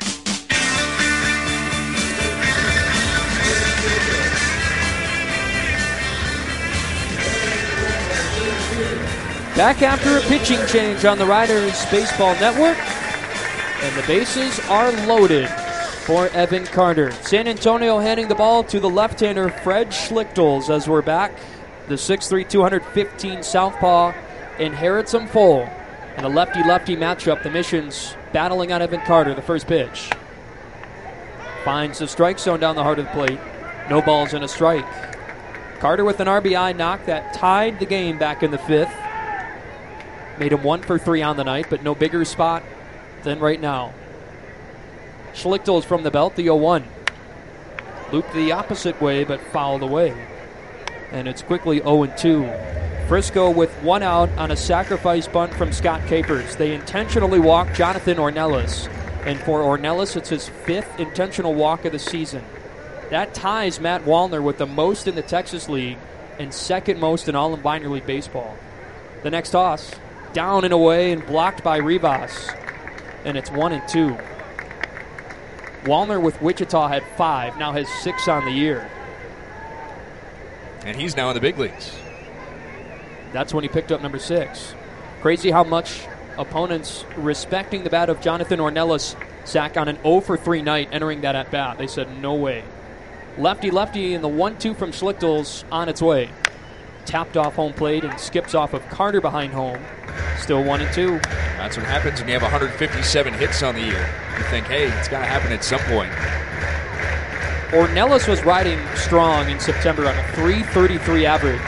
Back after a pitching change on the Riders Baseball Network, and the bases are loaded for Evan Carter. San Antonio handing the ball to the left-hander Fred Schlichtels as we're back. The six three, two hundred fifteen southpaw inherits him full. In a lefty-lefty matchup, the Missions battling on Evan Carter, the first pitch. Finds the strike zone down the heart of the plate. No balls and a strike. Carter with an R B I knock that tied the game back in the fifth. Made him one for three on the night, but no bigger spot than right now. Schlichtels from the belt, the oh one. Looped the opposite way, but fouled away. And it's quickly oh and two. Frisco with one out on a sacrifice bunt from Scott Capers. They intentionally walk Jonathan Ornelas. And for Ornelas, it's his fifth intentional walk of the season. That ties Matt Wallner with the most in the Texas League and second most in all of minor league baseball. The next toss, down and away and blocked by Rivas. And it's one and two. Wallner with Wichita had five, now has six on the year. And he's now in the big leagues. That's when he picked up number six. Crazy how much opponents respecting the bat of Jonathan Ornelas sack on an oh for three night entering that at bat. They said, no way. Lefty-lefty and the one two from Schlichtels on its way. Tapped off home plate and skips off of Carter behind home. Still one and two. That's what happens when you have one hundred fifty-seven hits on the year. You think, hey, it's got to happen at some point. Ornelas was riding strong in September on a three thirty-three average.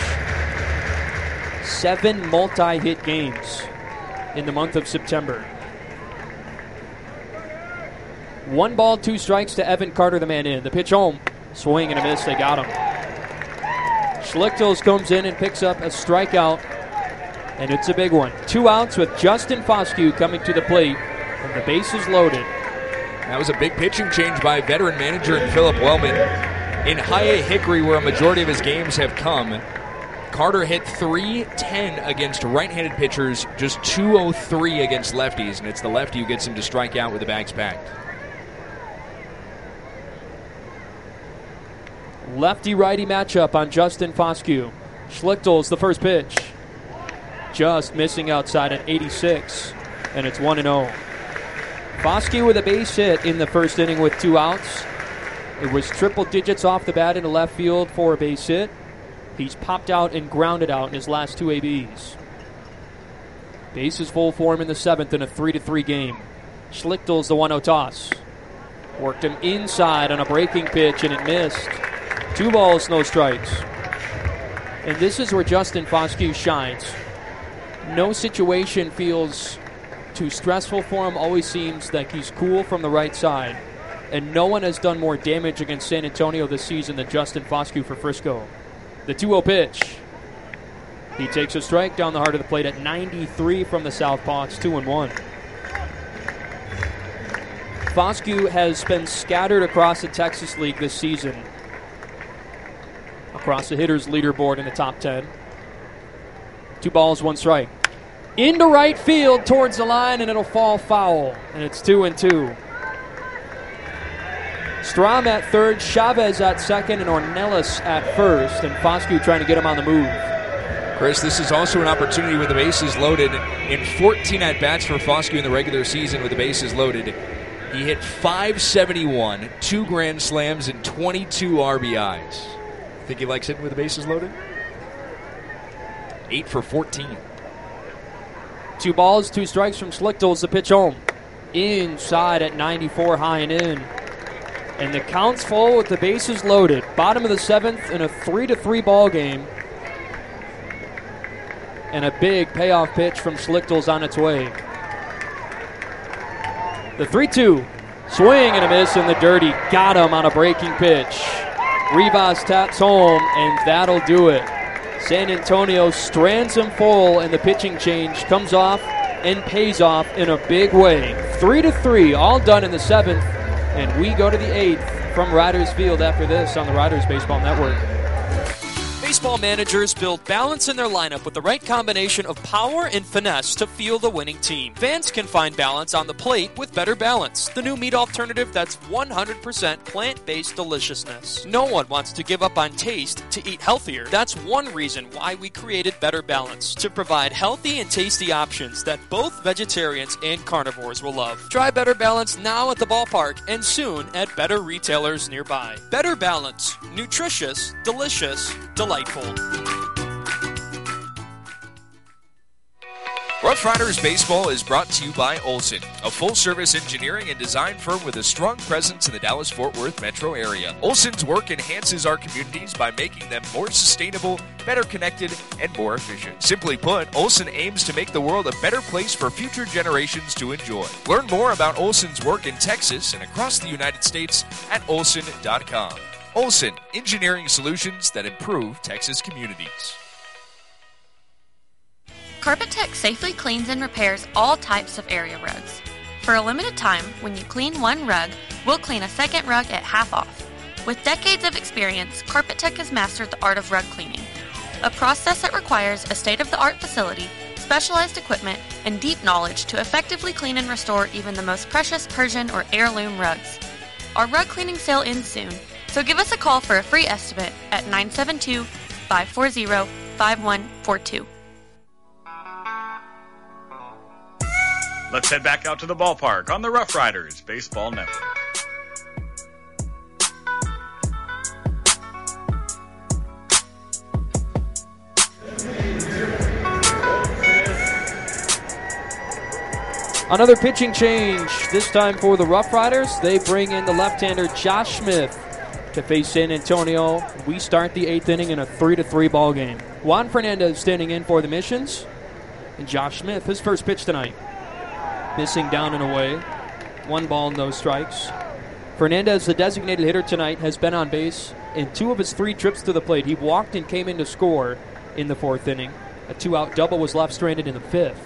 Seven multi-hit games in the month of September. One ball, two strikes to Evan Carter, the man in. The pitch home. Swing and a miss. They got him. Schlichtels comes in and picks up a strikeout, and it's a big one. Two outs with Justin Foscue coming to the plate, and the base is loaded. That was a big pitching change by veteran manager Philip Wellman. In High Hickory, where a majority of his games have come, Carter hit three ten against right-handed pitchers, just two oh three against lefties, and it's the lefty who gets him to strike out with the bags packed. Lefty-righty matchup on Justin Foscue. Schlichtels, the first pitch. Just missing outside at eighty-six, and it's one and oh. Foscue with a base hit in the first inning with two outs. It was triple digits off the bat into left field for a base hit. He's popped out and grounded out in his last two A Bs. Bases full for him in the seventh in a three to three game. Schlichtel's the one oh toss. Worked him inside on a breaking pitch, and it missed. Two balls, no strikes. And this is where Justin Foscue shines. No situation feels too stressful for him. Always seems like he's cool from the right side. And no one has done more damage against San Antonio this season than Justin Foscue for Frisco. The two oh pitch. He takes a strike down the heart of the plate at ninety-three from the southpaw. It's two and one. Foscue has been scattered across the Texas League this season. Across the hitters' leaderboard in the top ten. Two balls, one strike. Into right field towards the line, and it'll fall foul. And it's two and two. Strom at third, Chavez at second, and Ornelas at first. And Foscue trying to get him on the move. Chris, this is also an opportunity with the bases loaded. In fourteen at-bats for Foscue in the regular season with the bases loaded, he hit five seventy-one, two grand slams, and twenty-two R B Is. Think he likes hitting with the bases loaded? eight for fourteen. Two balls, two strikes from Schlichtel's the pitch home. Inside at ninety-four, high and in. And the count's full with the bases loaded. Bottom of the seventh in a three to three ball game. And a big payoff pitch from Schlichtel's on its way. The three two. Swing and a miss in the dirty. Got him on a breaking pitch. Rivas taps home, and that'll do it. San Antonio strands him full, and the pitching change comes off and pays off in a big way. Three to three, all done in the seventh, and we go to the eighth from Riders Field after this on the Riders Baseball Network. Baseball managers build balance in their lineup with the right combination of power and finesse to fuel the winning team. Fans can find balance on the plate with Better Balance, the new meat alternative that's one hundred percent plant-based deliciousness. No one wants to give up on taste to eat healthier. That's one reason why we created Better Balance, to provide healthy and tasty options that both vegetarians and carnivores will love. Try Better Balance now at the ballpark and soon at better retailers nearby. Better Balance. Nutritious, delicious, delightful. Rough Riders Baseball is brought to you by Olson, a full-service engineering and design firm with a strong presence in the Dallas-Fort Worth metro area. Olson's work enhances our communities by making them more sustainable, better connected, and more efficient. Simply put, Olson aims to make the world a better place for future generations to enjoy. Learn more about Olson's work in Texas and across the United States at olson dot com. Olson, engineering solutions that improve Texas communities. CarpetTech safely cleans and repairs all types of area rugs. For a limited time, when you clean one rug, we'll clean a second rug at half off. With decades of experience, CarpetTech has mastered the art of rug cleaning, a process that requires a state-of-the-art facility, specialized equipment, and deep knowledge to effectively clean and restore even the most precious Persian or heirloom rugs. Our rug cleaning sale ends soon, so give us a call for a free estimate at nine seven two, five four zero, five one four two. Let's head back out to the ballpark on the Rough Riders Baseball Network. Another pitching change, this time for the Rough Riders. They bring in the left-hander Josh Smith to face San Antonio. We start the eighth inning in a three to three ball game. Juan Fernandez standing in for the Missions. And Josh Smith, his first pitch tonight. Missing down and away. One ball, no strikes. Fernandez, the designated hitter tonight, has been on base in two of his three trips to the plate. He walked and came in to score in the fourth inning. A two-out double was left stranded in the fifth.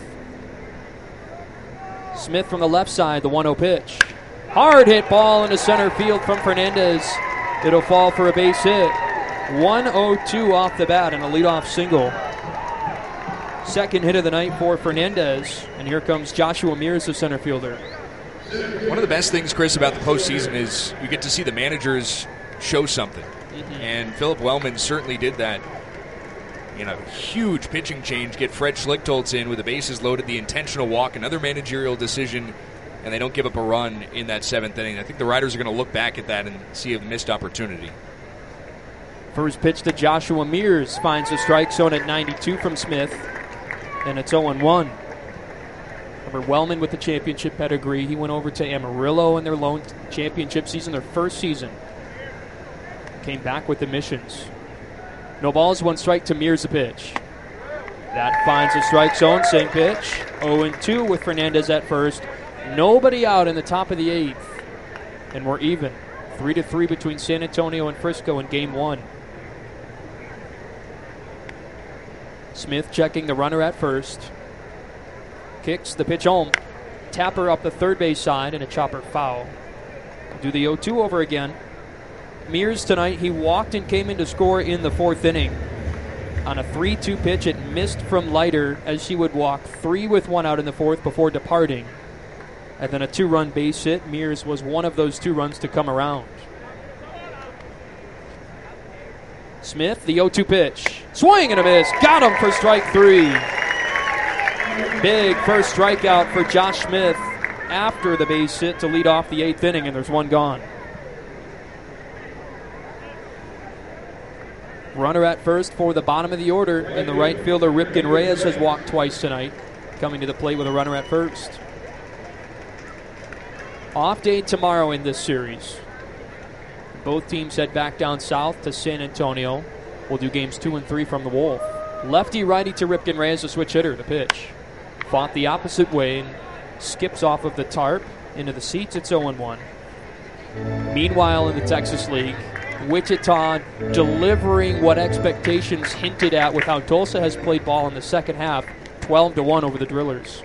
Smith from the left side, the one oh pitch. Hard hit ball into center field from Fernandez. It'll fall for a base hit. one oh two off the bat and a leadoff single. Second hit of the night for Fernandez. And here comes Joshua Mears, the center fielder. One of the best things, Chris, about the postseason is you get to see the managers show something. Mm-hmm. And Philip Wellman certainly did that. You know, huge pitching change, get Fred Schlichtoltz in with the bases loaded, the intentional walk, another managerial decision, and they don't give up a run in that seventh inning. I think the Riders are going to look back at that and see a missed opportunity. First pitch to Joshua Mears finds the strike zone at ninety-two from Smith, and it's oh and one. Remember, Wellman with the championship pedigree. He went over to Amarillo in their lone championship season, their first season. Came back with the missions. No balls, one strike to Mears a pitch. That finds the strike zone, same pitch. oh and two with Fernandez at first. Nobody out in the top of the eighth. And we're even. three to three between San Antonio and Frisco in game one. Smith checking the runner at first. Kicks the pitch home. Tapper up the third base side and a chopper foul. Do the oh two over again. Mears tonight, he walked and came in to score in the fourth inning. On a three two pitch, it missed from Leiter as she would walk three with one out in the fourth before departing. And then a two-run base hit. Mears was one of those two runs to come around. Smith, the oh two pitch. Swing and a miss. Got him for strike three. Big first strikeout for Josh Smith after the base hit to lead off the eighth inning, and there's one gone. Runner at first for the bottom of the order, and the right fielder Ripken Reyes has walked twice tonight, coming to the plate with a runner at first. Off day tomorrow in this series. Both teams head back down south to San Antonio. We'll do games two and three from the Wolf. Lefty-righty to Ripken Reyes, a switch hitter, the pitch. Fought the opposite way and skips off of the tarp into the seats. It's oh and one. Meanwhile, in the Texas League, Wichita delivering what expectations hinted at with how Tulsa has played ball in the second half, twelve to one over the Drillers.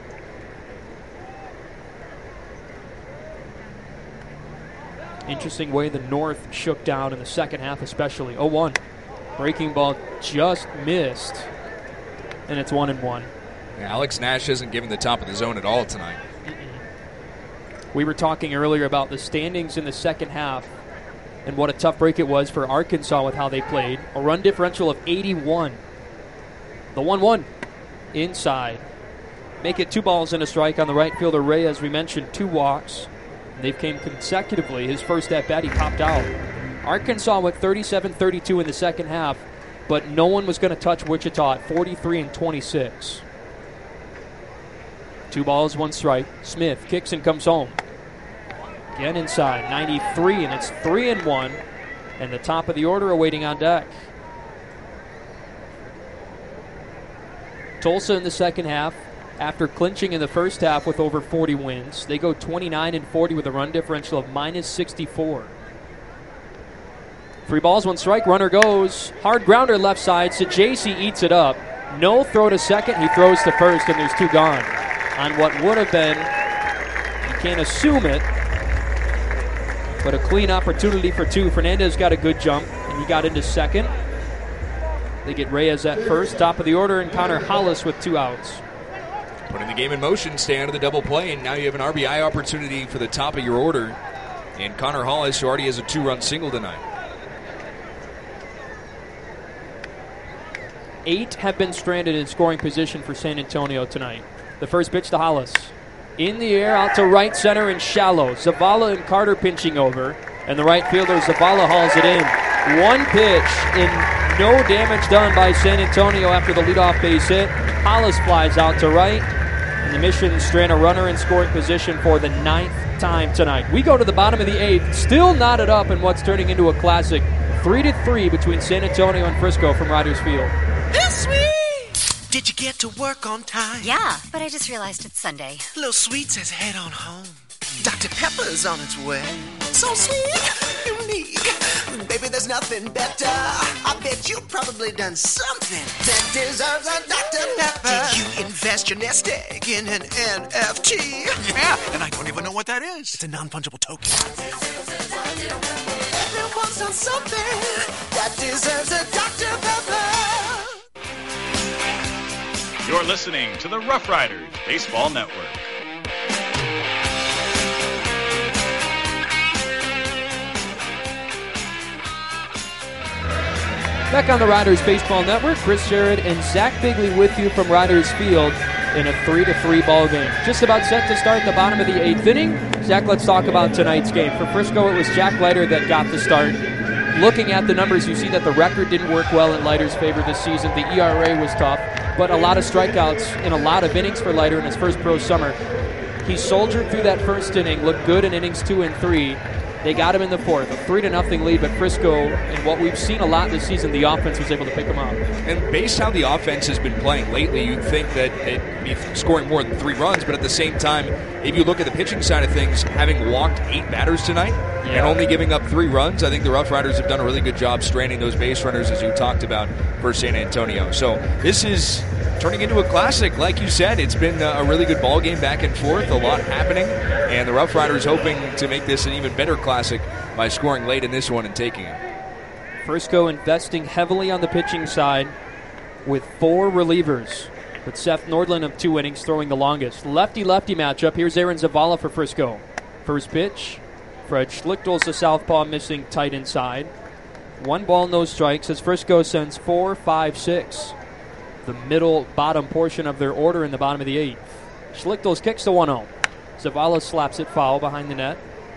Interesting way the North shook down in the second half especially. oh one. Breaking ball just missed, and it's one and one. Yeah, Alex Nash isn't giving the top of the zone at all tonight. Mm-mm. We were talking earlier about the standings in the second half and what a tough break it was for Arkansas with how they played. A run differential of eighty-one. The one one inside. Make it two balls and a strike on the right fielder Reyes. We mentioned two walks. They've came consecutively. His first at-bat, he popped out. Arkansas went thirty-seven thirty-two in the second half, but no one was going to touch Wichita at forty-three and twenty-six. Two balls, one strike. Smith kicks and comes home. Again inside, ninety-three, and it's three and one. And the top of the order awaiting on deck. Tulsa in the second half, after clinching in the first half with over forty wins, they go twenty-nine and forty with a run differential of minus sixty-four. Three balls, one strike, runner goes. Hard grounder left side, Sajaci eats it up. No throw to second, he throws to first, and there's two gone. On what would have been, you can't assume it, but a clean opportunity for two. Fernandez got a good jump, and he got into second. They get Reyes at first, top of the order, and Connor Hollis with two outs. Putting the game in motion, stay out of the double play, and now you have an R B I opportunity for the top of your order. And Connor Hollis, who already has a two-run single tonight. Eight have been stranded in scoring position for San Antonio tonight. The first pitch to Hollis. In the air, out to right center and shallow. Zavala and Carter pinching over, and the right fielder Zavala hauls it in. One pitch, and no damage done by San Antonio after the leadoff base hit. Hollis flies out to right, and the Missions strand a runner in scoring position for the ninth time tonight. We go to the bottom of the eighth, still knotted up in what's turning into a classic. Three to three between San Antonio and Frisco from Riders Field. This sweet. Did you get to work on time? Yeah, but I just realized it's Sunday. Little Sweet says head on home. Doctor Pepper's on its way. So sweet, unique. Baby, there's nothing better. I bet you've probably done something that deserves a Doctor Pepper. Did you invest your nest egg in an N F T? Yeah, and I don't even know what that is. It's a non-fungible token. Everyone's done something that deserves a Doctor Pepper. You're listening to the Rough Riders Baseball Network. Back on the Riders Baseball Network, Chris Sherrod and Zach Bigley with you from Riders Field. in a three to three ball game. Just about set to start the bottom of the eighth inning. Zach, let's talk about tonight's game. For Frisco, it was Jack Leiter that got the start. Looking at the numbers, you see that the record didn't work well in Leiter's favor this season. The E R A was tough, but a lot of strikeouts in a lot of innings for Leiter in his first pro summer. He soldiered through that first inning, looked good in innings two and three. They got him in the fourth, a three to nothing lead, but Frisco, and what we've seen a lot this season, the offense was able to pick him up. And based how the offense has been playing lately, you'd think that it'd be scoring more than three runs, but at the same time, if you look at the pitching side of things, having walked eight batters tonight yeah. and only giving up three runs, I think the Rough Riders have done a really good job straining those base runners, as you talked about, for San Antonio. So this is turning into a classic. Like you said, it's been a really good ball game back and forth, a lot happening, and the Rough Riders hoping to make this an even better classic by scoring late in this one and taking it. Frisco investing heavily on the pitching side with four relievers, with Seth Nordland of two innings throwing the longest. Lefty-lefty matchup. Here's Aaron Zavala for Frisco. First pitch, Fred Schlichtel's the southpaw, missing tight inside. One ball, no strikes, as Frisco sends four, five, six. The middle bottom portion of their order in the bottom of the eighth. Schlichtel's kicks to one oh. Zavala slaps it foul behind the net.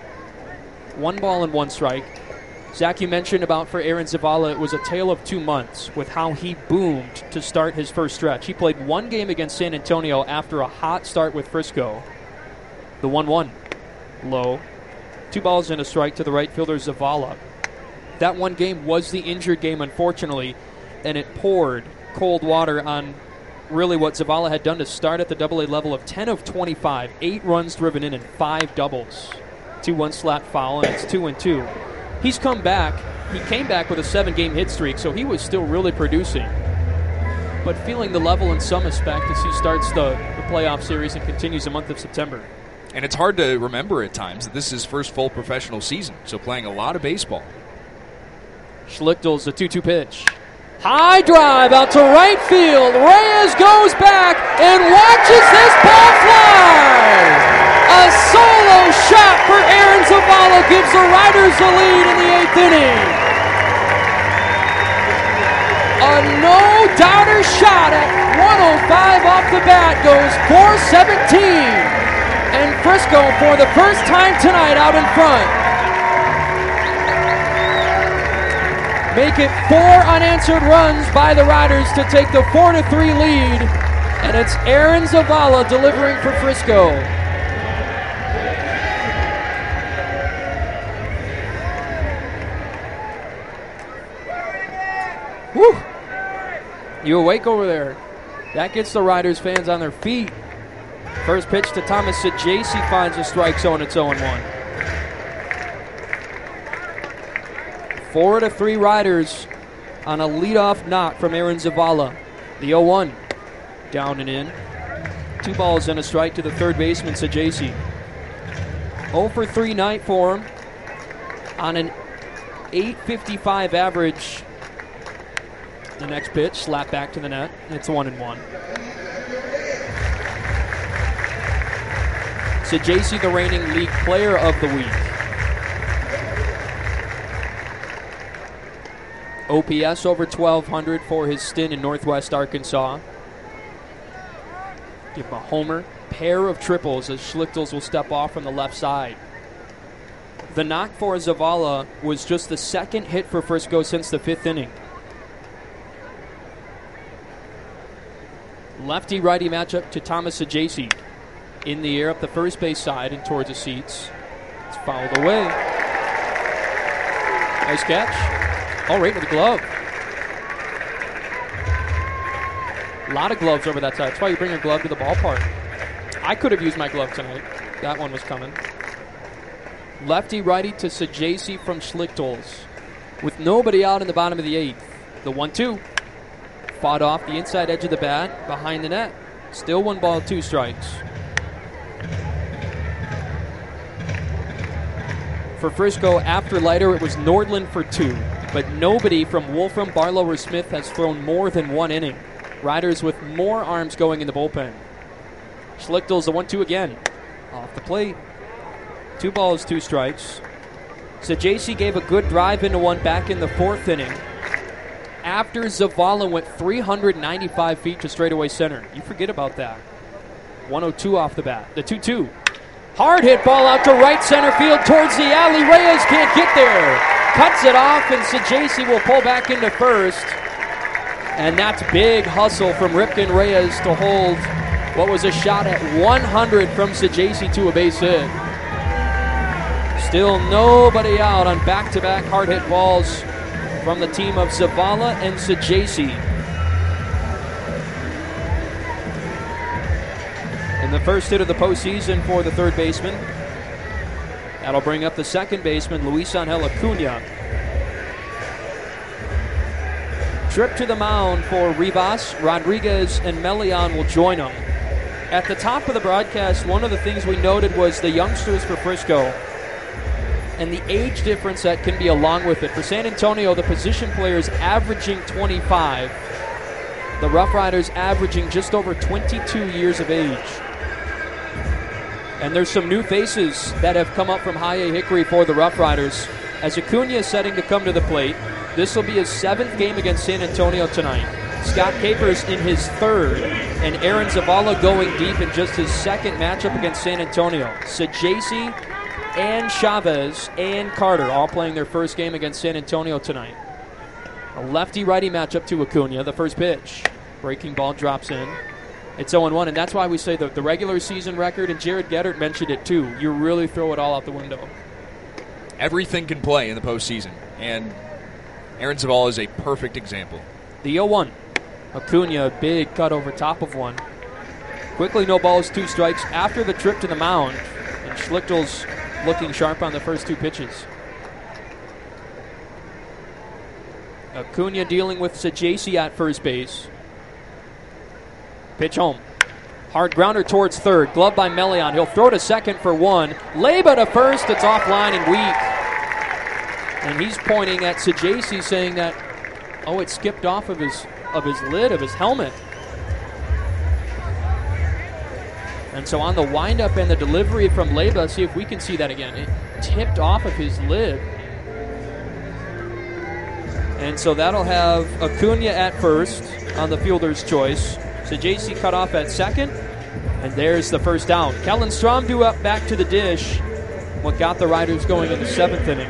One ball and one strike. Zach, you mentioned about for Aaron Zavala, it was a tale of two months with how he boomed to start his first stretch. He played one game against San Antonio after a hot start with Frisco. The one one. Low. Two balls and a strike to the right fielder, Zavala. That one game was the injured game, unfortunately, and it poured cold water on really what Zavala had done to start at the double A level of ten of twenty-five, eight runs driven in and five doubles. two one slap foul, and it's two and two. He's come back. He came back with a seven-game hit streak, so he was still really producing. But feeling the level in some aspect as he starts the, the playoff series and continues the month of September. And it's hard to remember at times that this is his first full professional season, so playing a lot of baseball. Schlichtel's the two two pitch. High drive out to right field. Reyes goes back and watches this ball fly. A solo shot for Aaron Zavala gives the Riders the lead in the eighth inning. A no-doubter shot at one oh five off the bat goes four seventeen. And Frisco, for the first time tonight, out in front. Make it four unanswered runs by the Riders to take the four to three lead. And it's Aaron Zavala delivering for Frisco. Woo! You awake over there? That gets the Riders fans on their feet. First pitch to Thomas Sajaci finds a strike zone. It's oh and one. Four to three Riders on a leadoff knock from Aaron Zavala. The oh one. Down and in. Two balls and a strike to the third baseman, Sajaci. oh for three night for him on an eight fifty-five average. The next pitch, slap back to the net. It's one and one. Sajaci, the reigning league player of the week. O P S over twelve hundred for his stint in Northwest Arkansas. Give him a homer. Pair of triples as Schlichtels will step off from the left side. The knock for Zavala was just the second hit for Frisco since the fifth inning. Lefty-righty matchup to Thomas Sajaci. In the air up the first base side and towards the seats. It's fouled away. Nice catch. Oh, right with the glove. A lot of gloves over that side. That's why you bring your glove to the ballpark. I could have used my glove tonight. That one was coming. Lefty-righty to Sajaci from Schlichtels. With nobody out in the bottom of the eighth. The one two. Fought off the inside edge of the bat behind the net. Still one ball, two strikes. For Frisco, after Leiter, it was Nordland for two. But nobody from Wolfram, Barlow, or Smith has thrown more than one inning. Riders with more arms going in the bullpen. Schlichtel's the one two again. Off the plate. Two balls, two strikes. Sajaci gave a good drive into one back in the fourth inning. After Zavala went three hundred ninety-five feet to straightaway center. You forget about that. one oh two off the bat. The two two. Hard hit ball out to right center field towards the alley. Reyes can't get there. Cuts it off, and Sajaci will pull back into first. And that's big hustle from Ripken Reyes to hold what was a shot at one hundred from Sajaci to a base hit. Still nobody out on back-to-back hard hit balls from the team of Zavala and Sajaci. In the first hit of the postseason for the third baseman. That'll bring up the second baseman, Luis Angel Acuna. Trip to the mound for Rivas, Rodriguez, and Melian will join them. At the top of the broadcast, one of the things we noted was the youngsters for Frisco and the age difference that can be along with it. For San Antonio, the position players averaging twenty-five. The Rough Riders averaging just over twenty-two years of age. And there's some new faces that have come up from High A Hickory for the Rough Riders. As Acuna is setting to come to the plate, this will be his seventh game against San Antonio tonight. Scott Capers in his third, and Aaron Zavala going deep in just his second matchup against San Antonio. Sajaci and Chavez and Carter all playing their first game against San Antonio tonight. A lefty-righty matchup to Acuna. The first pitch. Breaking ball drops in. It's oh one, and that's why we say the, the regular season record, and Jared Geddert mentioned it too, you really throw it all out the window. Everything can play in the postseason, and Aaron Zavala is a perfect example. The oh one. Acuna, big cut over top of one. Quickly, no balls, two strikes after the trip to the mound, and Schlichtel's looking sharp on the first two pitches. Acuna dealing with Sajaci at first base. Pitch home. Hard grounder towards third. Glove by Melian. He'll throw to second for one. Leyba to first. It's offline and weak. And he's pointing at Sajaci saying that, oh, it skipped off of his of his lid of his helmet. And so on the windup and the delivery from Leyba, see if we can see that again. It tipped off of his lid. And so that'll have Acuna at first on the fielder's choice. Sajaci cut off at second. And there's the first down. Kellen Strom due up back to the dish. What got the Riders going in the seventh inning.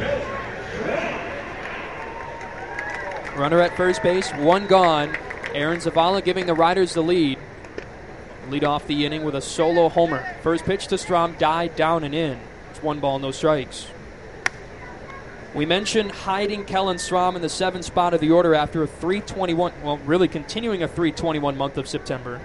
Runner at first base, one gone. Aaron Zavala giving the Riders the lead. Lead off the inning with a solo homer. First pitch to Strom died down and in. It's one ball, no strikes. We mentioned hiding Kellen Strom in the seventh spot of the order after a three twenty-one, well, really continuing a three twenty-one month of September.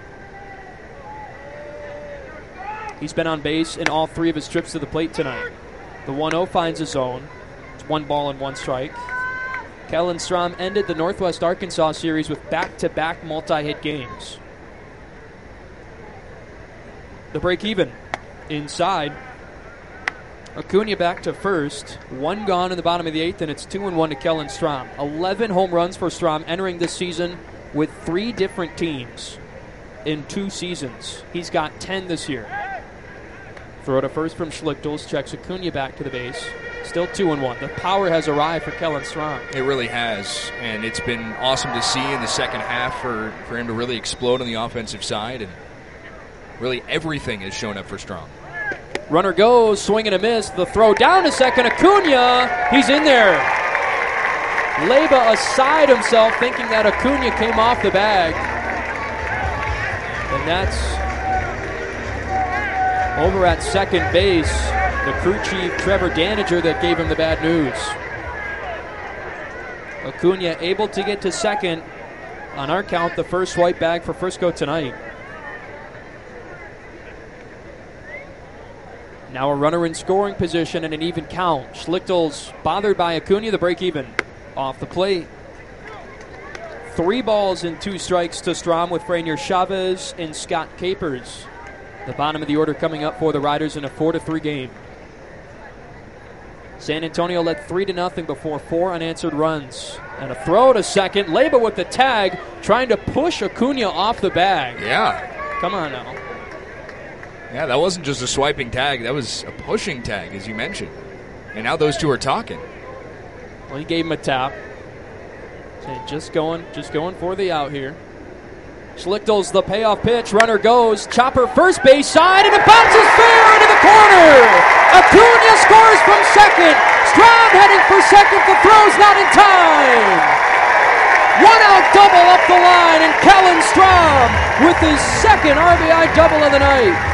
He's been on base in all three of his trips to the plate tonight. The one oh finds a zone. It's one ball and one strike. Kellen Strom ended the Northwest Arkansas series with back-to-back multi-hit games. The break even. Inside. Acuna back to first. One gone in the bottom of the eighth, and it's two and one to Kellen Strom. eleven home runs for Strom entering this season with three different teams in two seasons. He's got ten this year. Throw to first from Schlichtels. Checks Acuna back to the base. Still two and one. The power has arrived for Kellen Strom. It really has, and it's been awesome to see in the second half for, for him to really explode on the offensive side, and really everything has shown up for Strom. Runner goes, swing and a miss. The throw down to second. Acuna, he's in there. Leyba aside himself, thinking that Acuna came off the bag. And that's over at second base. The crew chief, Trevor Daniger, that gave him the bad news. Acuna able to get to second. On our count, the first white bag for Frisco tonight. Now a runner in scoring position and an even count. Schlichtel's bothered by Acuna, the break even. Off the plate. Three balls and two strikes to Strom with Franier Chavez and Scott Capers. The bottom of the order coming up for the Riders in a four to three game. San Antonio led three to nothing before four unanswered runs. And a throw to second. Leyba with the tag, trying to push Acuna off the bag. Yeah. Come on now. Yeah, that wasn't just a swiping tag. That was a pushing tag, as you mentioned. And now those two are talking. Well, he gave him a tap. Saying just going, just going for the out here. Schlichtel's the payoff pitch. Runner goes. Chopper first base side, and it bounces fair into the corner. Acuna scores from second. Strahm heading for second. The throw's not in time. One out double up the line, and Kellen Strahm with his second R B I double of the night.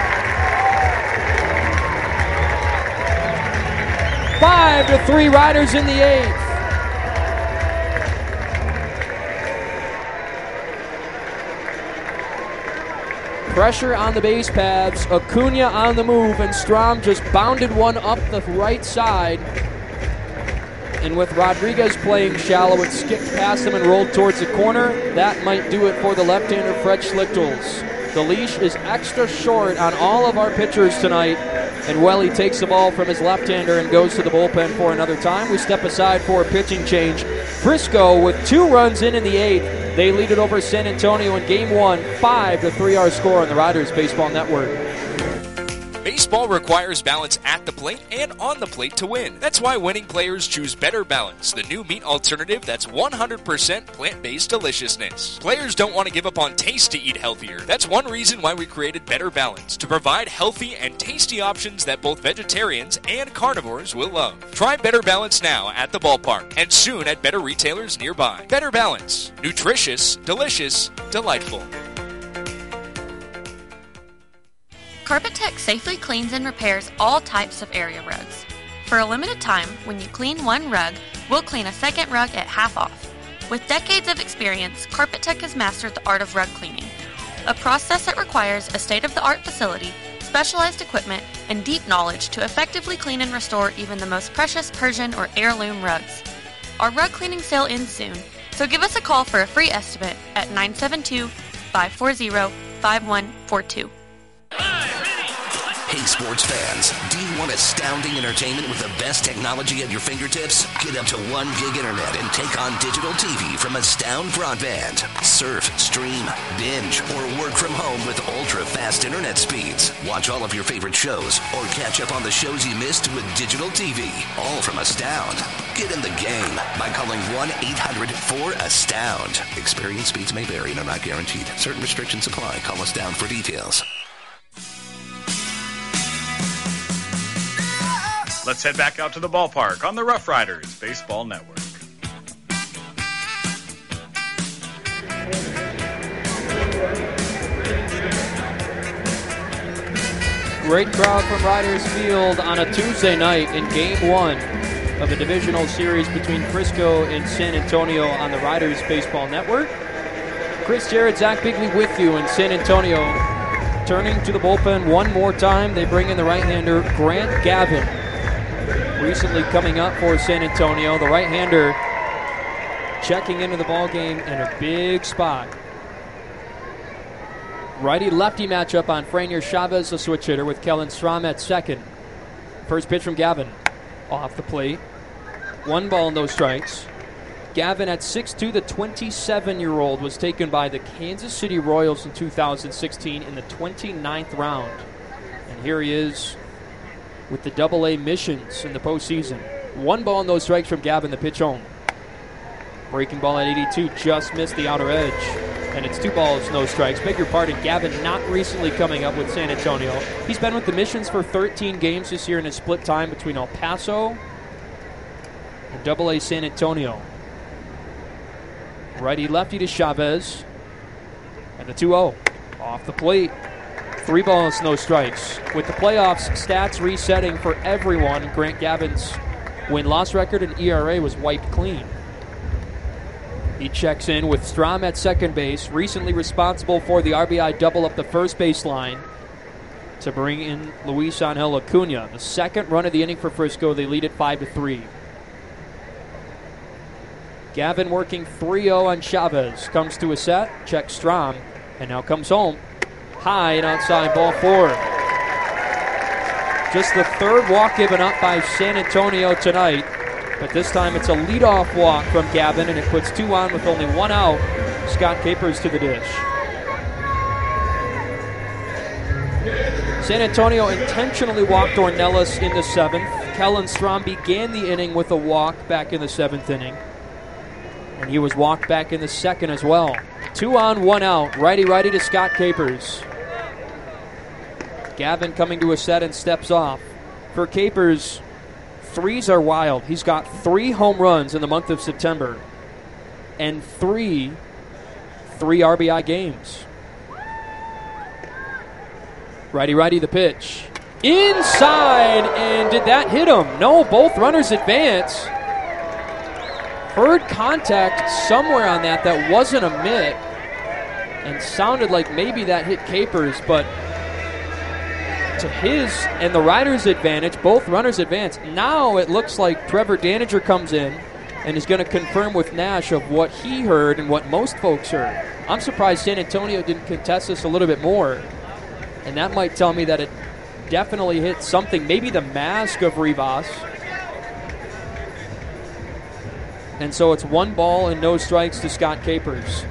Five to three, Riders in the eighth. Pressure on the base paths. Acuna on the move, and Strahm just bounded one up the right side. And with Rodriguez playing shallow, it skipped past him and rolled towards the corner. That might do it for the left-hander Fred Schlichtels. The leash is extra short on all of our pitchers tonight. And Welly takes the ball from his left-hander and goes to the bullpen for another time. We step aside for a pitching change. Frisco with two runs in in the eighth. They lead it over San Antonio in game one. Five to three our score on the Riders Baseball Network. Baseball requires balance at the plate and on the plate to win. That's why winning players choose Better Balance, the new meat alternative that's one hundred percent plant-based deliciousness. Players don't want to give up on taste to eat healthier. That's one reason why we created Better Balance, to provide healthy and tasty options that both vegetarians and carnivores will love. Try Better Balance now at the ballpark and soon at better retailers nearby. Better Balance. Nutritious, delicious, delightful. Carpet Tech safely cleans and repairs all types of area rugs. For a limited time, when you clean one rug, we'll clean a second rug at half off. With decades of experience, Carpet Tech has mastered the art of rug cleaning, a process that requires a state-of-the-art facility, specialized equipment, and deep knowledge to effectively clean and restore even the most precious Persian or heirloom rugs. Our rug cleaning sale ends soon, so give us a call for a free estimate at nine seven two, five four zero, five one four two. Hey, sports fans, do you want astounding entertainment with the best technology at your fingertips? Get up to one gig internet and take on digital T V from Astound Broadband. Surf, stream, binge, or work from home with ultra-fast internet speeds. Watch all of your favorite shows or catch up on the shows you missed with digital T V. All from Astound. Get in the game by calling one eight hundred four astound. Experience speeds may vary and are not guaranteed. Certain restrictions apply. Call Astound for details. Let's head back out to the ballpark on the Rough Riders Baseball Network. Great crowd from Riders Field on a Tuesday night in game one of a divisional series between Frisco and San Antonio on the Riders Baseball Network. Chris Jarrett, Zach Bigley with you in San Antonio. Turning to the bullpen one more time, they bring in the right-hander Grant Gavin. Recently coming up for San Antonio, the right-hander checking into the ballgame in a big spot. Righty-lefty matchup on Franier Chavez, the switch hitter, with Kellen Strahm at second. First pitch from Gavin, off the plate. One ball, no strikes. Gavin at six two, the twenty-seven-year-old, was taken by the Kansas City Royals in two thousand sixteen in the twenty-ninth round. And here he is with the double A missions in the postseason. One ball, no strikes from Gavin, the pitch home. Breaking ball at eighty-two, just missed the outer edge. And it's two balls, no strikes. Beg your pardon, Gavin not recently coming up with San Antonio. He's been with the Missions for thirteen games this year in a split time between El Paso and double A San Antonio. Righty-lefty to Chavez. And the two oh off the plate. Three balls, no strikes. With the playoffs stats resetting for everyone, Grant Gavin's win-loss record and E R A was wiped clean. He checks in with Strahm at second base, recently responsible for the R B I double up the first base line to bring in Luis Angel Acuna. The second run of the inning for Frisco, they lead at five to three. Gavin working three oh on Chavez. Comes to a set, checks Strahm, and now comes home. High and outside, ball four. Just the third walk given up by San Antonio tonight, but this time it's a leadoff walk from Gavin, and it puts two on with only one out. Scott Capers to the dish. San Antonio intentionally walked Ornelas in the seventh. Kellen Strahm began the inning with a walk back in the seventh inning, and he was walked back in the second as well. Two on, one out. Righty-righty to Scott Capers. Gavin coming to a set and steps off. For Capers, threes are wild. He's got three home runs in the month of September and three three R B I games. Righty-righty the pitch. Inside, and did that hit him? No, both runners advance. Heard contact somewhere on that that wasn't a mitt and sounded like maybe that hit Capers, but to his and the Riders' advantage, both runners advance. Now it looks like Trevor Daniger comes in and is going to confirm with Nash of what he heard and what most folks heard. I'm surprised San Antonio didn't contest this a little bit more, and that might tell me that it definitely hit something, maybe the mask of Rivas. And so it's one ball and no strikes to Scott Capers.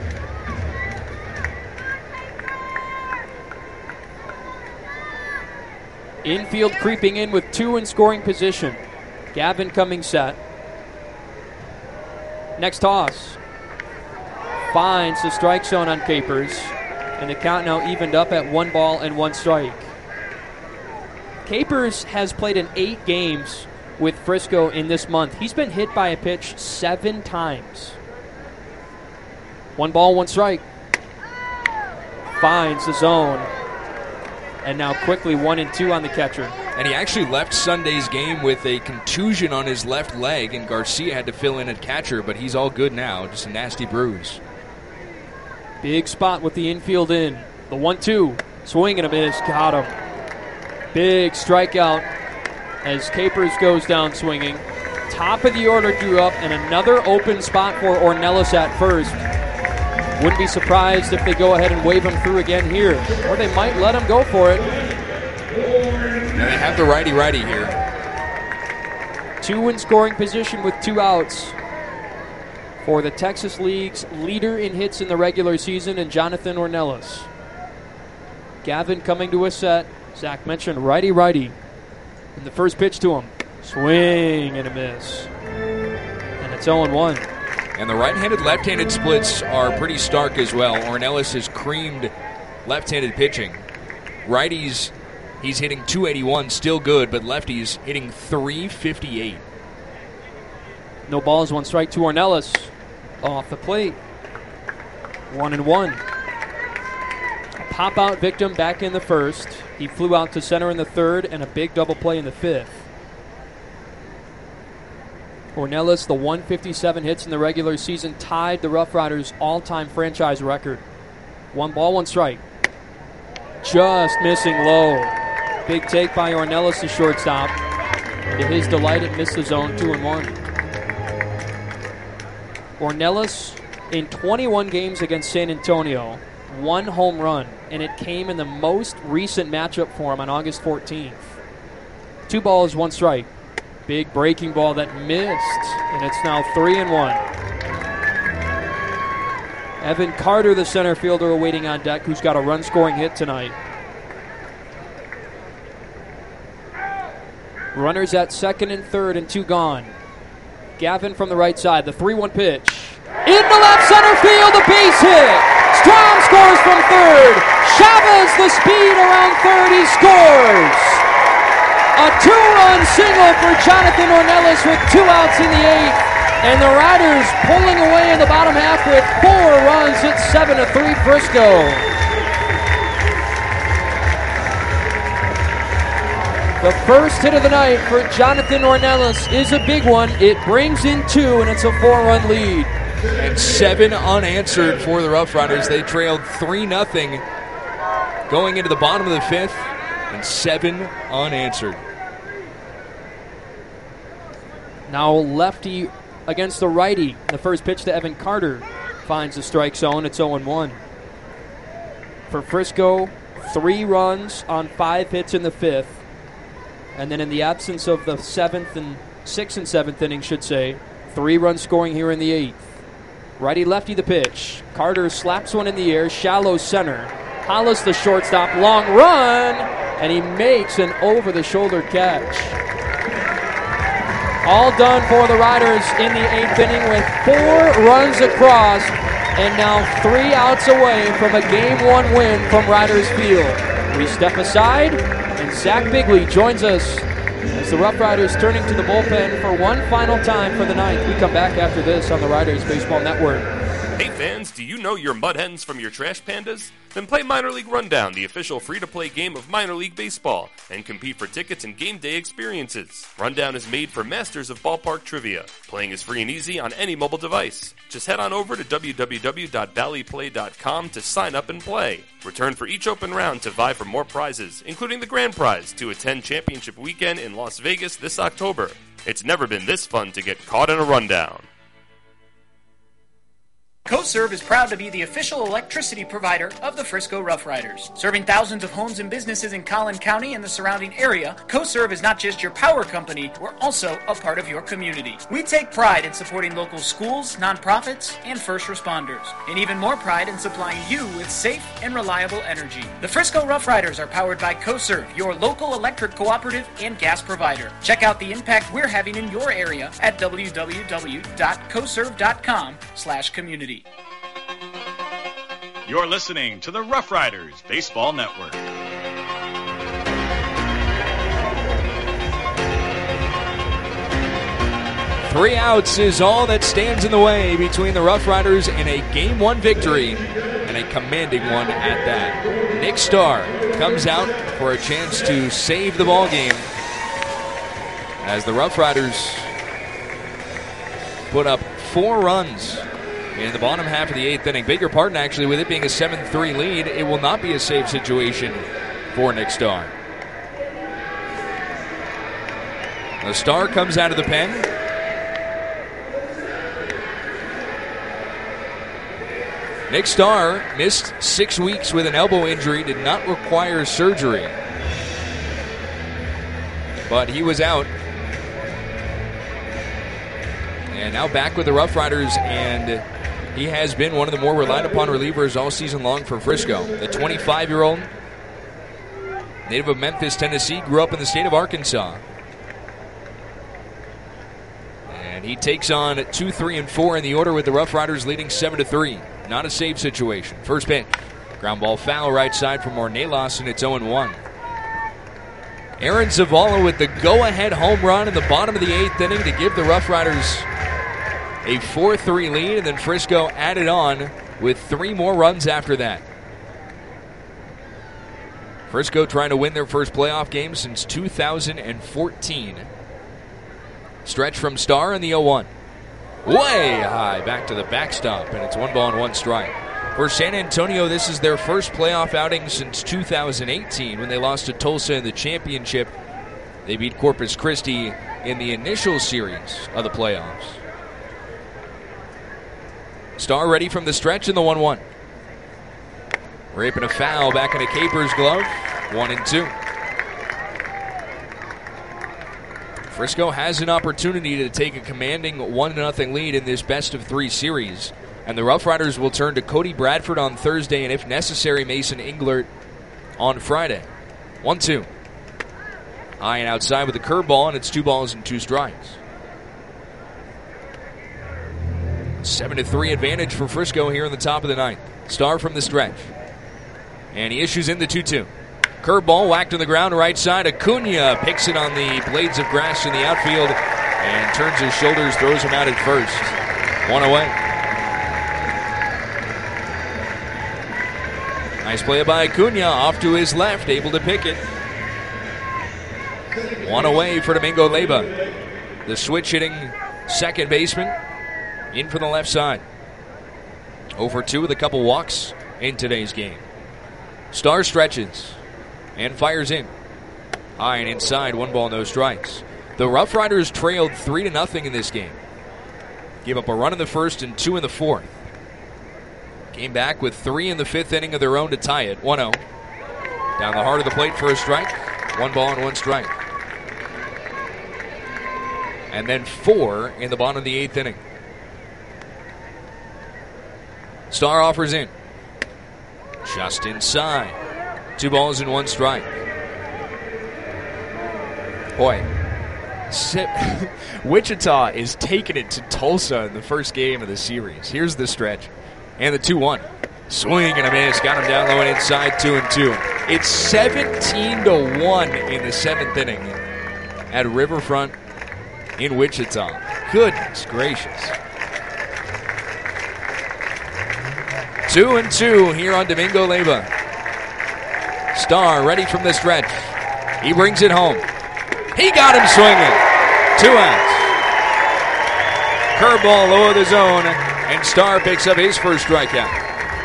Infield creeping in with two in scoring position. Gavin coming set. Next toss. Finds the strike zone on Capers. And the count now evened up at one ball and one strike. Capers has played in eight games with Frisco in this month. He's been hit by a pitch seven times. One ball, one strike. Finds the zone. And now quickly one and two on the catcher. And he actually left Sunday's game with a contusion on his left leg, and Garcia had to fill in at catcher, but he's all good now. Just a nasty bruise. Big spot with the infield in. The one two. Swing and a miss. Got him. Big strikeout as Capers goes down swinging. Top of the order drew up, and another open spot for Ornelas at first. Wouldn't be surprised if they go ahead and wave him through again here. Or they might let him go for it. Now they have the righty-righty here. Two in scoring position with two outs for the Texas League's leader in hits in the regular season, and Jonathan Ornelas. Gavin coming to a set. Zach mentioned righty-righty. And the first pitch to him. Swing and a miss. And it's oh and one. And the right-handed, left-handed splits are pretty stark as well. Ornelas has creamed left-handed pitching. Righties, he's hitting two eighty-one, still good, but lefties hitting three fifty-eight. No balls, one strike to Ornelas. Off the plate. One and one. A pop-out victim back in the first. He flew out to center in the third, and a big double play in the fifth. Ornelas, the one fifty-seven hits in the regular season, tied the Rough Riders' all-time franchise record. One ball, one strike. Just missing low. Big take by Ornelas, the shortstop. To his delight, it missed the zone, two and one. Ornelas, in twenty-one games against San Antonio, one home run, and it came in the most recent matchup for him on August fourteenth. Two balls, one strike. Big breaking ball that missed, and it's now three and one. Evan Carter, the center fielder, awaiting on deck, who's got a run-scoring hit tonight. Runners at second and third, and two gone. Gavin from the right side, the three one pitch. Into left center field, a base hit. Strom scores from third. Chavez, the speed around third, he scores. A two-run single for Jonathan Ornelas with two outs in the eighth. And the Riders pulling away in the bottom half with four runs. It's seven to three Frisco. The first hit of the night for Jonathan Ornelas is a big one. It brings in two, and it's a four-run lead. And seven unanswered for the Rough Riders. They trailed three nothing going into the bottom of the fifth, and seven unanswered. Now lefty against the righty. The first pitch to Evan Carter finds the strike zone. It's oh and one. For Frisco, three runs on five hits in the fifth. And then in the absence of the seventh and sixth and seventh inning, should say, three runs scoring here in the eighth. Righty-lefty the pitch. Carter slaps one in the air, shallow center. Hollis the shortstop, long run, and he makes an over-the-shoulder catch. All done for the Riders in the eighth inning with four runs across and now three outs away from a game one win from Riders Field. We step aside, and Zach Bigley joins us as the Rough Riders turning to the bullpen for one final time for the ninth. We come back after this on the Riders Baseball Network. Hey fans, do you know your mud hens from your trash pandas? Then play Minor League Rundown, the official free-to-play game of minor league baseball, and compete for tickets and game day experiences. Rundown is made for masters of ballpark trivia. Playing is free and easy on any mobile device. Just head on over to w w w dot valley play dot com to sign up and play. Return for each open round to vie for more prizes, including the grand prize to attend Championship Weekend in Las Vegas this October. It's never been this fun to get caught in a rundown. CoServe is proud to be the official electricity provider of the Frisco Rough Riders. Serving thousands of homes and businesses in Collin County and the surrounding area, CoServe is not just your power company, we're also a part of your community. We take pride in supporting local schools, nonprofits, and first responders, and even more pride in supplying you with safe and reliable energy. The Frisco Rough Riders are powered by CoServe, your local electric cooperative and gas provider. Check out the impact we're having in your area at w w w dot coserve dot com slash community. You're listening to the Rough Riders Baseball Network. Three outs is all that stands in the way between the Rough Riders and a game one victory, and a commanding one at that. Nick Starr comes out for a chance to save the ball game as the Rough Riders put up four runs in the bottom half of the eighth inning. Bigger pardon, actually, with it being a seven three lead, it will not be a safe situation for Nick Starr. The Starr comes out of the pen. Nick Starr missed six weeks with an elbow injury, did not require surgery, but he was out. And now back with the Rough Riders, and he has been one of the more relied upon relievers all season long for Frisco. The twenty-five-year-old, native of Memphis, Tennessee, grew up in the state of Arkansas. And he takes on two, three, and four in the order with the Rough Riders leading seven to three. Not a safe situation. First pitch, ground ball foul right side from Ornelas, and it's oh and one. Aaron Zavala with the go-ahead home run in the bottom of the eighth inning to give the Rough Riders a four three lead, and then Frisco added on with three more runs after that. Frisco trying to win their first playoff game since two thousand fourteen. Stretch from Starr in the oh one. Way high, back to the backstop, and it's one ball and one strike. For San Antonio, this is their first playoff outing since two thousand eighteen when they lost to Tulsa in the championship. They beat Corpus Christi in the initial series of the playoffs. Starr ready from the stretch in the one one. Raping a foul back into Capers' glove. One and two. Frisco has an opportunity to take a commanding one to nothing lead in this best of three series. And the Rough Riders will turn to Cody Bradford on Thursday, and if necessary, Mason Englert on Friday. one two. High and outside with a curveball, and it's two balls and two strikes. seven to three advantage for Frisco here in the top of the ninth. Starr from the stretch. And he issues in the two two. Curveball whacked on the ground right side. Acuna picks it on the blades of grass in the outfield and turns his shoulders, throws him out at first. One away. Nice play by Acuna, off to his left, able to pick it. One away for Domingo Leyva. The switch hitting second baseman in for the left side. oh for two with a couple walks in today's game. Starr stretches and fires in. High and inside, one ball, no strikes. The Rough Riders trailed three to nothing in this game. Gave up a run in the first and two in the fourth. Came back with three in the fifth inning of their own to tie it. one oh. Down the heart of the plate for a strike. One ball and one strike. And then four in the bottom of the eighth inning. Starr offers in. Just inside. Two balls and one strike. Boy, Wichita is taking it to Tulsa in the first game of the series. Here's the stretch. And the two one. Swing and a miss. Got him down low and inside, two and two. It's seventeen to one in the seventh inning at Riverfront in Wichita. Goodness gracious. Two and two here on Domingo Leyva. Starr ready from the stretch. He brings it home. He got him swinging. Two outs. Curveball low of the zone, and Starr picks up his first strikeout.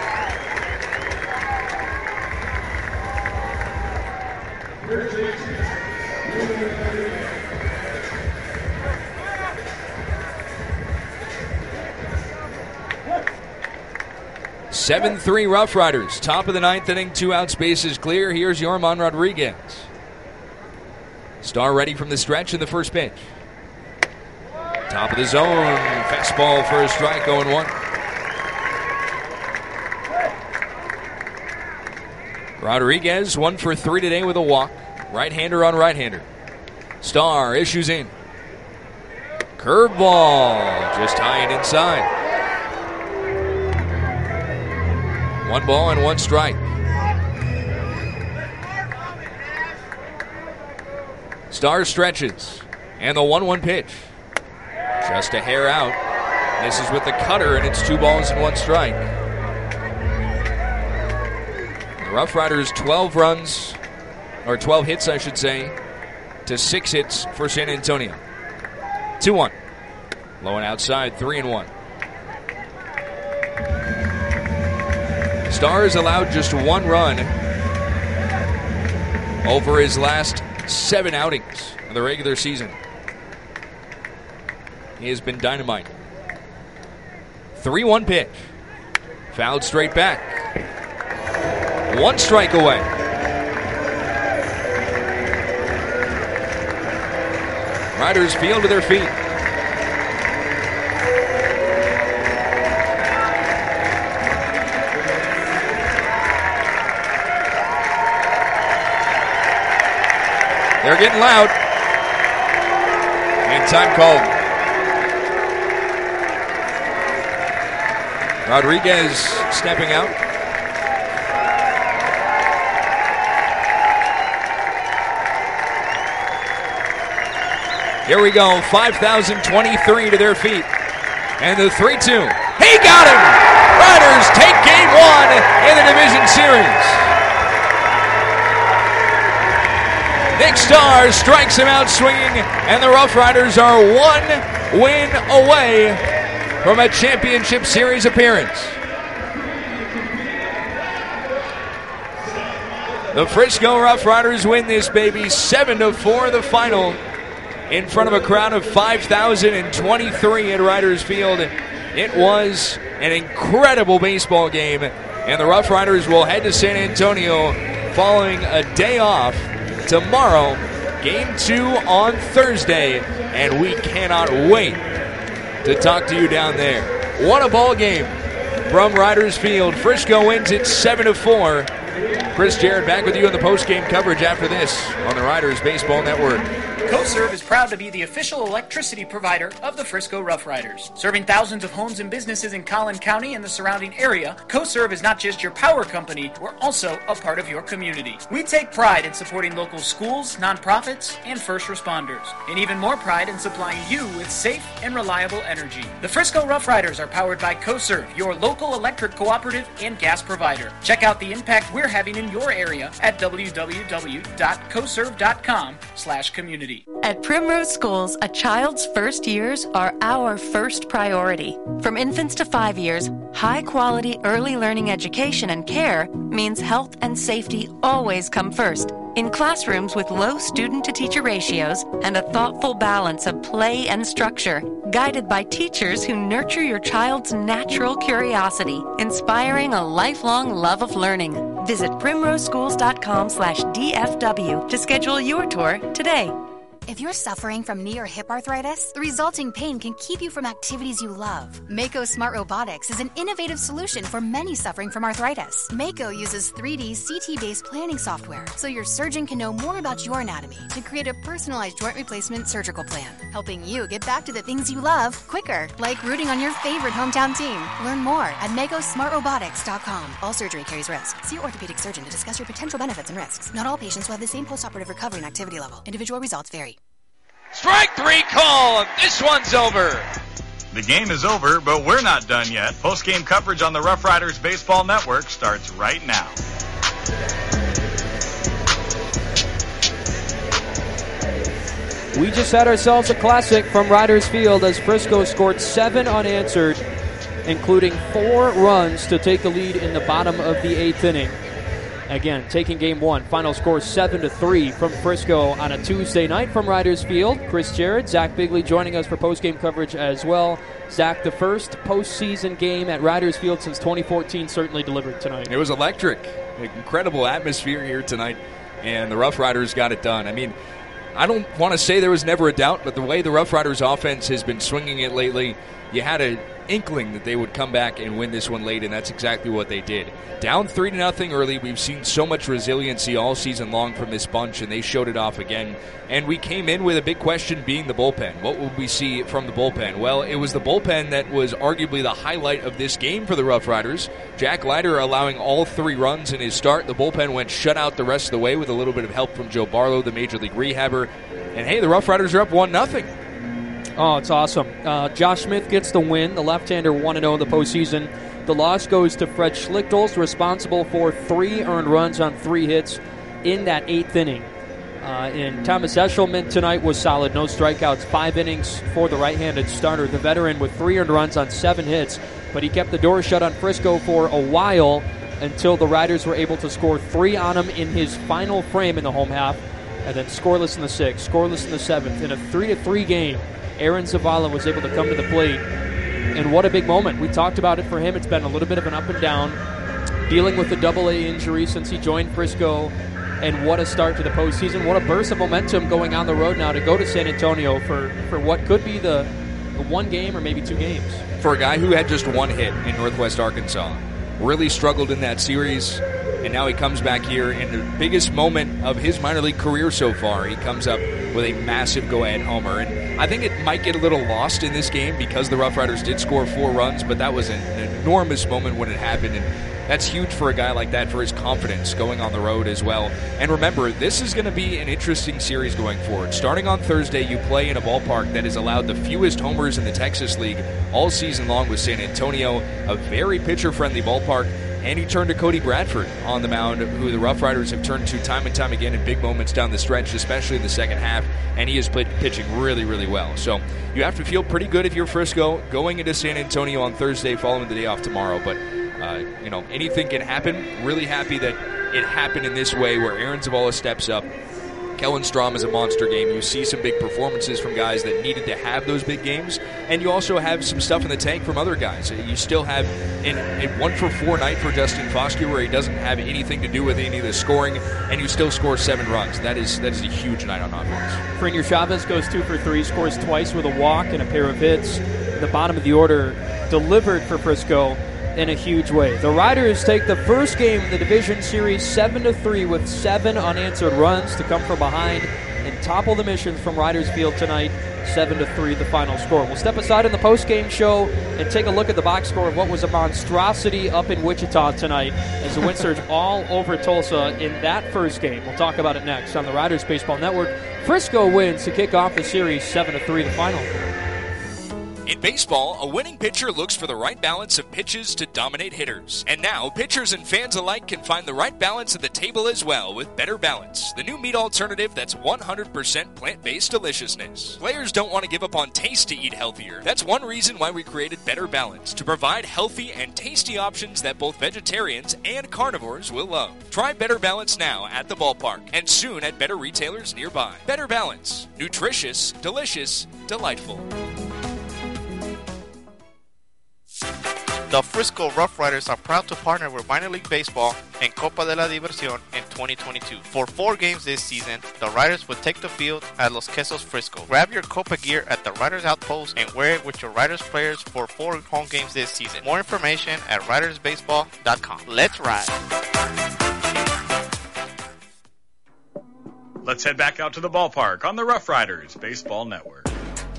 seven three Rough Riders. Top of the ninth inning, two outs, bases clear. Here's Yorman Rodriguez. Starr ready from the stretch in the first pitch. Top of the zone. Fastball for a strike, oh and one. Rodriguez, one for three today with a walk. Right-hander on right-hander. Starr issues in. Curveball, just high and inside. One ball and one strike. Starr stretches. And the one one pitch. Just a hair out. This is with the cutter, and it's two balls and one strike. The Rough Riders, twelve runs, or twelve hits, I should say, to six hits for San Antonio. two one. Low and outside, three and one. Starr has allowed just one run over his last seven outings of the regular season. He has been dynamite. three one pitch. Fouled straight back. One strike away. Riders field to their feet. They're getting loud. And time called. Rodriguez stepping out. Here we go. five thousand twenty-three to their feet. And the three two. He got him! Riders take game one in the division series. Nick Starr strikes him out swinging, and the Rough Riders are one win away from a championship series appearance. The Frisco Rough Riders win this baby seven to four the final in front of a crowd of five thousand twenty-three at Riders Field. It was an incredible baseball game, and the Rough Riders will head to San Antonio following a day off tomorrow. Game two on Thursday, and we cannot wait to talk to you down there. What a ball game from Riders Field. Frisco wins it seven to four. Chris Jarrett back with you on the post-game coverage after this on the Riders Baseball Network. CoServe is proud to be the official electricity provider of the Frisco Rough Riders. Serving thousands of homes and businesses in Collin County and the surrounding area, CoServe is not just your power company, we're also a part of your community. We take pride in supporting local schools, nonprofits, and first responders, and even more pride in supplying you with safe and reliable energy. The Frisco Rough Riders are powered by CoServe, your local electric cooperative and gas provider. Check out the impact we're having in your area at w w w dot coserve dot com slash community. At Primrose Schools, a child's first years are our first priority. From infants to five years, high-quality early learning education and care means health and safety always come first. In classrooms with low student-to-teacher ratios and a thoughtful balance of play and structure, guided by teachers who nurture your child's natural curiosity, inspiring a lifelong love of learning. Visit primroseschools dot com slash D F W to schedule your tour today. If you're suffering from knee or hip arthritis, the resulting pain can keep you from activities you love. Mako Smart Robotics is an innovative solution for many suffering from arthritis. Mako uses three D C T-based planning software, so your surgeon can know more about your anatomy to create a personalized joint replacement surgical plan, helping you get back to the things you love quicker, like rooting on your favorite hometown team. Learn more at mako smart robotics dot com. All surgery carries risk. See your orthopedic surgeon to discuss your potential benefits and risks. Not all patients will have the same postoperative recovery and activity level. Individual results vary. Strike three call. This one's over. The game is over, but we're not done yet. Post-game coverage on the Rough Riders Baseball Network starts right now. We just had ourselves a classic from Riders Field as Frisco scored seven unanswered, including four runs to take the lead in the bottom of the eighth inning. Again, taking game one. Final score seven to three from Frisco on a Tuesday night from Riders Field. Chris Jarrett, Zach Bigley joining us for post-game coverage as well. Zach, the first postseason game at Riders Field since twenty fourteen certainly delivered tonight. It was electric. An incredible atmosphere here tonight, and the Rough Riders got it done. I mean, I don't want to say there was never a doubt, but the way the Rough Riders offense has been swinging it lately, you had an inkling that they would come back and win this one late, and that's exactly what they did. Down three to nothing early, we've seen so much resiliency all season long from this bunch, and they showed it off again. And we came in with a big question being the bullpen. What would we see from the bullpen? Well, it was the bullpen that was arguably the highlight of this game for the Rough Riders. Jack Leiter allowing all three runs in his start. The bullpen went shutout the rest of the way with a little bit of help from Joe Barlow, the Major League rehabber. And hey, the Rough Riders are up one nothing. Oh, it's awesome. Uh, Josh Smith gets the win. The left-hander one and oh in the postseason. The loss goes to Fred Schlichtels, responsible for three earned runs on three hits in that eighth inning. Uh, and Thomas Eshelman tonight was solid. No strikeouts, five innings for the right-handed starter. The veteran with three earned runs on seven hits. But he kept the door shut on Frisco for a while until the Riders were able to score three on him in his final frame in the home half. And then scoreless in the sixth, scoreless in the seventh. In a three to three game, Aaron Zavala was able to come to the plate. And what a big moment. We talked about it for him. It's been a little bit of an up and down, dealing with the double A injury since he joined Frisco. And what a start to the postseason. What a burst of momentum going on the road now to go to San Antonio for, for what could be the, the one game or maybe two games. For a guy who had just one hit in Northwest Arkansas, really struggled in that series, and now he comes back here in the biggest moment of his minor league career so far. He comes up with a massive go-ahead homer. And I think it might get a little lost in this game because the Rough Riders did score four runs, but that was an, an enormous moment when it happened. And that's huge for a guy like that, for his confidence going on the road as well. And remember, this is going to be an interesting series going forward. Starting on Thursday, you play in a ballpark that has allowed the fewest homers in the Texas League all season long with San Antonio, a very pitcher-friendly ballpark. And he turned to Cody Bradford on the mound, who the Rough Riders have turned to time and time again in big moments down the stretch, especially in the second half, and he is played pitching really, really well. So you have to feel pretty good if you're Frisco going into San Antonio on Thursday following the day off tomorrow. But, uh, you know, anything can happen. Really happy that it happened in this way where Aaron Zavala steps up. Kellen Strom is a monster game. You see some big performances from guys that needed to have those big games, and you also have some stuff in the tank from other guys. You still have a one for four night for Dustin Foskey where he doesn't have anything to do with any of the scoring, and you still score seven runs. That is that is a huge night on offense. Frenier Chavez goes two for three, scores twice with a walk and a pair of hits. The bottom of the order delivered for Frisco in a huge way. The Riders take the first game of the division series seven to three with seven unanswered runs to come from behind and topple the Missions from Riders Field tonight, seven to three the final score. We'll step aside in the post-game show and take a look at the box score of what was a monstrosity up in Wichita tonight as the wind surge all over Tulsa in that first game. We'll talk about it next on the Riders Baseball Network. Frisco wins to kick off the series seven to three the final. In baseball, a winning pitcher looks for the right balance of pitches to dominate hitters. And now, pitchers and fans alike can find the right balance at the table as well with Better Balance, the new meat alternative that's one hundred percent plant-based deliciousness. Players don't want to give up on taste to eat healthier. That's one reason why we created Better Balance, to provide healthy and tasty options that both vegetarians and carnivores will love. Try Better Balance now at the ballpark and soon at better retailers nearby. Better Balance. Nutritious, delicious, delightful. The Frisco Rough Riders are proud to partner with Minor League Baseball and Copa de la Diversión in twenty twenty-two. For four games this season, the Riders will take the field at Los Quesos Frisco. Grab your Copa gear at the Riders Outpost and wear it with your Riders players for four home games this season. More information at riders baseball dot com. Let's ride! Let's head back out to the ballpark on the Rough Riders Baseball Network.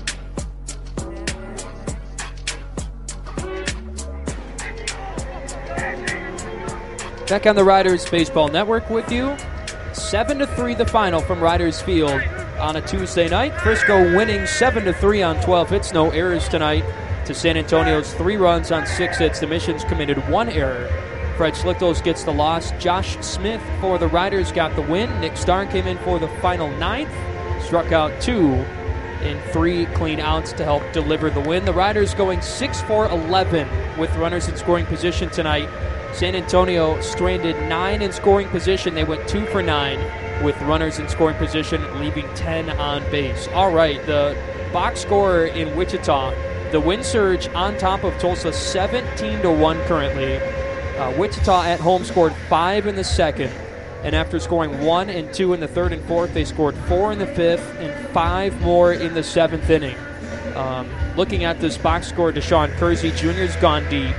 Back on the Riders Baseball Network with you. seven to three the final from Riders Field on a Tuesday night. Frisco winning seven to three on twelve hits. No errors tonight to San Antonio's three runs on six hits. The Missions committed one error. Fred Schlichtos gets the loss. Josh Smith for the Riders got the win. Nick Starn came in for the final ninth. Struck out two in three clean outs to help deliver the win. The Riders going six for eleven with runners in scoring position tonight. San Antonio stranded nine in scoring position. They went two for nine with runners in scoring position, leaving ten on base. All right, the box score in Wichita, the Wind Surge on top of Tulsa, seventeen to one currently. Uh, Wichita at home scored five in the second, and after scoring one and two in the third and fourth, they scored four in the fifth and five more in the seventh inning. Um, looking at this box score, Deshaun Kersey Junior's gone deep.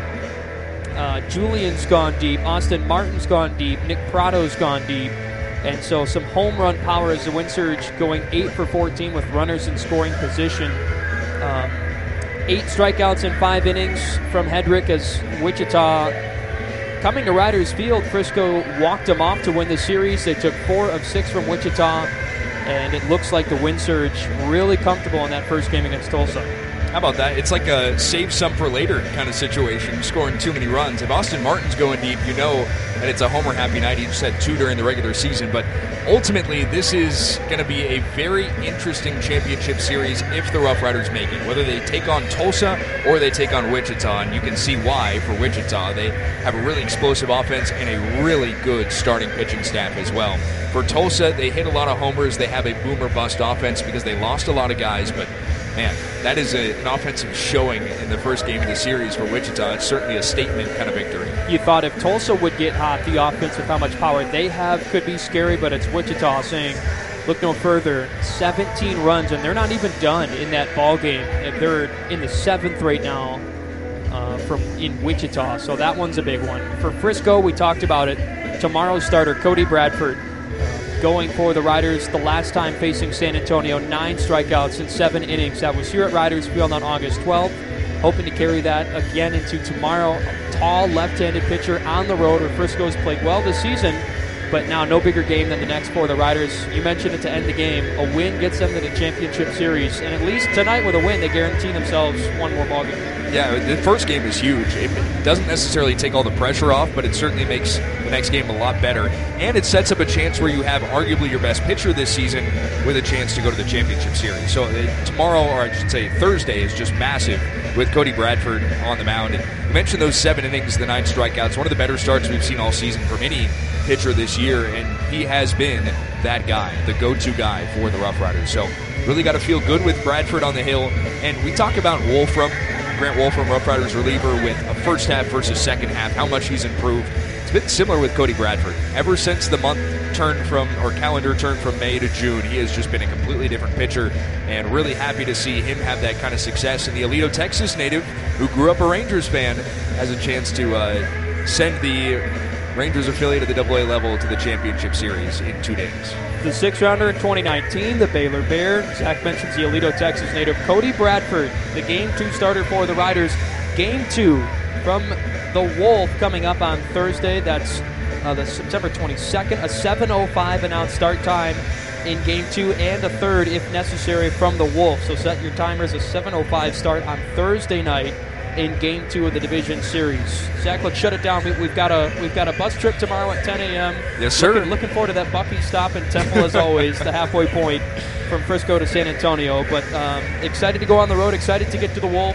Uh, Julian's gone deep. Austin Martin's gone deep. Nick Prado's gone deep. And so some home run power as the Wind Surge going eight for fourteen with runners in scoring position. Um, eight strikeouts in five innings from Hedrick as Wichita coming to Riders Field. Frisco walked them off to win the series. They took four of six from Wichita, and it looks like the Wind Surge really comfortable in that first game against Tulsa. How about that? It's like a save some for later kind of situation, scoring too many runs. If Austin Martin's going deep, you know that it's a homer-happy night. He just had two during the regular season. But ultimately, this is going to be a very interesting championship series if the Rough Riders make it. Whether they take on Tulsa or they take on Wichita, and you can see why for Wichita. They have a really explosive offense and a really good starting pitching staff as well. For Tulsa, they hit a lot of homers. They have a boomer-bust offense because they lost a lot of guys, but man, that is a, an offensive showing in the first game of the series for Wichita. It's certainly a statement kind of victory. You thought if Tulsa would get hot, the offense with how much power they have could be scary, but it's Wichita saying, look no further, seventeen runs, and they're not even done in that ball game. They're in the seventh right now uh, from in Wichita, so that one's a big one. For Frisco, we talked about it. Tomorrow's starter, Cody Bradford, going for the Riders the last time facing San Antonio, nine strikeouts in seven innings. That was here at Riders Field on August twelfth. Hoping to carry that again into tomorrow. A tall left-handed pitcher on the road where Frisco's played well this season, but now no bigger game than the next for the Riders. You mentioned it to end the game. A win gets them to the championship series, and at least tonight with a win, they guarantee themselves one more ballgame. Yeah, the first game is huge. It doesn't necessarily take all the pressure off, but it certainly makes the next game a lot better. And it sets up a chance where you have arguably your best pitcher this season with a chance to go to the championship series. So uh, tomorrow, or I should say Thursday, is just massive with Cody Bradford on the mound. And you mentioned those seven innings, the nine strikeouts, one of the better starts we've seen all season from any pitcher this year, and he has been that guy, the go-to guy for the Rough Riders. So really got to feel good with Bradford on the hill. And we talk about Wolfram, Grant Wolfram, Rough Riders reliever, with a first half versus second half, how much he's improved. It's been similar with Cody Bradford. Ever since the month turned from, or calendar turned from May to June, he has just been a completely different pitcher, and really happy to see him have that kind of success. And the Alito, Texas native, who grew up a Rangers fan, has a chance to uh, send the Rangers affiliate at the double A level to the championship series in two days. The sixth rounder in twenty nineteen, the Baylor Bear. Zach mentions the Alito, Texas native Cody Bradford, the game two starter for the Riders. Game two from the Wolf coming up on Thursday. That's uh, the September twenty-second. A seven oh five announced start time in game two, and a third if necessary from the Wolf. So set your timers, a seven oh five start on Thursday night in game two of the division series. Zach, let's shut it down. We, we've got a we've got a bus trip tomorrow at ten a.m. Yes, sir. Looking, looking forward to that Buc-ee stop in Temple as always, the halfway point from Frisco to San Antonio. But um, excited to go on the road, excited to get to the Wolf.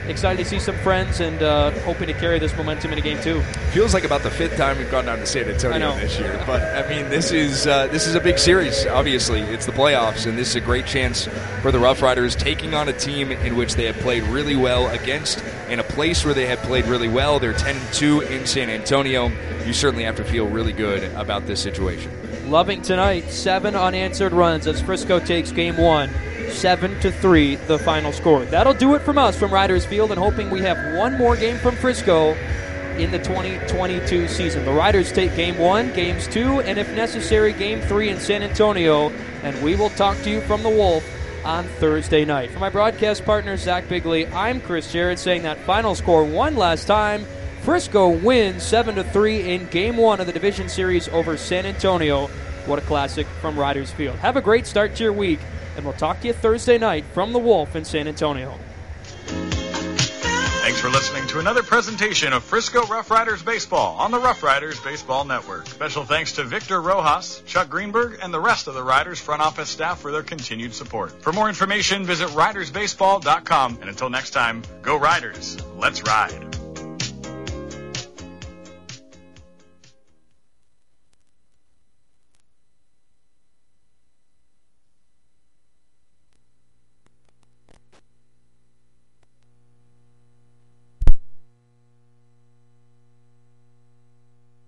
excited to see some friends and uh, hoping to carry this momentum into game two. Feels like about the fifth time we've gone down to San Antonio I know. this year. But, I mean, this is uh, this is a big series, obviously. It's the playoffs, and this is a great chance for the Rough Riders taking on a team in which they have played really well against, in a place where they have played really well. They're ten and two in San Antonio. You certainly have to feel really good about this situation. Loving tonight, seven unanswered runs as Frisco takes game one. Seven to three, the final score. That'll do it from us from Riders Field, and hoping we have one more game from Frisco in the twenty twenty-two season. The Riders take game one, games two, and if necessary, game three in San Antonio, and we will talk to you from the Wolf on Thursday night. For my broadcast partner, Zach Bigley, I'm Chris Jarrett, saying that final score one last time. Frisco wins seven to three in game one of the division series over San Antonio. What a classic from Riders Field. Have a great start to your week, and we'll talk to you Thursday night from the Wolf in San Antonio. Thanks for listening to another presentation of Frisco Rough Riders Baseball on the Rough Riders Baseball Network. Special thanks to Victor Rojas, Chuck Greenberg, and the rest of the Riders front office staff for their continued support. For more information, visit riders baseball dot com. And until next time, go Riders. Let's ride.